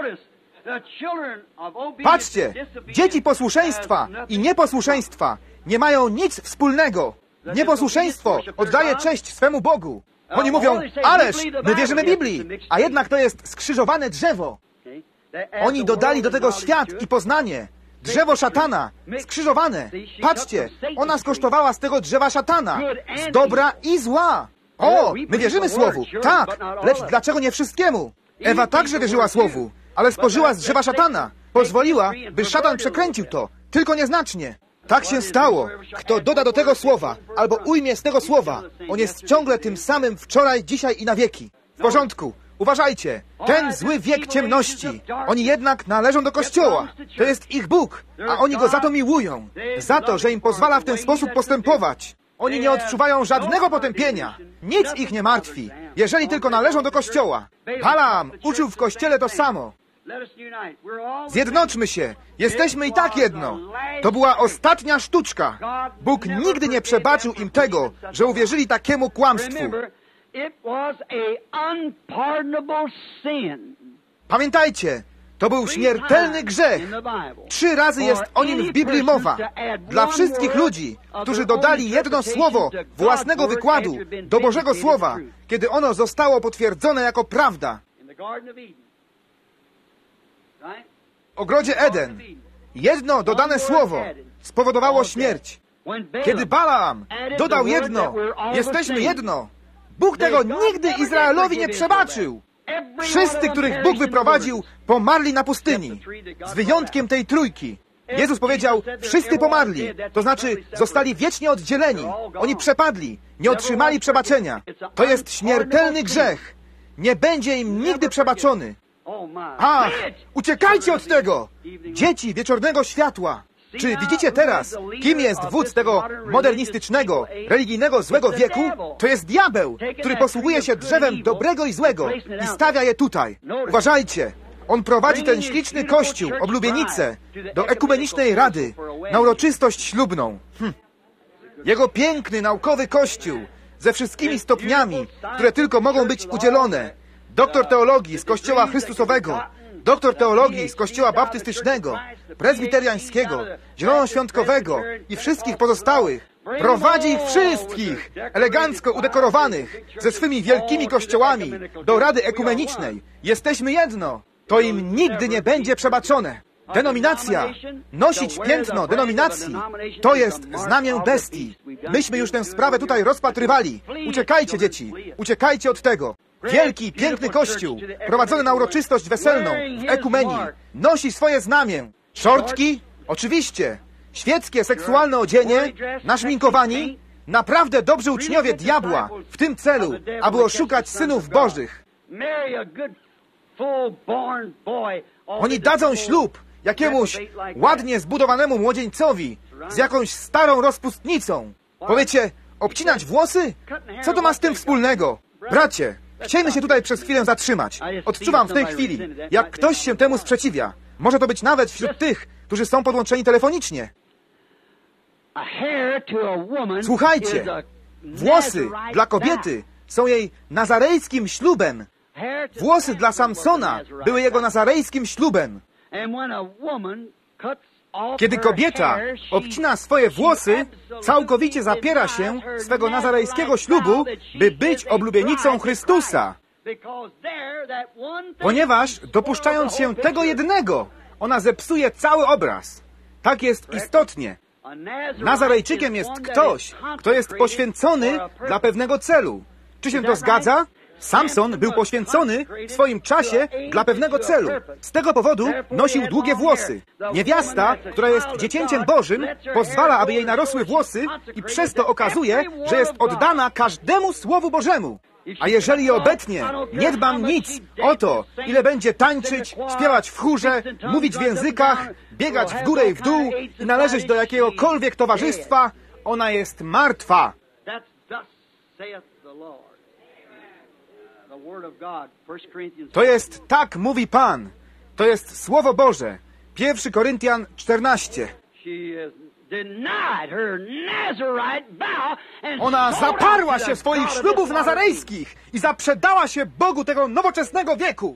Patrzcie, dzieci posłuszeństwa i nieposłuszeństwa nie mają nic wspólnego. Nieposłuszeństwo oddaje cześć swemu Bogu. Oni mówią, ależ my wierzymy Biblii, a jednak to jest skrzyżowane drzewo. Oni dodali do tego świat i poznanie. Drzewo szatana, skrzyżowane. Patrzcie, ona skosztowała z tego drzewa szatana. Z dobra i zła. O, my wierzymy Słowu. Tak, lecz dlaczego nie wszystkiemu? Ewa także wierzyła Słowu, ale spożyła z drzewa szatana. Pozwoliła, by szatan przekręcił to, tylko nieznacznie. Tak się stało. Kto doda do tego słowa, albo ujmie z tego słowa, on jest ciągle tym samym wczoraj, dzisiaj i na wieki. W porządku. Uważajcie, ten zły wiek ciemności, oni jednak należą do Kościoła. To jest ich Bóg, a oni Go za to miłują. Za to, że im pozwala w ten sposób postępować. Oni nie odczuwają żadnego potępienia. Nic ich nie martwi, jeżeli tylko należą do Kościoła. Balaam uczył w Kościele to samo. Zjednoczmy się. Jesteśmy i tak jedno. To była ostatnia sztuczka. Bóg nigdy nie przebaczył im tego, że uwierzyli takiemu kłamstwu. Pamiętajcie, to był śmiertelny grzech. 3 razy jest o nim w Biblii mowa. Dla wszystkich ludzi, którzy dodali jedno słowo własnego wykładu do Bożego Słowa, kiedy ono zostało potwierdzone jako prawda. W ogrodzie Eden jedno dodane słowo spowodowało śmierć. Kiedy Balaam dodał jedno, jesteśmy jedno, Bóg tego nigdy Izraelowi nie przebaczył. Wszyscy, których Bóg wyprowadził, pomarli na pustyni, z wyjątkiem tej trójki. Jezus powiedział, wszyscy pomarli, to znaczy zostali wiecznie oddzieleni. Oni przepadli, nie otrzymali przebaczenia. To jest śmiertelny grzech. Nie będzie im nigdy przebaczony. Ach, uciekajcie od tego! Dzieci wieczornego światła. Czy widzicie teraz, kim jest wódz tego modernistycznego, religijnego złego wieku? To jest diabeł, który posługuje się drzewem dobrego i złego i stawia je tutaj. Uważajcie, on prowadzi ten śliczny kościół, oblubienicę, do ekumenicznej rady, na uroczystość ślubną. Jego piękny, naukowy kościół, ze wszystkimi stopniami, które tylko mogą być udzielone. Doktor teologii z Kościoła Chrystusowego, doktor teologii z Kościoła Baptystycznego, Prezbiteriańskiego, Zielonoświątkowego i wszystkich pozostałych. Prowadzi ich wszystkich, elegancko udekorowanych, ze swymi wielkimi kościołami, do Rady Ekumenicznej. Jesteśmy jedno. To im nigdy nie będzie przebaczone. Denominacja, nosić piętno denominacji, to jest znamię bestii. Myśmy już tę sprawę tutaj rozpatrywali. Uciekajcie, dzieci, uciekajcie od tego. Wielki, piękny kościół, prowadzony na uroczystość weselną, w ekumenii, nosi swoje znamię. Szortki? Oczywiście. Świeckie, seksualne odzienie, naszminkowani, naprawdę dobrzy uczniowie diabła w tym celu, aby oszukać synów bożych. Oni dadzą ślub jakiemuś ładnie zbudowanemu młodzieńcowi z jakąś starą rozpustnicą. Powiecie, obcinać włosy? Co to ma z tym wspólnego? Bracie, chciejmy się tutaj przez chwilę zatrzymać. Odczuwam w tej chwili, jak ktoś się temu sprzeciwia. Może to być nawet wśród tych, którzy są podłączeni telefonicznie. Słuchajcie, włosy dla kobiety są jej nazarejskim ślubem. Włosy dla Samsona były jego nazarejskim ślubem. Kiedy kobieta obcina swoje włosy, całkowicie zapiera się swego nazarejskiego ślubu, by być oblubienicą Chrystusa. Ponieważ dopuszczając się tego jednego, ona zepsuje cały obraz. Tak jest istotnie. Nazarejczykiem jest ktoś, kto jest poświęcony dla pewnego celu. Czy się to zgadza? Samson był poświęcony w swoim czasie dla pewnego celu. Z tego powodu nosił długie włosy. Niewiasta, która jest dziecięciem Bożym, pozwala, aby jej narosły włosy i przez to okazuje, że jest oddana każdemu Słowu Bożemu. A jeżeli je obetnie, nie dbam nic o to, ile będzie tańczyć, śpiewać w chórze, mówić w językach, biegać w górę i w dół i należeć do jakiegokolwiek towarzystwa, ona jest martwa. To jest tak mówi Pan. To jest Słowo Boże. 1 Koryntian 14. Ona zaparła się swoich ślubów nazarejskich i zaprzedała się Bogu tego nowoczesnego wieku.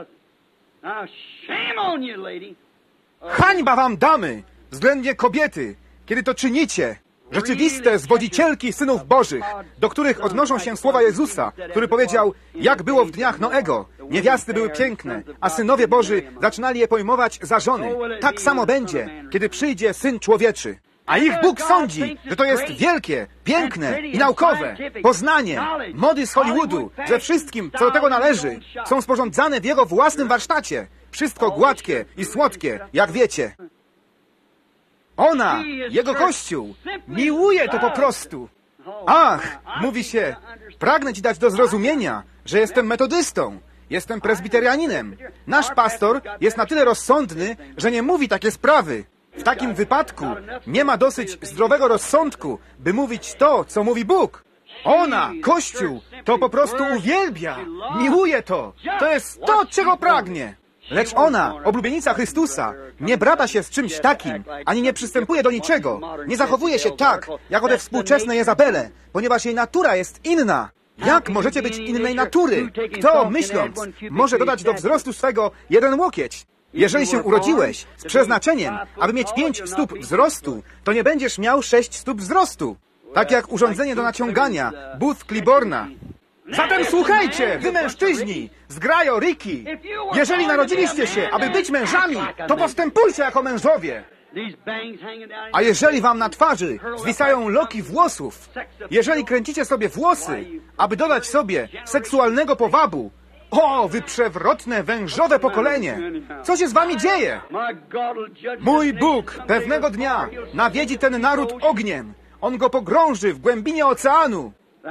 Hańba wam, damy, względnie kobiety, kiedy to czynicie. Rzeczywiste zwodzicielki synów Bożych, do których odnoszą się słowa Jezusa, który powiedział, jak było w dniach Noego. Niewiasty były piękne, a synowie Boży zaczynali je pojmować za żony. Tak samo będzie, kiedy przyjdzie Syn Człowieczy. A ich Bóg sądzi, że to jest wielkie, piękne i naukowe. Poznanie, mody z Hollywoodu, ze wszystkim, co do tego należy, są sporządzane w Jego własnym warsztacie. Wszystko gładkie i słodkie, jak wiecie. Ona, Jego Kościół, miłuje to po prostu. Ach, mówi się, pragnę Ci dać do zrozumienia, że jestem metodystą, jestem prezbiterianinem. Nasz pastor jest na tyle rozsądny, że nie mówi takie sprawy. W takim wypadku nie ma dosyć zdrowego rozsądku, by mówić to, co mówi Bóg. Ona, Kościół, to po prostu uwielbia, miłuje to. To jest to, czego pragnie. Lecz ona, oblubienica Chrystusa, nie brata się z czymś takim, ani nie przystępuje do niczego. Nie zachowuje się tak, jak te współczesne Jezabele, ponieważ jej natura jest inna. Jak możecie być innej natury? Kto, myśląc, może dodać do wzrostu swego 1 łokieć? Jeżeli się urodziłeś z przeznaczeniem, aby mieć 5 stóp wzrostu, to nie będziesz miał 6 stóp wzrostu. Tak jak urządzenie do naciągania, Booth Cliborna. Zatem słuchajcie, wy mężczyźni, zgrajo, Riki, jeżeli narodziliście się, aby być mężami, to postępujcie jako mężowie. A jeżeli wam na twarzy zwisają loki włosów, jeżeli kręcicie sobie włosy, aby dodać sobie seksualnego powabu, o, wy przewrotne, wężowe pokolenie! Co się z wami dzieje? Mój Bóg pewnego dnia nawiedzi ten naród ogniem. On go pogrąży w głębinie oceanu.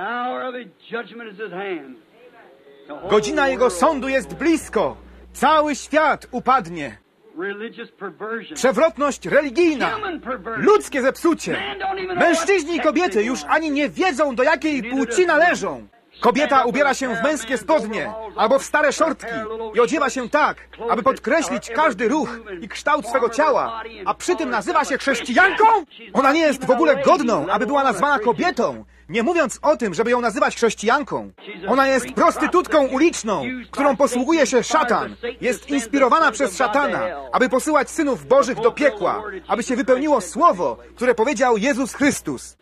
Godzina Jego sądu jest blisko. Cały świat upadnie. Przewrotność religijna, ludzkie zepsucie. Mężczyźni i kobiety już ani nie wiedzą, do jakiej płci należą. Kobieta ubiera się w męskie spodnie albo w stare szortki i odziewa się tak, aby podkreślić każdy ruch i kształt swego ciała, a przy tym nazywa się chrześcijanką? Ona nie jest w ogóle godną, aby była nazwana kobietą, nie mówiąc o tym, żeby ją nazywać chrześcijanką. Ona jest prostytutką uliczną, którą posługuje się szatan. Jest inspirowana przez szatana, aby posyłać synów Bożych do piekła, aby się wypełniło słowo, które powiedział Jezus Chrystus.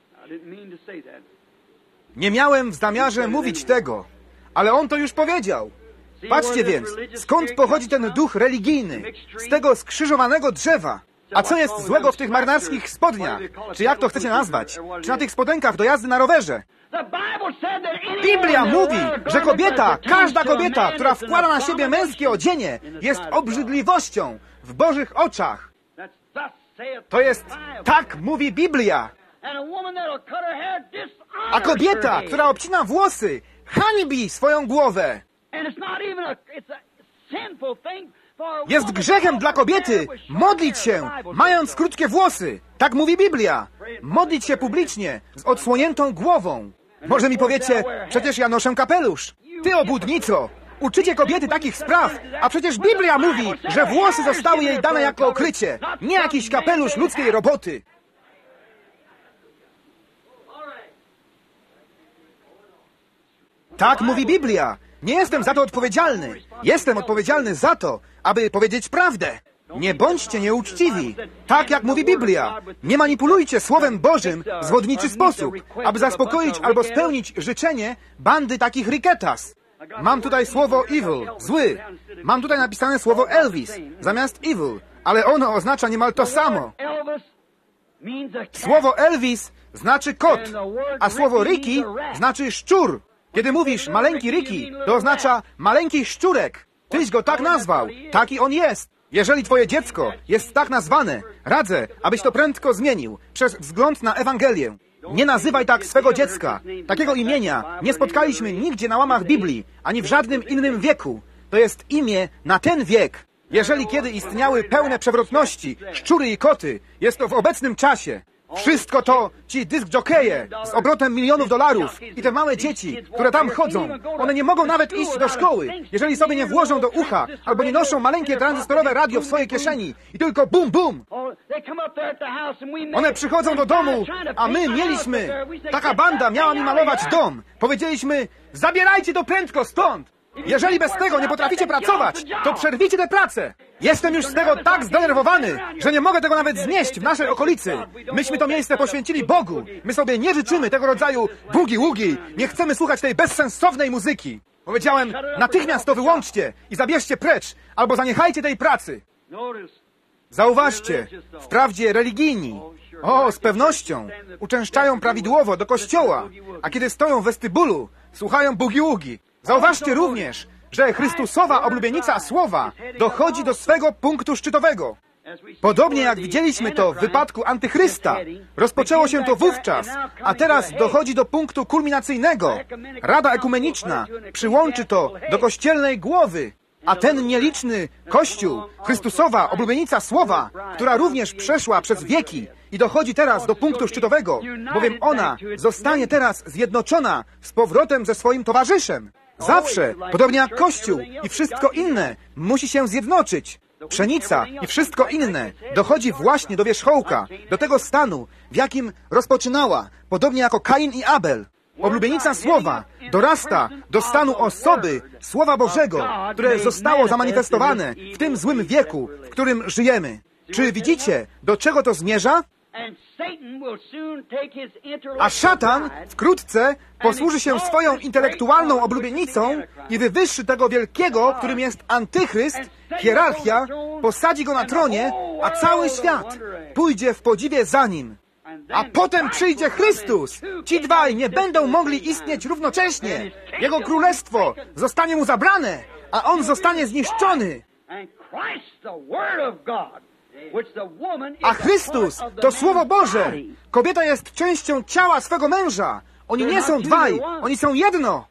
Nie miałem w zamiarze mówić tego, ale On to już powiedział. Patrzcie więc, skąd pochodzi ten duch religijny? Z tego skrzyżowanego drzewa. A co jest złego w tych marynarskich spodniach? Czy jak to chcecie nazwać? Czy na tych spodenkach do jazdy na rowerze? Biblia mówi, że kobieta, każda kobieta, która wkłada na siebie męskie odzienie, jest obrzydliwością w Bożych oczach. To jest, tak mówi Biblia. A kobieta, która obcina włosy, hańbi swoją głowę. Jest grzechem dla kobiety modlić się, mając krótkie włosy. Tak mówi Biblia. Modlić się publicznie, z odsłoniętą głową. Może mi powiecie, przecież ja noszę kapelusz. Ty, obłudnico, uczycie kobiety takich spraw, a przecież Biblia mówi, że włosy zostały jej dane jako okrycie, nie jakiś kapelusz ludzkiej roboty. Tak mówi Biblia. Nie jestem za to odpowiedzialny. Jestem odpowiedzialny za to, aby powiedzieć prawdę. Nie bądźcie nieuczciwi. Tak jak mówi Biblia. Nie manipulujcie Słowem Bożym w zwodniczy sposób, aby zaspokoić albo spełnić życzenie bandy takich riketas. Mam tutaj słowo evil, zły. Mam tutaj napisane słowo Elvis zamiast evil, ale ono oznacza niemal to samo. Słowo Elvis znaczy kot, a słowo Ricky znaczy szczur. Kiedy mówisz maleńki Ricky, to oznacza maleńki szczurek. Tyś go tak nazwał, taki on jest. Jeżeli twoje dziecko jest tak nazwane, radzę, abyś to prędko zmienił przez wzgląd na Ewangelię. Nie nazywaj tak swego dziecka. Takiego imienia nie spotkaliśmy nigdzie na łamach Biblii, ani w żadnym innym wieku. To jest imię na ten wiek. Jeżeli kiedy istniały pełne przewrotności, szczury i koty, jest to w obecnym czasie. Wszystko to, ci dysk-jokeje z obrotem milionów dolarów i te małe dzieci, które tam chodzą, one nie mogą nawet iść do szkoły, jeżeli sobie nie włożą do ucha albo nie noszą maleńkie tranzystorowe radio w swojej kieszeni i tylko bum, bum. One przychodzą do domu, a my mieliśmy, taka banda miała mi malować dom. Powiedzieliśmy, zabierajcie to prędko stąd. Jeżeli bez tego nie potraficie pracować, to przerwijcie tę pracę. Jestem już z tego tak zdenerwowany, że nie mogę tego nawet znieść w naszej okolicy. Myśmy to miejsce poświęcili Bogu. My sobie nie życzymy tego rodzaju bugi-wugi. Nie chcemy słuchać tej bezsensownej muzyki. Powiedziałem, natychmiast to wyłączcie i zabierzcie precz, albo zaniechajcie tej pracy. Zauważcie, wprawdzie religijni, z pewnością, uczęszczają prawidłowo do kościoła, a kiedy stoją w westybulu, słuchają bugi-wugi. Zauważcie również, że Chrystusowa oblubienica słowa dochodzi do swego punktu szczytowego. Podobnie jak widzieliśmy to w wypadku Antychrysta, rozpoczęło się to wówczas, a teraz dochodzi do punktu kulminacyjnego. Rada Ekumeniczna przyłączy to do kościelnej głowy, a ten nieliczny Kościół, Chrystusowa oblubienica słowa, która również przeszła przez wieki i dochodzi teraz do punktu szczytowego, bowiem ona zostanie teraz zjednoczona z powrotem ze swoim towarzyszem. Zawsze, podobnie jak Kościół i wszystko inne, musi się zjednoczyć. Pszenica i wszystko inne dochodzi właśnie do wierzchołka, do tego stanu, w jakim rozpoczynała, podobnie jako Kain i Abel. Oblubienica słowa dorasta do stanu osoby Słowa Bożego, które zostało zamanifestowane w tym złym wieku, w którym żyjemy. Czy widzicie, do czego to zmierza? A szatan wkrótce posłuży się swoją intelektualną oblubienicą i wywyższy tego wielkiego, którym jest Antychryst, hierarchia, posadzi go na tronie, a cały świat pójdzie w podziwie za nim. A potem przyjdzie Chrystus. Ci dwaj nie będą mogli istnieć równocześnie. Jego królestwo zostanie mu zabrane, a on zostanie zniszczony. A Chrystus to Słowo Boże. Kobieta jest częścią ciała swego męża. Oni nie są dwaj, oni są jedno.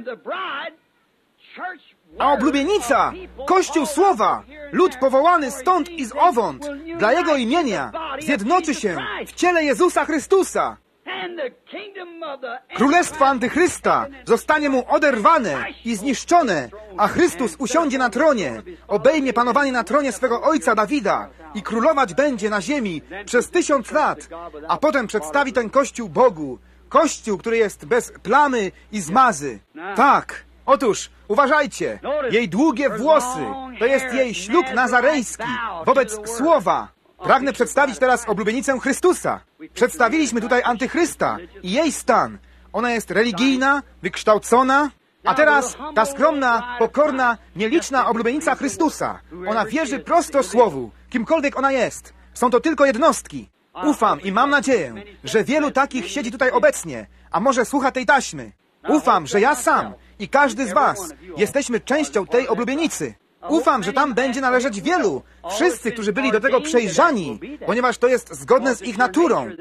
A oblubienica, Kościół Słowa, lud powołany stąd i zowąd, dla Jego imienia, zjednoczy się w ciele Jezusa Chrystusa. Królestwo Antychrysta zostanie mu oderwane i zniszczone, a Chrystus usiądzie na tronie, obejmie panowanie na tronie swego ojca Dawida i królować będzie na ziemi przez 1000 lat, a potem przedstawi ten Kościół Bogu. Kościół, który jest bez plamy i zmazy. Tak, otóż, uważajcie, jej długie włosy, to jest jej ślub nazarejski wobec Słowa. Pragnę przedstawić teraz oblubienicę Chrystusa. Przedstawiliśmy tutaj Antychrysta i jej stan. Ona jest religijna, wykształcona, a teraz ta skromna, pokorna, nieliczna oblubienica Chrystusa. Ona wierzy prosto Słowu, kimkolwiek ona jest. Są to tylko jednostki. Ufam i mam nadzieję, że wielu takich siedzi tutaj obecnie, a może słucha tej taśmy. Ufam, że ja sam i każdy z was jesteśmy częścią tej oblubienicy. Ufam, że tam będzie należeć wielu, wszyscy, którzy byli do tego przejrzani, ponieważ to jest zgodne z ich naturą.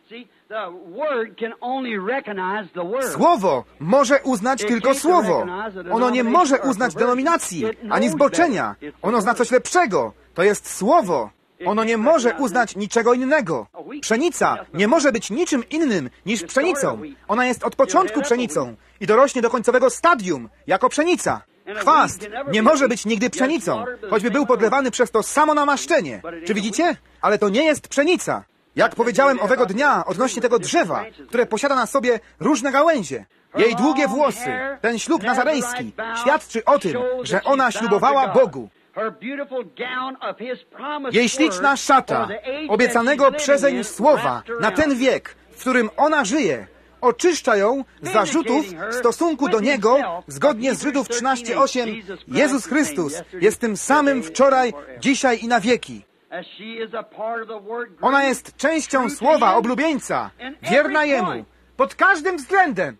Słowo może uznać tylko Słowo. Ono nie może uznać denominacji, ani zboczenia. Ono zna coś lepszego. To jest Słowo. Ono nie może uznać niczego innego. Pszenica nie może być niczym innym niż pszenicą. Ona jest od początku pszenicą i dorośnie do końcowego stadium jako pszenica. Chwast nie może być nigdy pszenicą, choćby był podlewany przez to samo namaszczenie. Czy widzicie? Ale to nie jest pszenica. Jak powiedziałem owego dnia odnośnie tego drzewa, które posiada na sobie różne gałęzie. Jej długie włosy, ten ślub nazarejski, świadczy o tym, że ona ślubowała Bogu. Jej śliczna szata, obiecanego przezeń słowa na ten wiek, w którym ona żyje, oczyszcza ją z zarzutów w stosunku do Niego, zgodnie z Żydów 13:8. Jezus Chrystus jest tym samym wczoraj, dzisiaj i na wieki. Ona jest częścią słowa oblubieńca, wierna Jemu, pod każdym względem.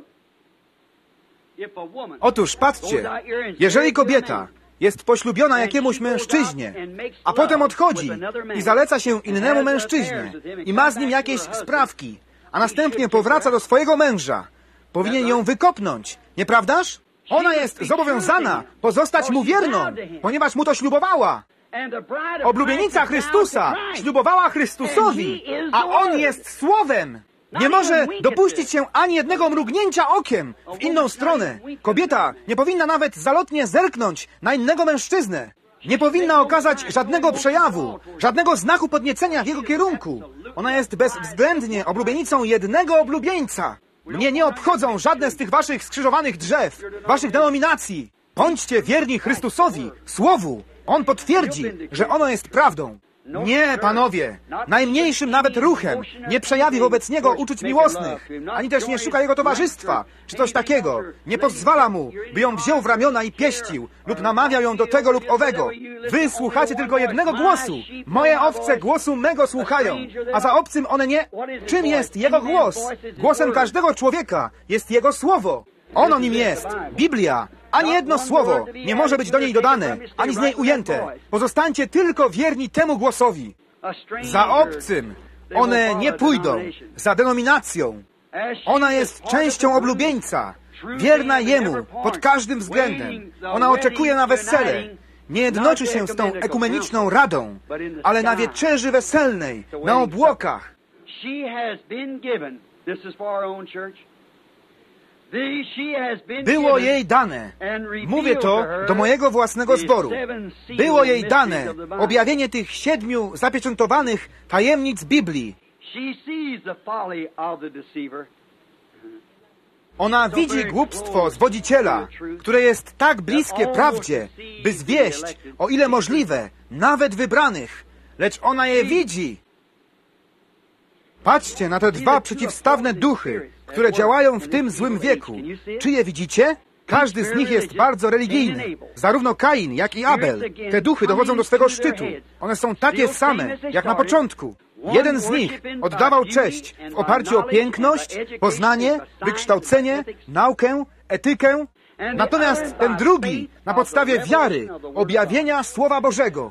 Otóż patrzcie, jeżeli kobieta jest poślubiona jakiemuś mężczyźnie, a potem odchodzi i zaleca się innemu mężczyźnie i ma z nim jakieś sprawki, a następnie powraca do swojego męża, powinien ją wykopnąć, nieprawdaż? Ona jest zobowiązana pozostać mu wierną, ponieważ mu to ślubowała. Oblubienica Chrystusa ślubowała Chrystusowi, a On jest Słowem. Nie może dopuścić się ani jednego mrugnięcia okiem w inną stronę. Kobieta nie powinna nawet zalotnie zerknąć na innego mężczyznę. Nie powinna okazać żadnego przejawu, żadnego znaku podniecenia w jego kierunku. Ona jest bezwzględnie oblubienicą jednego oblubieńca. Mnie nie obchodzą żadne z tych waszych skrzyżowanych drzew, waszych denominacji. Bądźcie wierni Chrystusowi, Słowu. On potwierdzi, że ono jest prawdą. Nie, panowie, najmniejszym nawet ruchem nie przejawi wobec Niego uczuć miłosnych, ani też nie szuka Jego towarzystwa, czy coś takiego. Nie pozwala Mu, by ją wziął w ramiona i pieścił, lub namawiał ją do tego lub owego. Wy słuchacie tylko jednego głosu. Moje owce głosu mego słuchają, a za obcym one nie... Czym jest Jego głos? Głosem każdego człowieka jest Jego Słowo. Ono nim jest. Biblia. Ani jedno słowo nie może być do niej dodane, ani z niej ujęte. Pozostańcie tylko wierni temu głosowi. Za obcym one nie pójdą, za denominacją. Ona jest częścią oblubieńca, wierna Jemu pod każdym względem. Ona oczekuje na wesele. Nie jednoczy się z tą ekumeniczną radą, ale na wieczerzy weselnej, na obłokach. Było jej dane, mówię to do mojego własnego zboru, było jej dane objawienie tych 7 zapieczętowanych tajemnic Biblii. Ona widzi głupstwo zwodziciela, które jest tak bliskie prawdzie, by zwieść, o ile możliwe, nawet wybranych, lecz ona je widzi. Patrzcie na te 2 przeciwstawne duchy, które działają w tym złym wieku. Czy je widzicie? Każdy z nich jest bardzo religijny. Zarówno Kain, jak i Abel. Te duchy dochodzą do swego szczytu. One są takie same, jak na początku. Jeden z nich oddawał cześć w oparciu o piękność, poznanie, wykształcenie, naukę, etykę. Natomiast ten drugi na podstawie wiary, objawienia Słowa Bożego.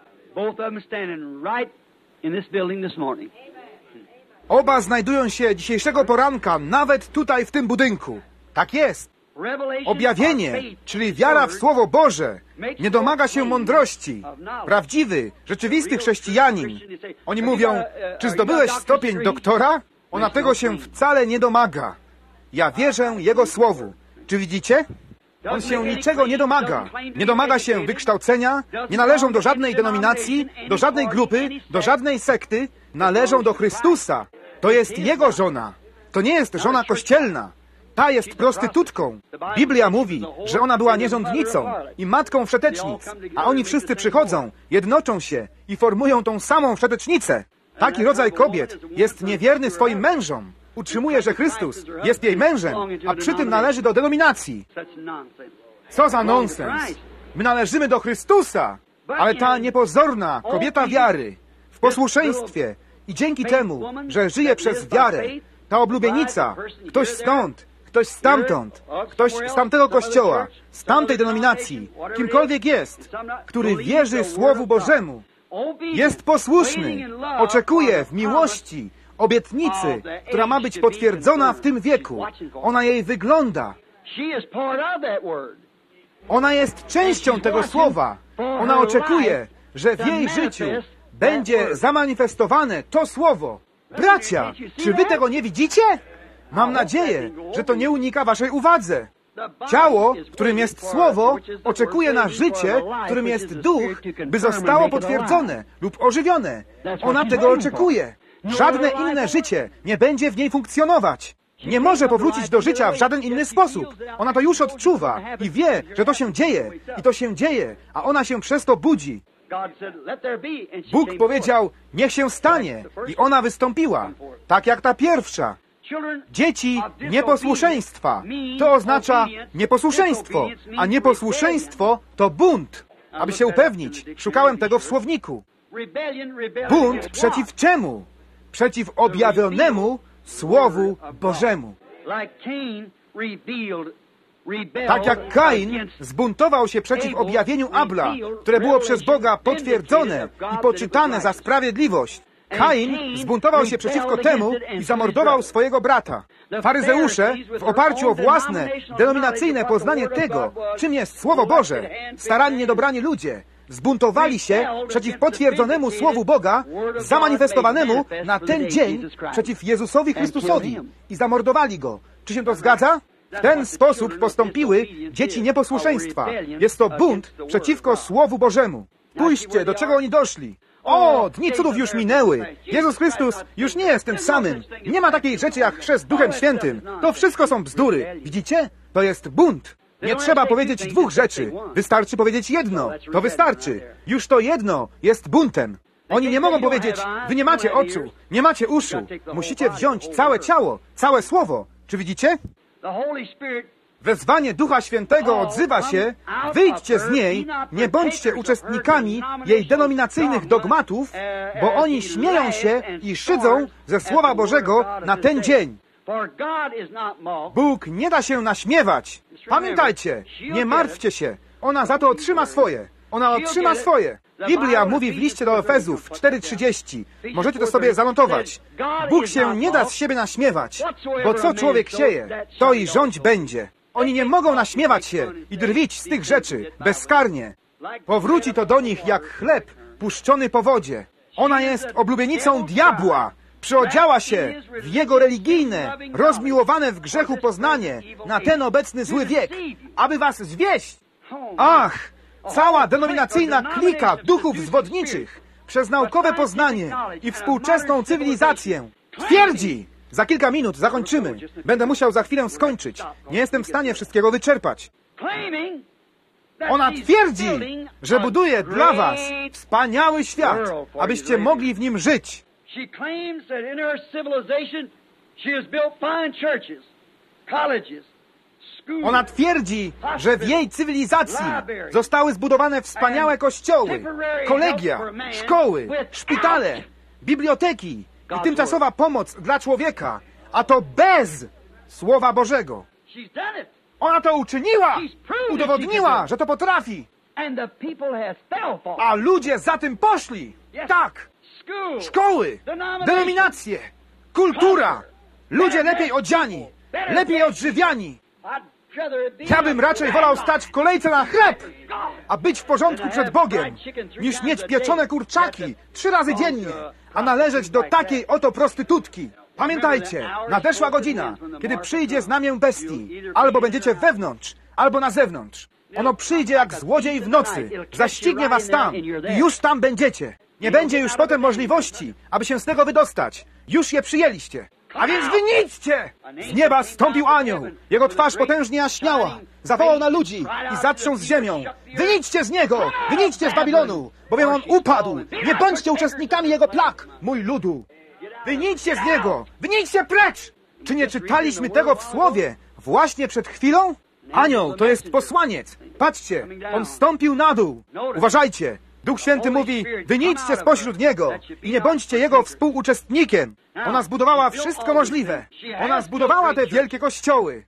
Oba znajdują się dzisiejszego poranka nawet tutaj w tym budynku. Tak jest. Objawienie, czyli wiara w Słowo Boże, nie domaga się mądrości. Prawdziwy, rzeczywisty chrześcijanin. Oni mówią, czy zdobyłeś stopień doktora? Ona tego się wcale nie domaga. Ja wierzę Jego Słowu. Czy widzicie? On się niczego nie domaga. Nie domaga się wykształcenia, nie należą do żadnej denominacji, do żadnej grupy, do żadnej sekty. Należą do Chrystusa. To jest Jego żona. To nie jest żona kościelna. Ta jest prostytutką. Biblia mówi, że ona była nierządnicą i matką wszetecznic, a oni wszyscy przychodzą, jednoczą się i formują tą samą wszetecznicę. Taki rodzaj kobiet jest niewierny swoim mężom. Utrzymuje, że Chrystus jest jej mężem, a przy tym należy do denominacji. Co za nonsens! My należymy do Chrystusa, ale ta niepozorna kobieta wiary, w posłuszeństwie i dzięki temu, że żyje przez wiarę, ta oblubienica, ktoś stąd, ktoś stamtąd, ktoś z tamtego kościoła, z tamtej denominacji, kimkolwiek jest, który wierzy Słowu Bożemu, jest posłuszny, oczekuje w miłości obietnicy, która ma być potwierdzona w tym wieku. Ona jej wygląda. Ona jest częścią tego Słowa. Ona oczekuje, że w jej życiu będzie zamanifestowane to Słowo. Bracia, czy wy tego nie widzicie? Mam nadzieję, że to nie unika waszej uwadze. Ciało, którym jest Słowo, oczekuje na życie, którym jest Duch, by zostało potwierdzone lub ożywione. Ona tego oczekuje. Żadne inne życie nie będzie w niej funkcjonować. Nie może powrócić do życia w żaden inny sposób. Ona to już odczuwa i wie, że to się dzieje. I to się dzieje, a ona się przez to budzi. Bóg powiedział, niech się stanie. I ona wystąpiła, tak jak ta pierwsza. Dzieci nieposłuszeństwa. To oznacza nieposłuszeństwo, a nieposłuszeństwo to bunt. Aby się upewnić, szukałem tego w słowniku. Bunt przeciw czemu? Przeciw objawionemu Słowu Bożemu. Tak jak Kain zbuntował się przeciw objawieniu Abla, które było przez Boga potwierdzone i poczytane za sprawiedliwość. Kain zbuntował się przeciwko temu i zamordował swojego brata. Faryzeusze, w oparciu o własne, denominacyjne poznanie tego, czym jest Słowo Boże, starannie dobrani ludzie, zbuntowali się przeciw potwierdzonemu Słowu Boga, zamanifestowanemu na ten dzień przeciw Jezusowi Chrystusowi i zamordowali Go. Czy się to zgadza? W ten sposób postąpiły dzieci nieposłuszeństwa. Jest to bunt przeciwko Słowu Bożemu. Spójrzcie, do czego oni doszli. O, dni cudów już minęły. Jezus Chrystus już nie jest tym samym. Nie ma takiej rzeczy jak chrzest Duchem Świętym. To wszystko są bzdury. Widzicie? To jest bunt. Nie trzeba powiedzieć dwóch rzeczy. Wystarczy powiedzieć jedno. To wystarczy. Już to jedno jest buntem. Oni nie mogą powiedzieć, wy nie macie oczu, nie macie uszu. Musicie wziąć całe ciało, całe słowo. Czy widzicie? Wezwanie Ducha Świętego odzywa się, wyjdźcie z niej, nie bądźcie uczestnikami jej denominacyjnych dogmatów, bo oni śmieją się i szydzą ze Słowa Bożego na ten dzień. Bóg nie da się naśmiewać. Pamiętajcie, nie martwcie się. Ona za to otrzyma swoje. Ona otrzyma swoje. Biblia mówi w liście do Efezów 4:30. Możecie to sobie zanotować. Bóg się nie da z siebie naśmiewać, bo co człowiek sieje, to i rządź będzie. Oni nie mogą naśmiewać się i drwić z tych rzeczy bezkarnie. Powróci to do nich jak chleb puszczony po wodzie. Ona jest oblubienicą diabła. Przyodziała się w jego religijne, rozmiłowane w grzechu poznanie na ten obecny zły wiek, aby was zwieść. Ach, cała denominacyjna klika duchów zwodniczych przez naukowe poznanie i współczesną cywilizację twierdzi, za kilka minut zakończymy, będę musiał za chwilę skończyć, nie jestem w stanie wszystkiego wyczerpać. Ona twierdzi, że buduje dla was wspaniały świat, abyście mogli w nim żyć. She claims that in her civilization she has built fine churches, colleges, schools. Ona twierdzi, że w jej cywilizacji zostały zbudowane wspaniałe kościoły, kolegia, szkoły, szpitale, biblioteki i tymczasowa pomoc dla człowieka, a to bez Słowa Bożego. She's done it. Ona to uczyniła, udowodniła, że to potrafi, And the people has fell for it. a ludzie za tym poszli. Tak. Szkoły, denominacje, kultura, ludzie lepiej odziani, lepiej odżywiani. Ja bym raczej wolał stać w kolejce na chleb, a być w porządku przed Bogiem, niż mieć pieczone kurczaki 3 razy dziennie, a należeć do takiej oto prostytutki. Pamiętajcie, nadeszła godzina, kiedy przyjdzie znamię bestii. Albo będziecie wewnątrz, albo na zewnątrz. Ono przyjdzie jak złodziej w nocy, zaścignie was tam i już tam będziecie. Nie będzie już potem możliwości, aby się z tego wydostać. Już je przyjęliście. A więc wynićcie! Z nieba stąpił anioł. Jego twarz potężnie jaśniała. Zawołał na ludzi i zatrząsł ziemią. Wynićcie z niego! Wynićcie z Babilonu! Bowiem on upadł. Nie bądźcie uczestnikami jego plag, mój ludu. Wynićcie z niego! Wynićcie precz! Czy nie czytaliśmy tego w Słowie właśnie przed chwilą? Anioł to jest posłaniec. Patrzcie, on stąpił na dół. Uważajcie. Duch Święty mówi, wynijdźcie spośród Niego i nie bądźcie Jego współuczestnikiem. Ona zbudowała wszystko możliwe. Ona zbudowała te wielkie kościoły,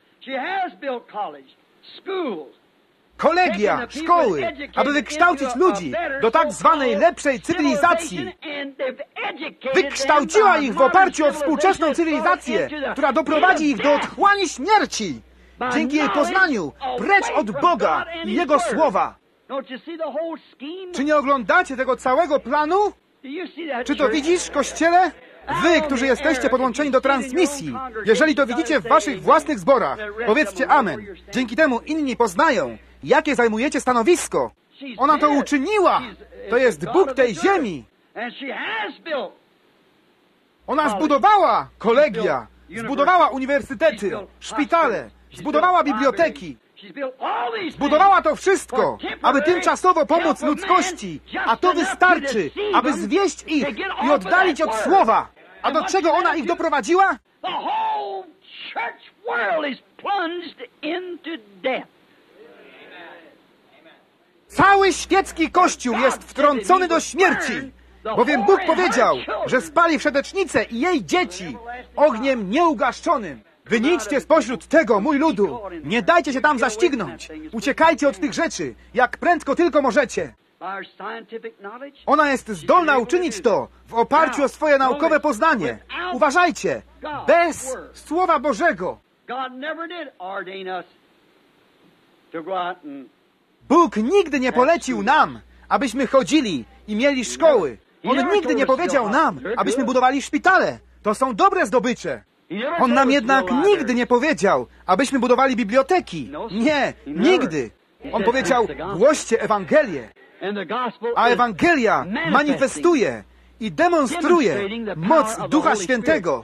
kolegia, szkoły, aby wykształcić ludzi do tak zwanej lepszej cywilizacji. Wykształciła ich w oparciu o współczesną cywilizację, która doprowadzi ich do otchłani śmierci. Dzięki jej poznaniu, precz od Boga i Jego Słowa. Czy nie oglądacie tego całego planu? Czy to widzisz, Kościele? Wy, którzy jesteście podłączeni do transmisji, jeżeli to widzicie w waszych własnych zborach, powiedzcie amen. Dzięki temu inni poznają, jakie zajmujecie stanowisko. Ona to uczyniła. To jest Bóg tej ziemi. Ona zbudowała kolegia, zbudowała uniwersytety, szpitale, zbudowała biblioteki. Zbudowała to wszystko, aby tymczasowo pomóc ludzkości, a to wystarczy, aby zwieść ich i oddalić od słowa. A do czego ona ich doprowadziła? Cały świecki Kościół jest wtrącony do śmierci, bowiem Bóg powiedział, że spali wszetecznicę i jej dzieci ogniem nieugaszczonym. Wynijdźcie spośród tego, mój ludu, nie dajcie się tam zaścignąć. Uciekajcie od tych rzeczy, jak prędko tylko możecie. Ona jest zdolna uczynić to w oparciu o swoje naukowe poznanie. Uważajcie, bez Słowa Bożego. Bóg nigdy nie polecił nam, abyśmy chodzili i mieli szkoły. On nigdy nie powiedział nam, abyśmy budowali szpitale. To są dobre zdobycze. On nam jednak nigdy nie powiedział, abyśmy budowali biblioteki. Nie, nigdy. On powiedział, głoście Ewangelię. A Ewangelia manifestuje i demonstruje moc Ducha Świętego.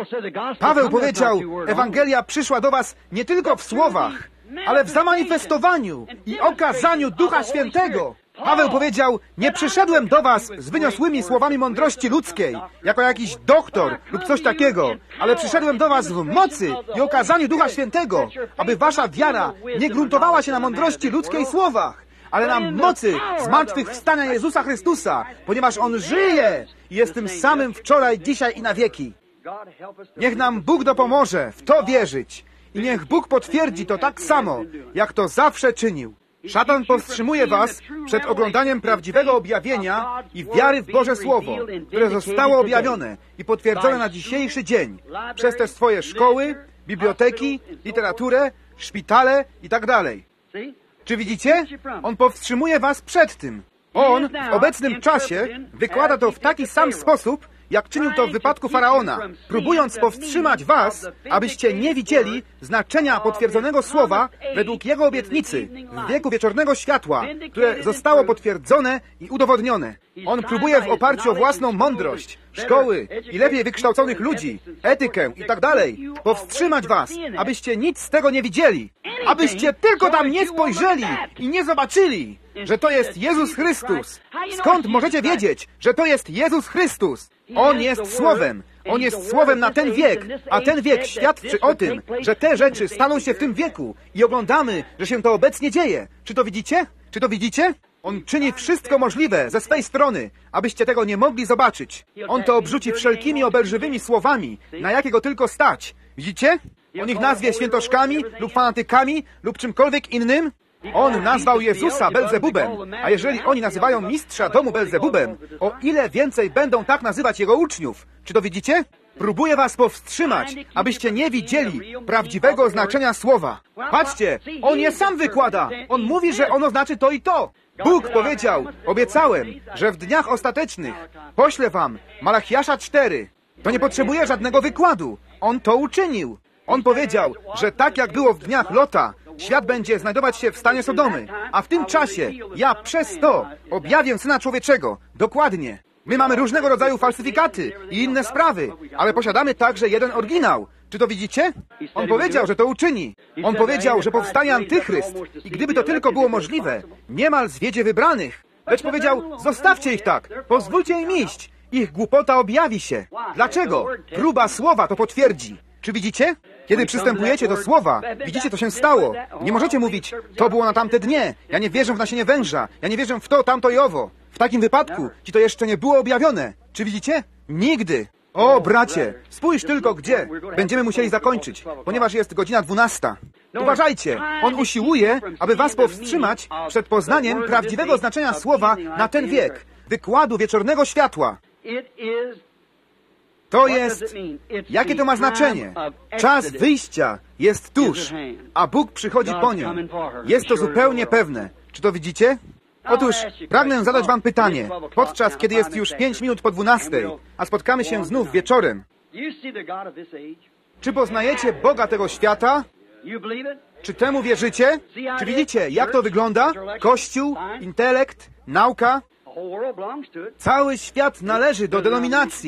Paweł powiedział, Ewangelia przyszła do was nie tylko w słowach, ale w zamanifestowaniu i okazaniu Ducha Świętego. Paweł powiedział, nie przyszedłem do was z wyniosłymi słowami mądrości ludzkiej, jako jakiś doktor lub coś takiego, ale przyszedłem do was w mocy i okazaniu Ducha Świętego, aby wasza wiara nie gruntowała się na mądrości ludzkiej słowach, ale na mocy zmartwychwstania Jezusa Chrystusa, ponieważ On żyje i jest tym samym wczoraj, dzisiaj i na wieki. Niech nam Bóg dopomoże w to wierzyć i niech Bóg potwierdzi to tak samo, jak to zawsze czynił. Szatan powstrzymuje was przed oglądaniem prawdziwego objawienia i wiary w Boże Słowo, które zostało objawione i potwierdzone na dzisiejszy dzień przez te swoje szkoły, biblioteki, literaturę, szpitale i tak dalej. Czy widzicie? On powstrzymuje was przed tym. On w obecnym czasie wykłada to w taki sam sposób, jak czynił to w wypadku Faraona, próbując powstrzymać was, abyście nie widzieli znaczenia potwierdzonego słowa według jego obietnicy w wieku wieczornego światła, które zostało potwierdzone i udowodnione. On próbuje w oparciu o własną mądrość, szkoły i lepiej wykształconych ludzi, etykę i tak dalej, powstrzymać was, abyście nic z tego nie widzieli, abyście tylko tam nie spojrzeli i nie zobaczyli, że to jest Jezus Chrystus. Skąd możecie wiedzieć, że to jest Jezus Chrystus? On jest Słowem. On jest Słowem na ten wiek, a ten wiek świadczy o tym, że te rzeczy staną się w tym wieku i oglądamy, że się to obecnie dzieje. Czy to widzicie? Czy to widzicie? On czyni wszystko możliwe ze swej strony, abyście tego nie mogli zobaczyć. On to obrzuci wszelkimi obelżywymi słowami, na jakie go tylko stać. Widzicie? On ich nazwie świętoszkami lub fanatykami lub czymkolwiek innym. On nazwał Jezusa Belzebubem, a jeżeli oni nazywają mistrza domu Belzebubem, o ile więcej będą tak nazywać jego uczniów? Czy to widzicie? Próbuje was powstrzymać, abyście nie widzieli prawdziwego znaczenia słowa. Patrzcie, on je sam wykłada. On mówi, że ono znaczy to i to. Bóg powiedział, obiecałem, że w dniach ostatecznych poślę wam Malachiasza 4. To nie potrzebuje żadnego wykładu. On to uczynił. On powiedział, że tak jak było w dniach Lota, świat będzie znajdować się w stanie Sodomy, a w tym czasie ja przez to objawię Syna Człowieczego. Dokładnie. My mamy różnego rodzaju falsyfikaty i inne sprawy, ale posiadamy także jeden oryginał. Czy to widzicie? On powiedział, że to uczyni. On powiedział, że powstanie antychryst i gdyby to tylko było możliwe, niemal zwiedzie wybranych. Lecz powiedział, zostawcie ich tak, pozwólcie im iść. Ich głupota objawi się. Dlaczego? Próba słowa to potwierdzi. Czy widzicie? Kiedy przystępujecie do słowa, widzicie, to się stało. Nie możecie mówić, to było na tamte dnie. Ja nie wierzę w nasienie węża. Ja nie wierzę w to, tamto i owo. W takim wypadku ci to jeszcze nie było objawione. Czy widzicie? Nigdy. O, bracie, spójrz tylko gdzie. Będziemy musieli zakończyć, ponieważ jest godzina 12. Uważajcie, on usiłuje, aby was powstrzymać przed poznaniem prawdziwego znaczenia słowa na ten wiek, wykładu wieczornego światła. To jest... Jakie to ma znaczenie? Czas wyjścia jest tuż, a Bóg przychodzi po nią. Jest to zupełnie pewne. Czy to widzicie? Otóż pragnę zadać wam pytanie, podczas kiedy jest już 5 minut po 12, a spotkamy się znów wieczorem. Czy poznajecie Boga tego świata? Czy temu wierzycie? Czy widzicie, jak to wygląda? Kościół, intelekt, nauka. Cały świat należy do denominacji.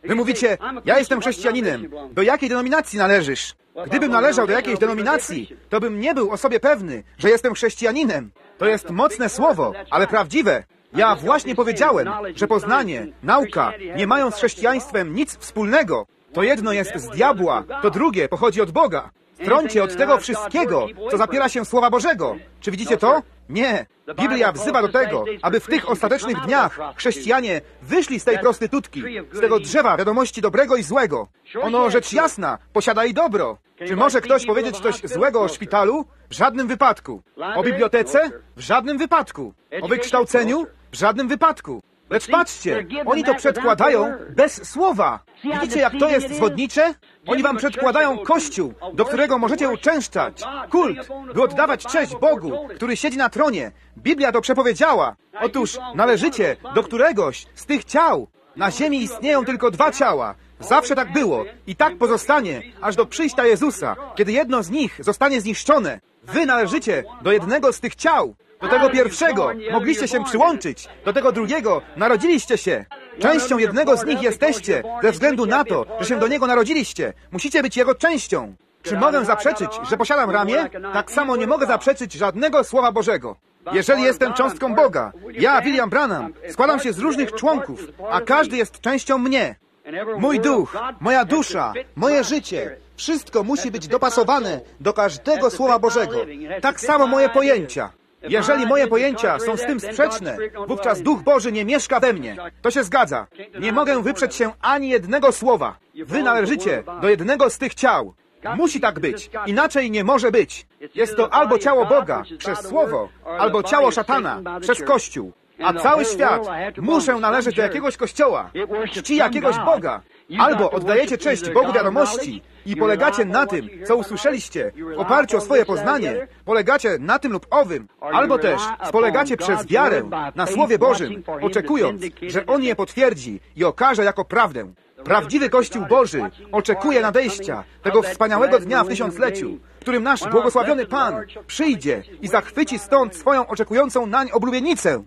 Wy mówicie, ja jestem chrześcijaninem. Do jakiej denominacji należysz? Gdybym należał do jakiejś denominacji, to bym nie był o sobie pewny, że jestem chrześcijaninem. To jest mocne słowo, ale prawdziwe. Ja właśnie powiedziałem, że poznanie, nauka nie mają z chrześcijaństwem nic wspólnego. To jedno jest z diabła, to drugie pochodzi od Boga. Stroncie od tego wszystkiego, co zapiera się Słowa Bożego. Czy widzicie to? Nie. Biblia wzywa do tego, aby w tych ostatecznych dniach chrześcijanie wyszli z tej prostytutki, z tego drzewa wiadomości dobrego i złego. Ono, rzecz jasna, posiada i dobro. Czy może ktoś powiedzieć coś złego o szpitalu? W żadnym wypadku. O bibliotece? W żadnym wypadku. O wykształceniu? W żadnym wypadku. Lecz patrzcie, oni to przedkładają bez słowa. Widzicie, jak to jest zwodnicze? Oni wam przedkładają kościół, do którego możecie uczęszczać. Kult, by oddawać cześć Bogu, który siedzi na tronie. Biblia to przepowiedziała. Otóż należycie do któregoś z tych ciał. Na ziemi istnieją tylko dwa ciała. Zawsze tak było i tak pozostanie, aż do przyjścia Jezusa, kiedy jedno z nich zostanie zniszczone. Wy należycie do jednego z tych ciał. Do tego pierwszego mogliście się przyłączyć, do tego drugiego narodziliście się. Częścią jednego z nich jesteście, ze względu na to, że się do niego narodziliście. Musicie być jego częścią. Czy mogę zaprzeczyć, że posiadam ramię? Tak samo nie mogę zaprzeczyć żadnego Słowa Bożego. Jeżeli jestem cząstką Boga, ja, William Branham, składam się z różnych członków, a każdy jest częścią mnie. Mój duch, moja dusza, moje życie, wszystko musi być dopasowane do każdego Słowa Bożego. Tak samo moje pojęcia. Jeżeli moje pojęcia są z tym sprzeczne, wówczas Duch Boży nie mieszka we mnie. To się zgadza. Nie mogę wyprzeć się ani jednego słowa. Wy należycie do jednego z tych ciał. Musi tak być. Inaczej nie może być. Jest to albo ciało Boga przez Słowo, albo ciało szatana przez Kościół. A cały świat muszę należeć do jakiegoś kościoła, czci jakiegoś Boga. Albo oddajecie cześć Bogu wiadomości i polegacie na tym, co usłyszeliście w oparciu o swoje poznanie, polegacie na tym lub owym, albo też spolegacie przez wiarę na Słowie Bożym, oczekując, że On je potwierdzi i okaże jako prawdę. Prawdziwy Kościół Boży oczekuje nadejścia tego wspaniałego dnia w tysiącleciu, w którym nasz błogosławiony Pan przyjdzie i zachwyci stąd swoją oczekującą nań oblubienicę.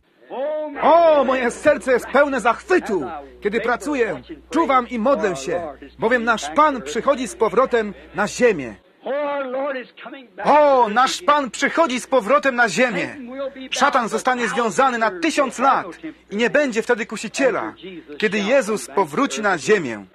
O, moje serce jest pełne zachwytu, kiedy pracuję, czuwam i modlę się, bowiem nasz Pan przychodzi z powrotem na ziemię. O, nasz Pan przychodzi z powrotem na ziemię. Szatan zostanie związany na 1000 lat i nie będzie wtedy kusiciela, kiedy Jezus powróci na ziemię.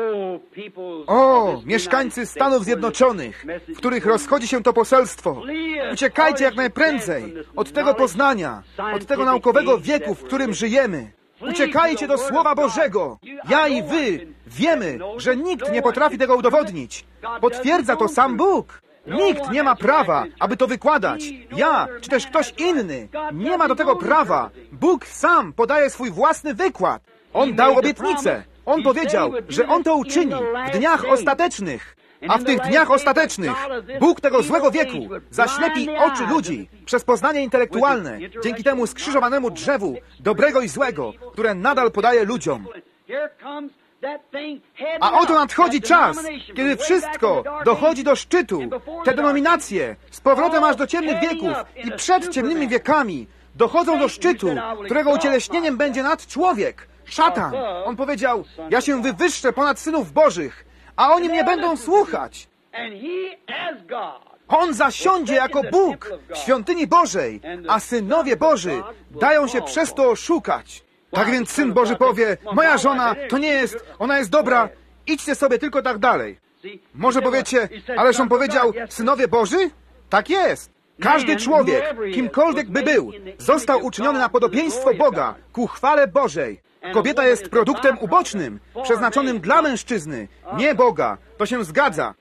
O, mieszkańcy Stanów Zjednoczonych, w których rozchodzi się to poselstwo, uciekajcie jak najprędzej od tego poznania, od tego naukowego wieku, w którym żyjemy. Uciekajcie do Słowa Bożego. Ja i wy wiemy, że nikt nie potrafi tego udowodnić. Potwierdza to sam Bóg. Nikt nie ma prawa, aby to wykładać. Ja, czy też ktoś inny, nie ma do tego prawa. Bóg sam podaje swój własny wykład. On dał obietnicę. On powiedział, że On to uczyni w dniach ostatecznych. A w tych dniach ostatecznych Bóg tego złego wieku zaślepi oczy ludzi przez poznanie intelektualne dzięki temu skrzyżowanemu drzewu dobrego i złego, które nadal podaje ludziom. A oto nadchodzi czas, kiedy wszystko dochodzi do szczytu. Te denominacje z powrotem aż do ciemnych wieków i przed ciemnymi wiekami dochodzą do szczytu, którego ucieleśnieniem będzie nadczłowiek, szatan. On powiedział, ja się wywyższę ponad synów bożych, a oni mnie będą słuchać. On zasiądzie jako Bóg w świątyni Bożej, a synowie Boży dają się przez to oszukać. Tak więc Syn Boży powie, moja żona to nie jest, ona jest dobra, idźcie sobie tylko tak dalej. Może powiecie, ależ on powiedział, synowie Boży? Tak jest. Każdy człowiek, kimkolwiek by był, został uczyniony na podobieństwo Boga, ku chwale Bożej. Kobieta jest produktem ubocznym, przeznaczonym dla mężczyzny, nie Boga. To się zgadza.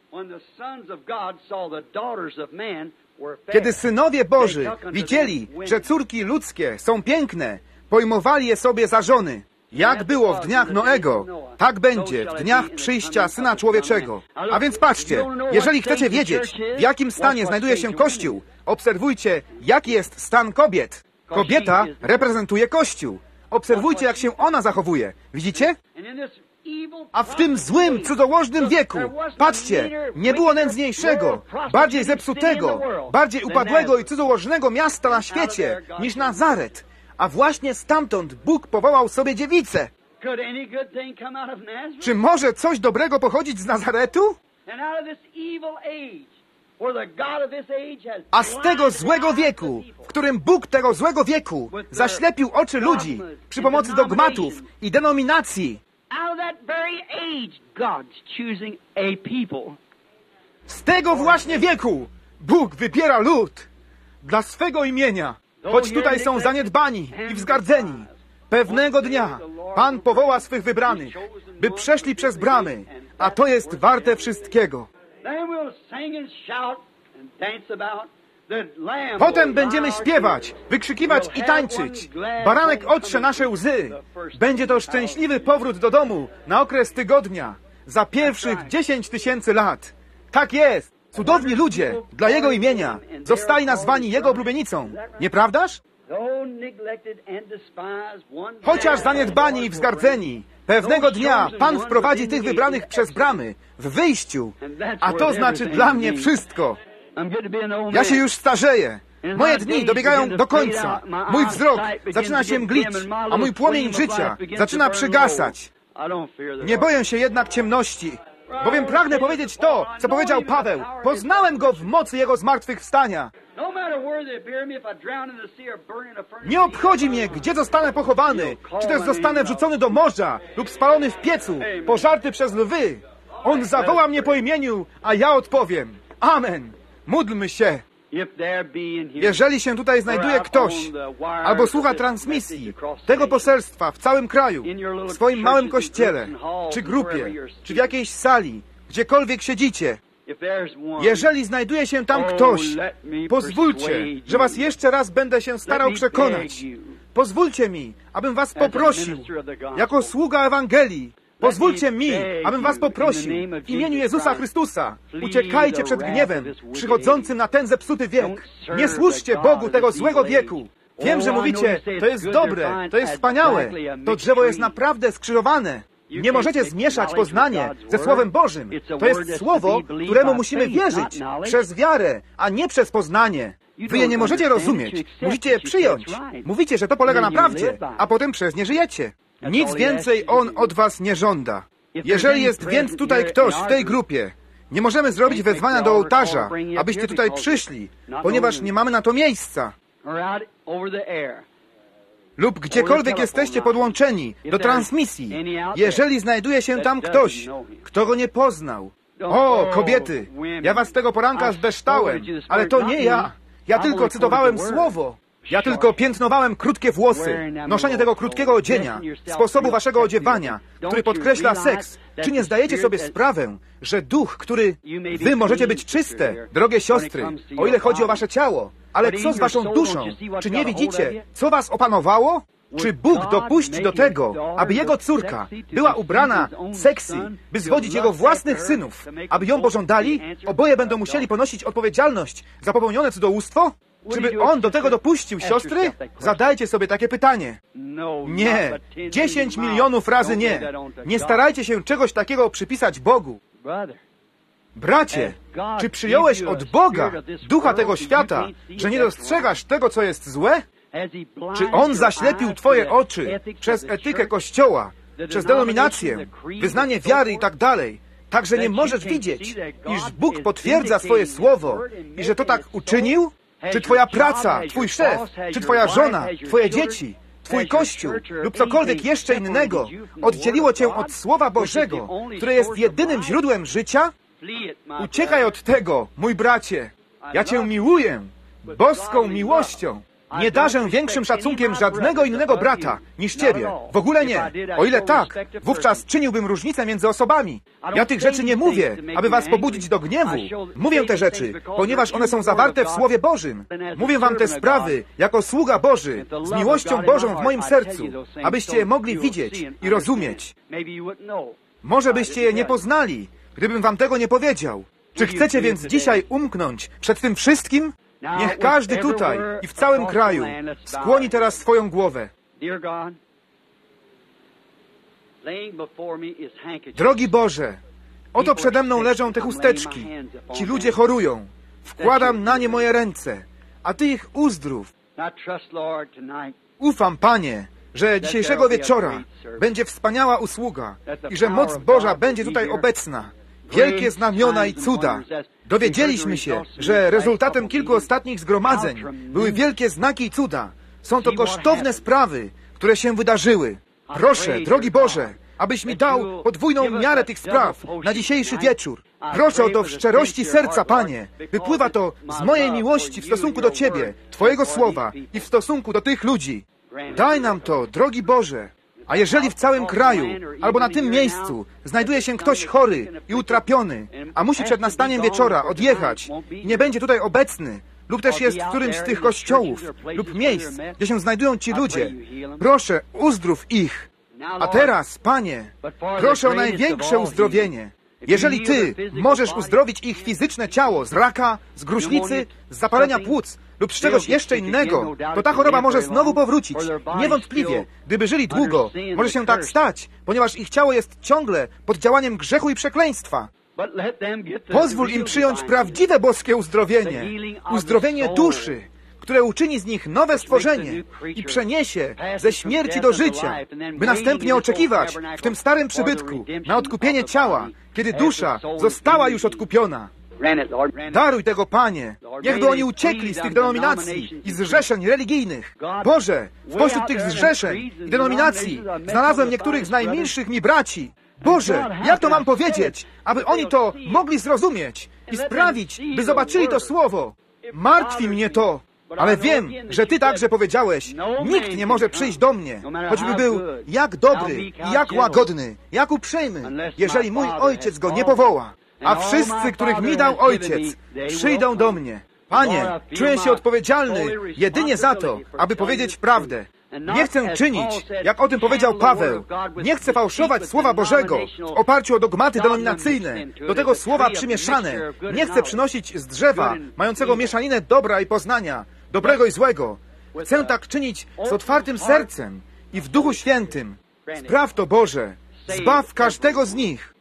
Kiedy synowie Boży widzieli, że córki ludzkie są piękne, pojmowali je sobie za żony. Jak było w dniach Noego, tak będzie w dniach przyjścia Syna Człowieczego. A więc patrzcie, jeżeli chcecie wiedzieć, w jakim stanie znajduje się Kościół, obserwujcie, jaki jest stan kobiet. Kobieta reprezentuje Kościół. Obserwujcie, jak się ona zachowuje. Widzicie? A w tym złym, cudzołożnym wieku, patrzcie, nie było nędzniejszego, bardziej zepsutego, bardziej upadłego i cudzołożnego miasta na świecie niż Nazaret. A właśnie stamtąd Bóg powołał sobie dziewicę. Could any good thing come out of Nazareth? Czy może coś dobrego pochodzić z Nazaretu? And out of this evil age, where the God of this age has A z tego złego wieku, w którym Bóg tego złego wieku zaślepił oczy ludzi przy pomocy dogmatów i denominacji, out of that very age, God's choosing a people. z tego właśnie wieku Bóg wybiera lud dla swego imienia. Choć tutaj są zaniedbani i wzgardzeni, pewnego dnia Pan powoła swych wybranych, by przeszli przez bramy, a to jest warte wszystkiego. Potem będziemy śpiewać, wykrzykiwać i tańczyć. Baranek otrze nasze łzy. Będzie to szczęśliwy powrót do domu na okres tygodnia, za pierwszych 10 000 lat. Tak jest! Cudowni ludzie dla Jego imienia zostali nazwani Jego oblubienicą. Nieprawdaż? Chociaż zaniedbani i wzgardzeni, pewnego dnia Pan wprowadzi tych wybranych przez bramy, w wyjściu. A to znaczy dla mnie wszystko. Ja się już starzeję. Moje dni dobiegają do końca. Mój wzrok zaczyna się mglić, a mój płomień życia zaczyna przygasać. Nie boję się jednak ciemności, bowiem pragnę powiedzieć to, co powiedział Paweł. Poznałem Go w mocy Jego zmartwychwstania. Nie obchodzi mnie, gdzie zostanę pochowany, czy też zostanę wrzucony do morza lub spalony w piecu, pożarty przez lwy. On zawoła mnie po imieniu, a ja odpowiem. Amen. Módlmy się. Jeżeli się tutaj znajduje ktoś, albo słucha transmisji tego poselstwa w całym kraju, w swoim małym kościele, czy grupie, czy w jakiejś sali, gdziekolwiek siedzicie, jeżeli znajduje się tam ktoś, pozwólcie, że was jeszcze raz będę się starał przekonać. Pozwólcie mi, abym was poprosił, jako sługa Ewangelii. Pozwólcie mi, abym was poprosił w imieniu Jezusa Chrystusa. Uciekajcie przed gniewem przychodzącym na ten zepsuty wiek. Nie służcie Bogu tego złego wieku. Wiem, że mówicie, to jest dobre, to jest wspaniałe. To drzewo jest naprawdę skrzyżowane. Nie możecie zmieszać poznanie ze Słowem Bożym. To jest Słowo, któremu musimy wierzyć przez wiarę, a nie przez poznanie. Wy je nie możecie rozumieć. Musicie je przyjąć. Mówicie, że to polega na prawdzie, a potem przez nie żyjecie. Nic więcej On od was nie żąda. Jeżeli jest więc tutaj ktoś w tej grupie, nie możemy zrobić wezwania do ołtarza, abyście tutaj przyszli, ponieważ nie mamy na to miejsca. Lub gdziekolwiek jesteście podłączeni do transmisji, jeżeli znajduje się tam ktoś, kto Go nie poznał. O, kobiety, ja was tego poranka zdeształem, ale to nie ja. Ja tylko cytowałem Słowo. Ja tylko piętnowałem krótkie włosy, noszenie tego krótkiego odzienia, sposobu waszego odziewania, który podkreśla seks. Czy nie zdajecie sobie sprawę, że duch, który... Wy możecie być czyste, drogie siostry, o ile chodzi o wasze ciało, ale co z waszą duszą? Czy nie widzicie, co was opanowało? Czy Bóg dopuści do tego, aby Jego córka była ubrana seksy, by zwodzić Jego własnych synów, aby ją pożądali? Oboje będą musieli ponosić odpowiedzialność za popełnione cudzołóstwo? Czy by On do tego dopuścił, siostry? Zadajcie sobie takie pytanie. Nie. 10 milionów razy nie. Nie starajcie się czegoś takiego przypisać Bogu. Bracie, czy przyjąłeś od Boga ducha tego świata, że nie dostrzegasz tego, co jest złe? Czy On zaślepił twoje oczy przez etykę Kościoła, przez denominację, wyznanie wiary i tak dalej, tak, że nie możesz widzieć, iż Bóg potwierdza swoje słowo i że to tak uczynił? Czy twoja praca, twój szef, czy twoja żona, twoje dzieci, twój Kościół lub cokolwiek jeszcze innego oddzieliło cię od Słowa Bożego, które jest jedynym źródłem życia? Uciekaj od tego, mój bracie. Ja cię miłuję boską miłością. Nie darzę większym szacunkiem żadnego innego brata niż ciebie. W ogóle nie. O ile tak, wówczas czyniłbym różnicę między osobami. Ja tych rzeczy nie mówię, aby was pobudzić do gniewu. Mówię te rzeczy, ponieważ one są zawarte w Słowie Bożym. Mówię wam te sprawy jako sługa Boży, z miłością Bożą w moim sercu, abyście je mogli widzieć i rozumieć. Może byście je nie poznali, gdybym wam tego nie powiedział. Czy chcecie więc dzisiaj umknąć przed tym wszystkim? Niech każdy tutaj i w całym kraju skłoni teraz swoją głowę. Drogi Boże, oto przede mną leżą te chusteczki. Ci ludzie chorują. Wkładam na nie moje ręce, a Ty ich uzdrów. Ufam, Panie, że dzisiejszego wieczora będzie wspaniała usługa i że moc Boża będzie tutaj obecna. Wielkie znamiona i cuda. Dowiedzieliśmy się, że rezultatem kilku ostatnich zgromadzeń były wielkie znaki i cuda. Są to kosztowne sprawy, które się wydarzyły. Proszę, drogi Boże, abyś mi dał podwójną miarę tych spraw na dzisiejszy wieczór. Proszę o to w szczerości serca, Panie. Wypływa to z mojej miłości w stosunku do Ciebie, Twojego słowa i w stosunku do tych ludzi. Daj nam to, drogi Boże. A jeżeli w całym kraju, albo na tym miejscu, znajduje się ktoś chory i utrapiony, a musi przed nastaniem wieczora odjechać i nie będzie tutaj obecny, lub też jest w którymś z tych kościołów lub miejsc, gdzie się znajdują ci ludzie, proszę, uzdrów ich. A teraz, Panie, proszę o największe uzdrowienie. Jeżeli Ty możesz uzdrowić ich fizyczne ciało z raka, z gruźlicy, z zapalenia płuc lub z czegoś jeszcze innego, to ta choroba może znowu powrócić. Niewątpliwie, gdyby żyli długo, może się tak stać, ponieważ ich ciało jest ciągle pod działaniem grzechu i przekleństwa. Pozwól im przyjąć prawdziwe boskie uzdrowienie, uzdrowienie duszy, które uczyni z nich nowe stworzenie i przeniesie ze śmierci do życia, by następnie oczekiwać w tym starym przybytku na odkupienie ciała, kiedy dusza została już odkupiona. Daruj tego, Panie. Niechby oni uciekli z tych denominacji i zrzeszeń religijnych. Boże, spośród tych zrzeszeń i denominacji znalazłem niektórych z najmilszych mi braci. Boże, jak to mam powiedzieć, aby oni to mogli zrozumieć i sprawić, by zobaczyli to słowo. Martwi mnie to, ale wiem, że Ty także powiedziałeś, nikt nie może przyjść do mnie, choćby był jak dobry i jak łagodny, jak uprzejmy, jeżeli mój Ojciec go nie powoła. A wszyscy, których mi dał Ojciec, przyjdą do mnie. Panie, czuję się odpowiedzialny jedynie za to, aby powiedzieć prawdę. Nie chcę czynić, jak o tym powiedział Paweł. Nie chcę fałszować Słowa Bożego w oparciu o dogmaty denominacyjne, do tego słowa przymieszane. Nie chcę przynosić z drzewa, mającego mieszaninę dobra i poznania, dobrego i złego. Chcę tak czynić z otwartym sercem i w Duchu Świętym. Spraw to, Boże. Zbaw każdego z nich.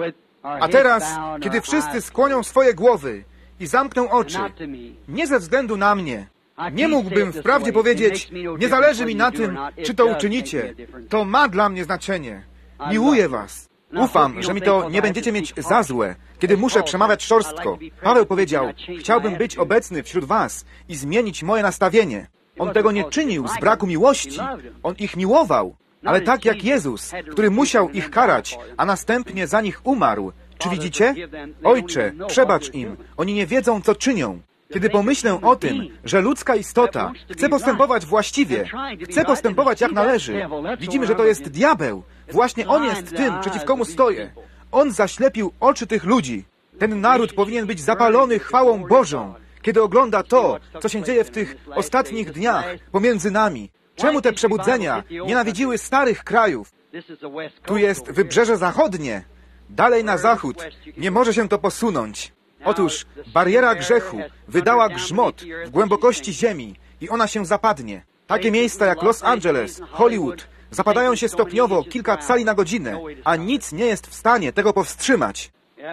A teraz, kiedy wszyscy skłonią swoje głowy i zamkną oczy, nie ze względu na mnie, nie mógłbym wprawdzie powiedzieć, nie zależy mi na tym, czy to uczynicie. To ma dla mnie znaczenie. Miłuję was. Ufam, że mi to nie będziecie mieć za złe, kiedy muszę przemawiać szorstko. Paweł powiedział, chciałbym być obecny wśród was i zmienić moje nastawienie. On tego nie czynił z braku miłości. On ich miłował. Ale tak jak Jezus, który musiał ich karać, a następnie za nich umarł. Czy widzicie? Ojcze, przebacz im. Oni nie wiedzą, co czynią. Kiedy pomyślę o tym, że ludzka istota chce postępować właściwie, chce postępować jak należy, widzimy, że to jest diabeł. Właśnie on jest tym, przeciw komu stoję. On zaślepił oczy tych ludzi. Ten naród powinien być zapalony chwałą Bożą, kiedy ogląda to, co się dzieje w tych ostatnich dniach pomiędzy nami. Czemu te przebudzenia nienawidziły starych krajów? Tu jest wybrzeże zachodnie. Dalej na zachód nie może się to posunąć. Otóż bariera grzechu wydała grzmot w głębokości ziemi i ona się zapadnie. Takie miejsca jak Los Angeles, Hollywood zapadają się stopniowo kilka cali na godzinę, a nic nie jest w stanie tego powstrzymać.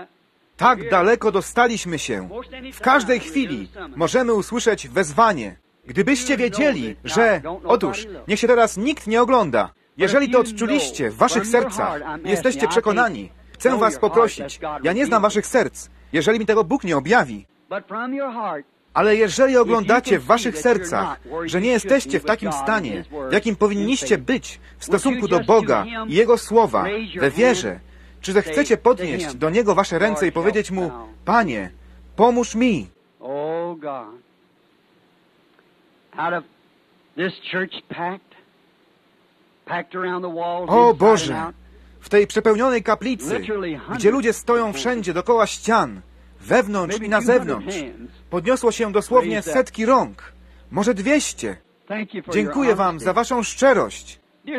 Tak daleko dostaliśmy się. W każdej chwili możemy usłyszeć wezwanie. Gdybyście wiedzieli, że... Otóż, niech się teraz nikt nie ogląda. Jeżeli to odczuliście w waszych sercach, jesteście przekonani, chcę was poprosić. Ja nie znam waszych serc, jeżeli mi tego Bóg nie objawi. Ale jeżeli oglądacie w waszych sercach, że nie jesteście w takim stanie, w jakim powinniście być w stosunku do Boga i Jego Słowa, we wierze, czy zechcecie podnieść do Niego wasze ręce i powiedzieć Mu, Panie, pomóż mi. O Boże, w tej przepełnionej kaplicy, gdzie ludzie stoją wszędzie dookoła ścian, wewnątrz i na zewnątrz, podniosło się dosłownie setki rąk, może 200. Dziękuję Wam za Waszą szczerość.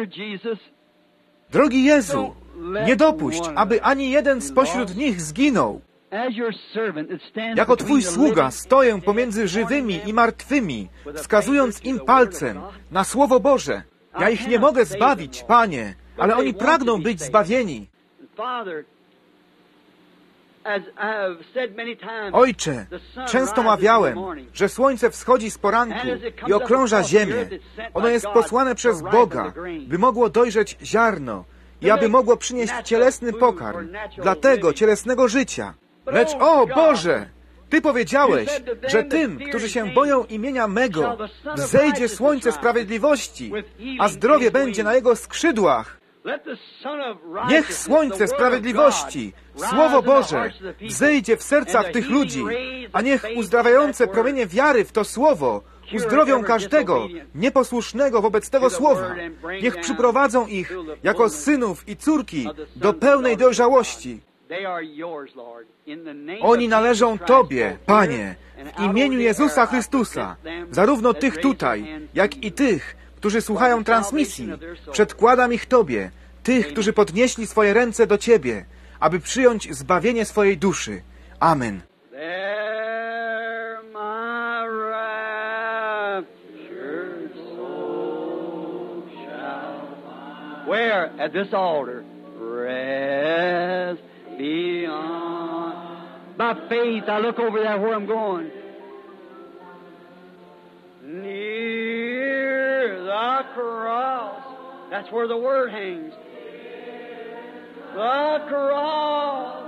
Drogi Jezu, nie dopuść, aby ani jeden spośród nich zginął. Jako Twój sługa stoję pomiędzy żywymi i martwymi, wskazując im palcem na Słowo Boże. Ja ich nie mogę zbawić, Panie, ale oni pragną być zbawieni. Ojcze, często mawiałem, że słońce wschodzi z poranku i okrąża ziemię. Ono jest posłane przez Boga, by mogło dojrzeć ziarno i aby mogło przynieść cielesny pokarm dla tego cielesnego życia. Lecz, o Boże, Ty powiedziałeś, że tym, którzy się boją imienia mego, wzejdzie słońce sprawiedliwości, a zdrowie będzie na jego skrzydłach. Niech słońce sprawiedliwości, Słowo Boże, wzejdzie w sercach tych ludzi, a niech uzdrawiające promienie wiary w to Słowo uzdrowią każdego nieposłusznego wobec tego Słowa. Niech przyprowadzą ich jako synów i córki do pełnej dojrzałości. Oni należą Tobie, Panie, w imieniu Jezusa Chrystusa, zarówno tych tutaj, jak i tych, którzy słuchają transmisji. Przedkładam ich Tobie, tych, którzy podnieśli swoje ręce do Ciebie, aby przyjąć zbawienie swojej duszy. Amen. Where at this altar rest beyond. By faith, I look over there where I'm going. Near the cross, that's where the word hangs. The cross,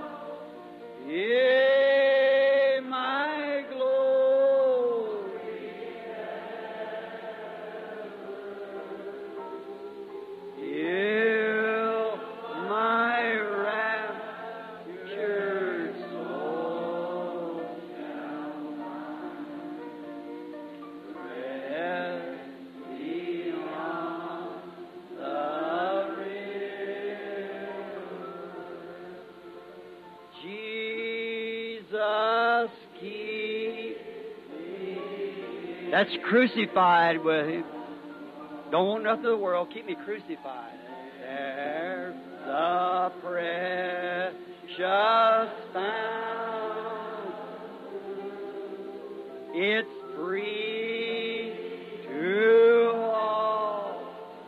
yeah, my glory. Yeah, my raptured soul shall rest beyond the Jesus, keep me. That's crucified with Him. Don't want nothing of the world. Keep me crucified. There's the precious found. It's free to all.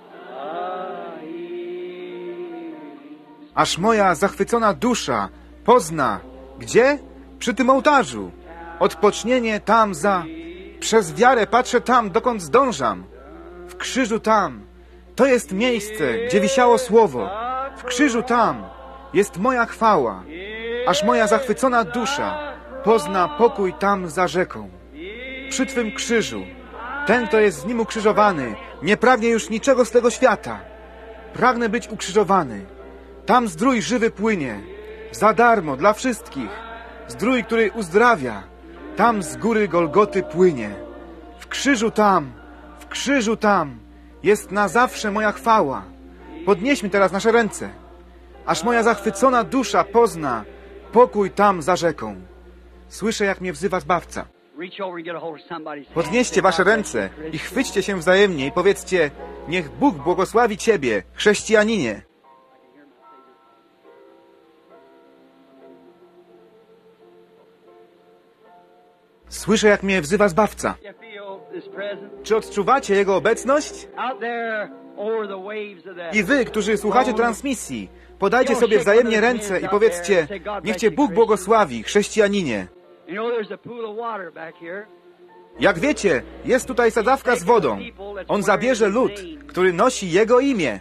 Aż moja zachwycona dusza pozna, gdzie? Przy tym ołtarzu. Odpocznienie tam za... Przez wiarę patrzę tam, dokąd zdążam. W krzyżu tam. To jest miejsce, gdzie wisiało Słowo. W krzyżu tam jest moja chwała. Aż moja zachwycona dusza pozna pokój tam za rzeką. Przy Twym krzyżu. Ten, kto jest z Nim ukrzyżowany, nie pragnie już niczego z tego świata. Pragnę być ukrzyżowany. Tam zdrój żywy płynie. Za darmo, dla wszystkich. Zdrój, który uzdrawia. Tam z góry Golgoty płynie. W krzyżu tam jest na zawsze moja chwała. Podnieśmy teraz nasze ręce. Aż moja zachwycona dusza pozna pokój tam za rzeką. Słyszę, jak mnie wzywa Zbawca. Podnieście wasze ręce i chwyćcie się wzajemnie i powiedzcie: niech Bóg błogosławi Ciebie, chrześcijaninie. Słyszę, jak mnie wzywa Zbawca. Czy odczuwacie Jego obecność? I wy, którzy słuchacie transmisji, podajcie sobie wzajemnie ręce i powiedzcie: niech Cię Bóg błogosławi, chrześcijaninie. Jak wiecie, jest tutaj sadzawka z wodą. On zabierze lud, który nosi Jego imię.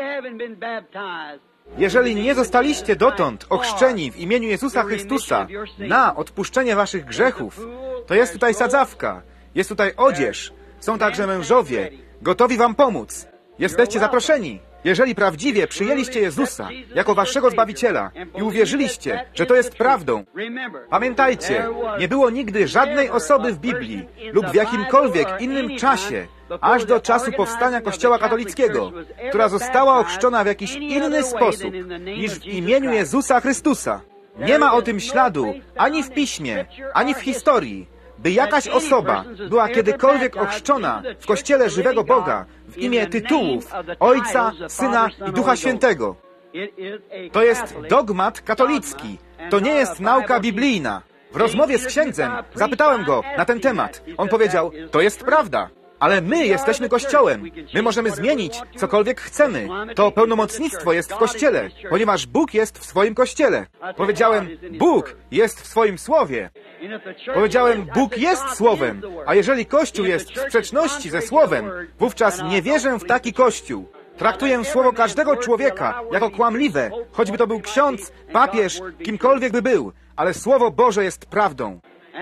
Jeżeli nie zostaliście dotąd ochrzczeni w imieniu Jezusa Chrystusa na odpuszczenie waszych grzechów, to jest tutaj sadzawka, jest tutaj odzież, są także mężowie, gotowi wam pomóc. Jesteście zaproszeni. Jeżeli prawdziwie przyjęliście Jezusa jako waszego Zbawiciela i uwierzyliście, że to jest prawdą, pamiętajcie, nie było nigdy żadnej osoby w Biblii lub w jakimkolwiek innym czasie, aż do czasu powstania Kościoła katolickiego, która została ochrzczona w jakiś inny sposób niż w imieniu Jezusa Chrystusa. Nie ma o tym śladu ani w Piśmie, ani w historii, by jakaś osoba była kiedykolwiek ochrzczona w Kościele żywego Boga w imię tytułów Ojca, Syna i Ducha Świętego. To jest dogmat katolicki. To nie jest nauka biblijna. W rozmowie z księdzem zapytałem go na ten temat. On powiedział: to jest prawda. Ale my jesteśmy Kościołem. My możemy zmienić cokolwiek chcemy. To pełnomocnictwo jest w Kościele, ponieważ Bóg jest w swoim Kościele. Powiedziałem, Bóg jest w swoim Słowie. Powiedziałem, Bóg jest Słowem, a jeżeli Kościół jest w sprzeczności ze Słowem, wówczas nie wierzę w taki Kościół. Traktuję słowo każdego człowieka jako kłamliwe, choćby to był ksiądz, papież, kimkolwiek by był, ale Słowo Boże jest prawdą.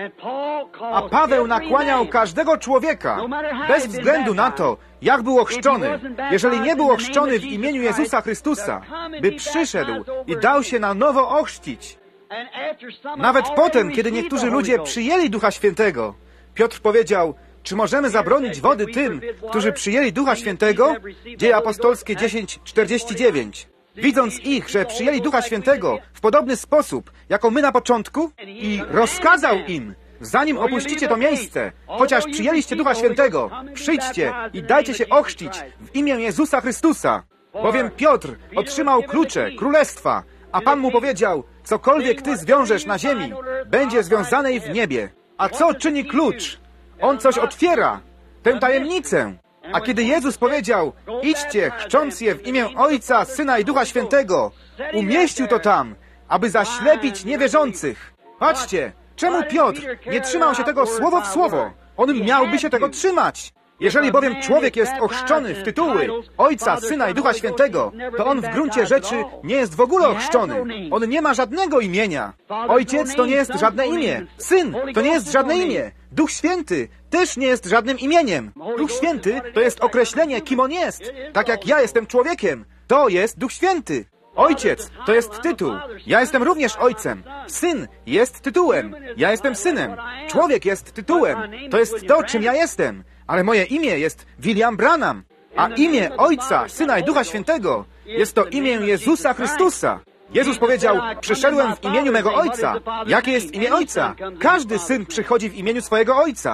A Paweł nakłaniał każdego człowieka, bez względu na to, jak był ochrzczony, jeżeli nie był ochrzczony w imieniu Jezusa Chrystusa, by przyszedł i dał się na nowo ochrzcić. Nawet potem, kiedy niektórzy ludzie przyjęli Ducha Świętego, Piotr powiedział, czy możemy zabronić wody tym, którzy przyjęli Ducha Świętego? Dzieje apostolskie 10:49. Widząc ich, że przyjęli Ducha Świętego w podobny sposób, jako my na początku, i rozkazał im, zanim opuścicie to miejsce, chociaż przyjęliście Ducha Świętego, przyjdźcie i dajcie się ochrzcić w imię Jezusa Chrystusa. Bowiem Piotr otrzymał klucze Królestwa, a Pan mu powiedział, cokolwiek ty zwiążesz na ziemi, będzie związane i w niebie. A co czyni klucz? On coś otwiera, tę tajemnicę. A kiedy Jezus powiedział, idźcie, chrzcząc je w imię Ojca, Syna i Ducha Świętego, umieścił to tam, aby zaślepić niewierzących. Patrzcie, czemu Piotr nie trzymał się tego słowo w słowo? On miałby się tego trzymać. Jeżeli bowiem człowiek jest ochrzczony w tytuły Ojca, Syna i Ducha Świętego, to on w gruncie rzeczy nie jest w ogóle ochrzczony. On nie ma żadnego imienia. Ojciec to nie jest żadne imię. Syn to nie jest żadne imię. Duch Święty też nie jest żadnym imieniem. Duch Święty to jest określenie, kim on jest. Tak jak ja jestem człowiekiem. To jest Duch Święty. Ojciec to jest tytuł. Ja jestem również ojcem. Syn jest tytułem. Ja jestem synem. Człowiek jest tytułem. To jest to, czym ja jestem. Ale moje imię jest William Branham. A imię Ojca, Syna i Ducha Świętego jest to imię Jezusa Chrystusa. Jezus powiedział, przyszedłem w imieniu mego Ojca. Jakie jest imię Ojca? Każdy syn przychodzi w imieniu swojego Ojca.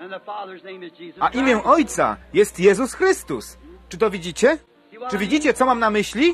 A imię Ojca jest Jezus Chrystus. Czy to widzicie? Czy widzicie, co mam na myśli?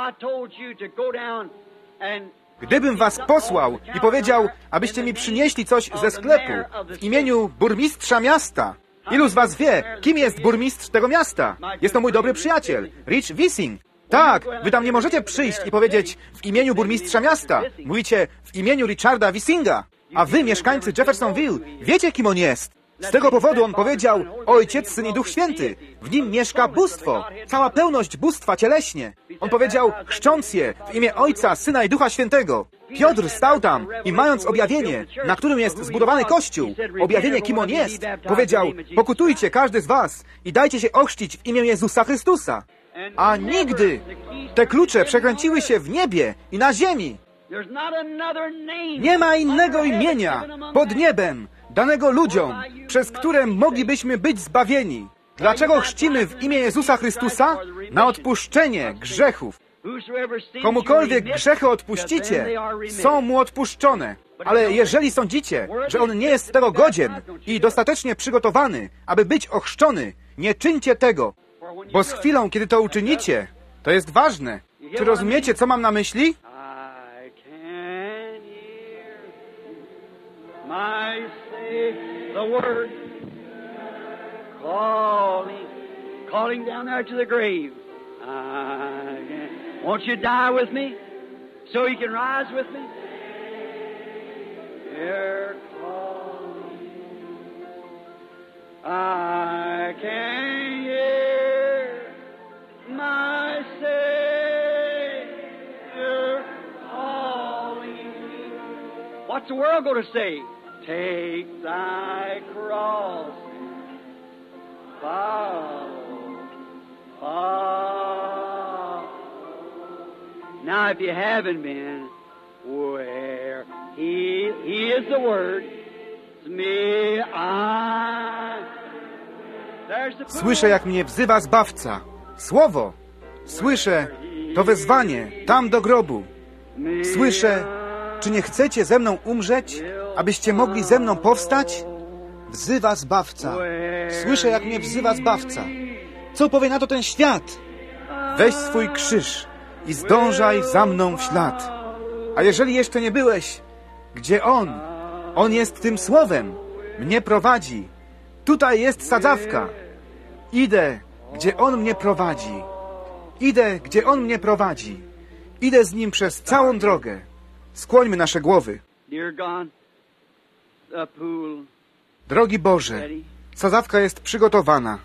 Gdybym was posłał i powiedział, abyście mi przynieśli coś ze sklepu w imieniu burmistrza miasta. Ilu z was wie, kim jest burmistrz tego miasta? Jest to mój dobry przyjaciel, Rich Wissing. Tak, wy tam nie możecie przyjść i powiedzieć w imieniu burmistrza miasta. Mówicie w imieniu Richarda Wissinga. A wy, mieszkańcy Jeffersonville, wiecie, kim on jest. Z tego powodu on powiedział, Ojciec, Syn i Duch Święty. W nim mieszka bóstwo, cała pełność bóstwa cieleśnie. On powiedział, chrzcząc je w imię Ojca, Syna i Ducha Świętego. Piotr stał tam i mając objawienie, na którym jest zbudowany Kościół, objawienie, kim on jest, powiedział, pokutujcie każdy z was i dajcie się ochrzcić w imię Jezusa Chrystusa. A nigdy te klucze przekręciły się w niebie i na ziemi. Nie ma innego imienia pod niebem, danego ludziom, przez które moglibyśmy być zbawieni. Dlaczego chrzcimy w imię Jezusa Chrystusa? Na odpuszczenie grzechów. Komukolwiek grzechy odpuścicie, są mu odpuszczone. Ale jeżeli sądzicie, że on nie jest tego godzien i dostatecznie przygotowany, aby być ochrzczony, nie czyńcie tego. Bo z chwilą, kiedy to uczynicie, to jest ważne. Czy rozumiecie, co mam na myśli? Calling down there to the grave. Won't you die with me so you can rise with me? Here calling. I can hear my Savior calling me. What's the world going to say? Take thy cross. Now, if you haven't been, where He is the Word, me Słyszę, jak mnie wzywa Zbawca. Słowo. Słyszę to wezwanie tam do grobu. Słyszę, czy nie chcecie ze mną umrzeć, abyście mogli ze mną powstać? Wzywa Zbawca. Słyszę, jak mnie wzywa Zbawca. Co powie na to ten świat? Weź swój krzyż i zdążaj za mną w ślad. A jeżeli jeszcze nie byłeś, gdzie On? On jest tym Słowem. Mnie prowadzi. Tutaj jest sadzawka. Idę, gdzie On mnie prowadzi. Idę, gdzie On mnie prowadzi. Idę z Nim przez całą drogę. Skłońmy nasze głowy. Drogi Boże, sadzawka jest przygotowana.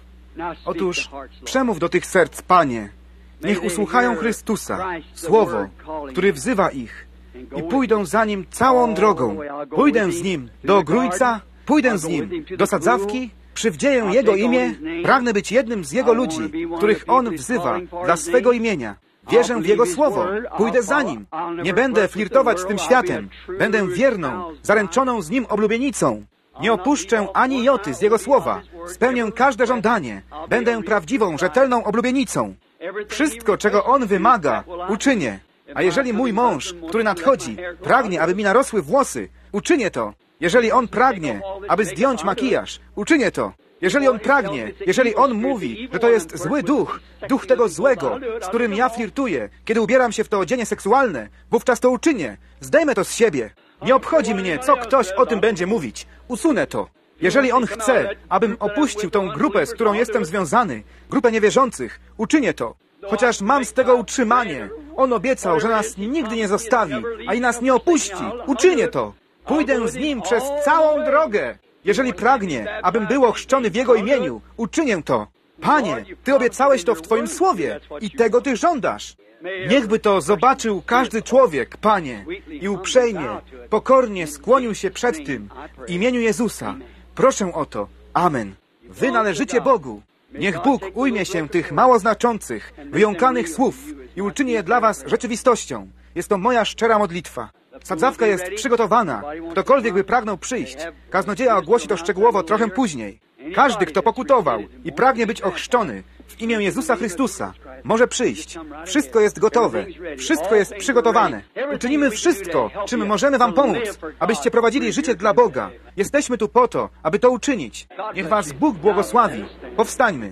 Otóż przemów do tych serc, Panie. Niech usłuchają Chrystusa, Słowo, który wzywa ich i pójdą za Nim całą drogą. Pójdę z Nim do ogrójca, pójdę z Nim do sadzawki, przywdzieję Jego imię, pragnę być jednym z Jego ludzi, których On wzywa dla swego imienia. Wierzę w Jego Słowo, pójdę za Nim. Nie będę flirtować z tym światem. Będę wierną, zaręczoną z Nim oblubienicą. Nie opuszczę ani joty z Jego Słowa. Spełnię każde żądanie. Będę prawdziwą, rzetelną oblubienicą. Wszystko, czego On wymaga, uczynię. A jeżeli mój mąż, który nadchodzi, pragnie, aby mi narosły włosy, uczynię to. Jeżeli on pragnie, aby zdjąć makijaż, uczynię to. Jeżeli on pragnie, jeżeli on mówi, że to jest zły duch, duch tego złego, z którym ja flirtuję, kiedy ubieram się w to odzienie seksualne, wówczas to uczynię. Zdejmę to z siebie. Nie obchodzi mnie, co ktoś o tym będzie mówić. Usunę to. Jeżeli on chce, abym opuścił tą grupę, z którą jestem związany, grupę niewierzących, uczynię to. Chociaż mam z tego utrzymanie. On obiecał, że nas nigdy nie zostawi, a i nas nie opuści. Uczynię to. Pójdę z Nim przez całą drogę. Jeżeli pragnie, abym był ochrzczony w Jego imieniu, uczynię to. Panie, Ty obiecałeś to w Twoim Słowie i tego Ty żądasz. Niechby to zobaczył każdy człowiek, Panie, i uprzejmie, pokornie skłonił się przed tym w imieniu Jezusa. Proszę o to. Amen. Wy należycie Bogu. Niech Bóg ujmie się tych mało znaczących, wyjąkanych słów i uczyni je dla was rzeczywistością. Jest to moja szczera modlitwa. Sadzawka jest przygotowana. Ktokolwiek by pragnął przyjść, kaznodzieja ogłosi to szczegółowo trochę później. Każdy, kto pokutował i pragnie być ochrzczony w imię Jezusa Chrystusa, może przyjść. Wszystko jest gotowe. Wszystko jest przygotowane. Uczynimy wszystko, czym możemy wam pomóc, abyście prowadzili życie dla Boga. Jesteśmy tu po to, aby to uczynić. Niech was Bóg błogosławi. Powstańmy.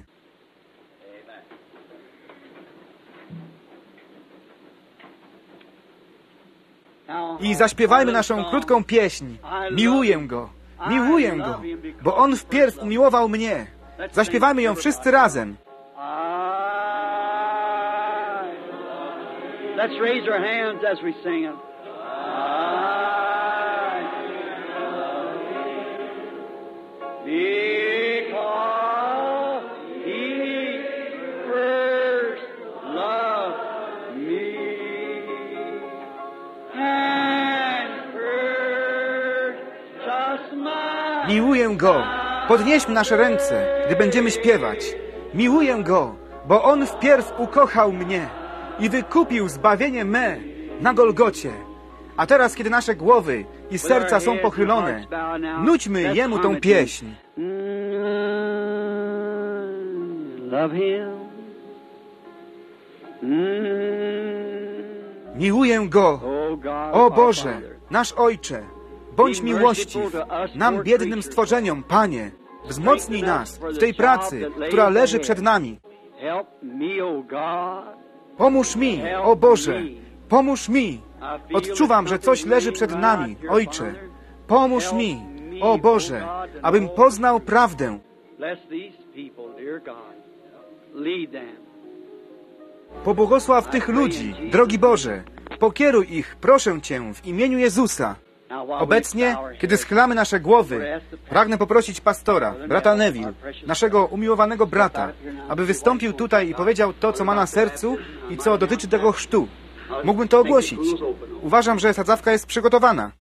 I zaśpiewajmy naszą krótką pieśń. Miłuję Go, bo On wpierw umiłował mnie. Zaśpiewajmy ją wszyscy razem. Let's raise our hands as we sing it. Because He first loved me and purchased my... Miłuję Go. Podnieśmy nasze ręce, gdy będziemy śpiewać. Miłuję Go, bo On wpierw ukochał mnie i wykupił zbawienie me na Golgocie. A teraz, kiedy nasze głowy i serca są pochylone, nudźmy Jemu tą pieśń. Miłuję Go, o Boże, nasz Ojcze, bądź miłościw nam biednym stworzeniom, Panie. Wzmocnij nas w tej pracy, która leży przed nami. Pomóż mi, o Boże, pomóż mi. Odczuwam, że coś leży przed nami, Ojcze. Pomóż mi, o Boże, abym poznał prawdę. Pobłogosław tych ludzi, drogi Boże. Pokieruj ich, proszę Cię, w imieniu Jezusa. Obecnie, kiedy schylamy nasze głowy, pragnę poprosić pastora, brata Neville, naszego umiłowanego brata, aby wystąpił tutaj i powiedział to, co ma na sercu i co dotyczy tego chrztu. Mógłbym to ogłosić. Uważam, że sadzawka jest przygotowana.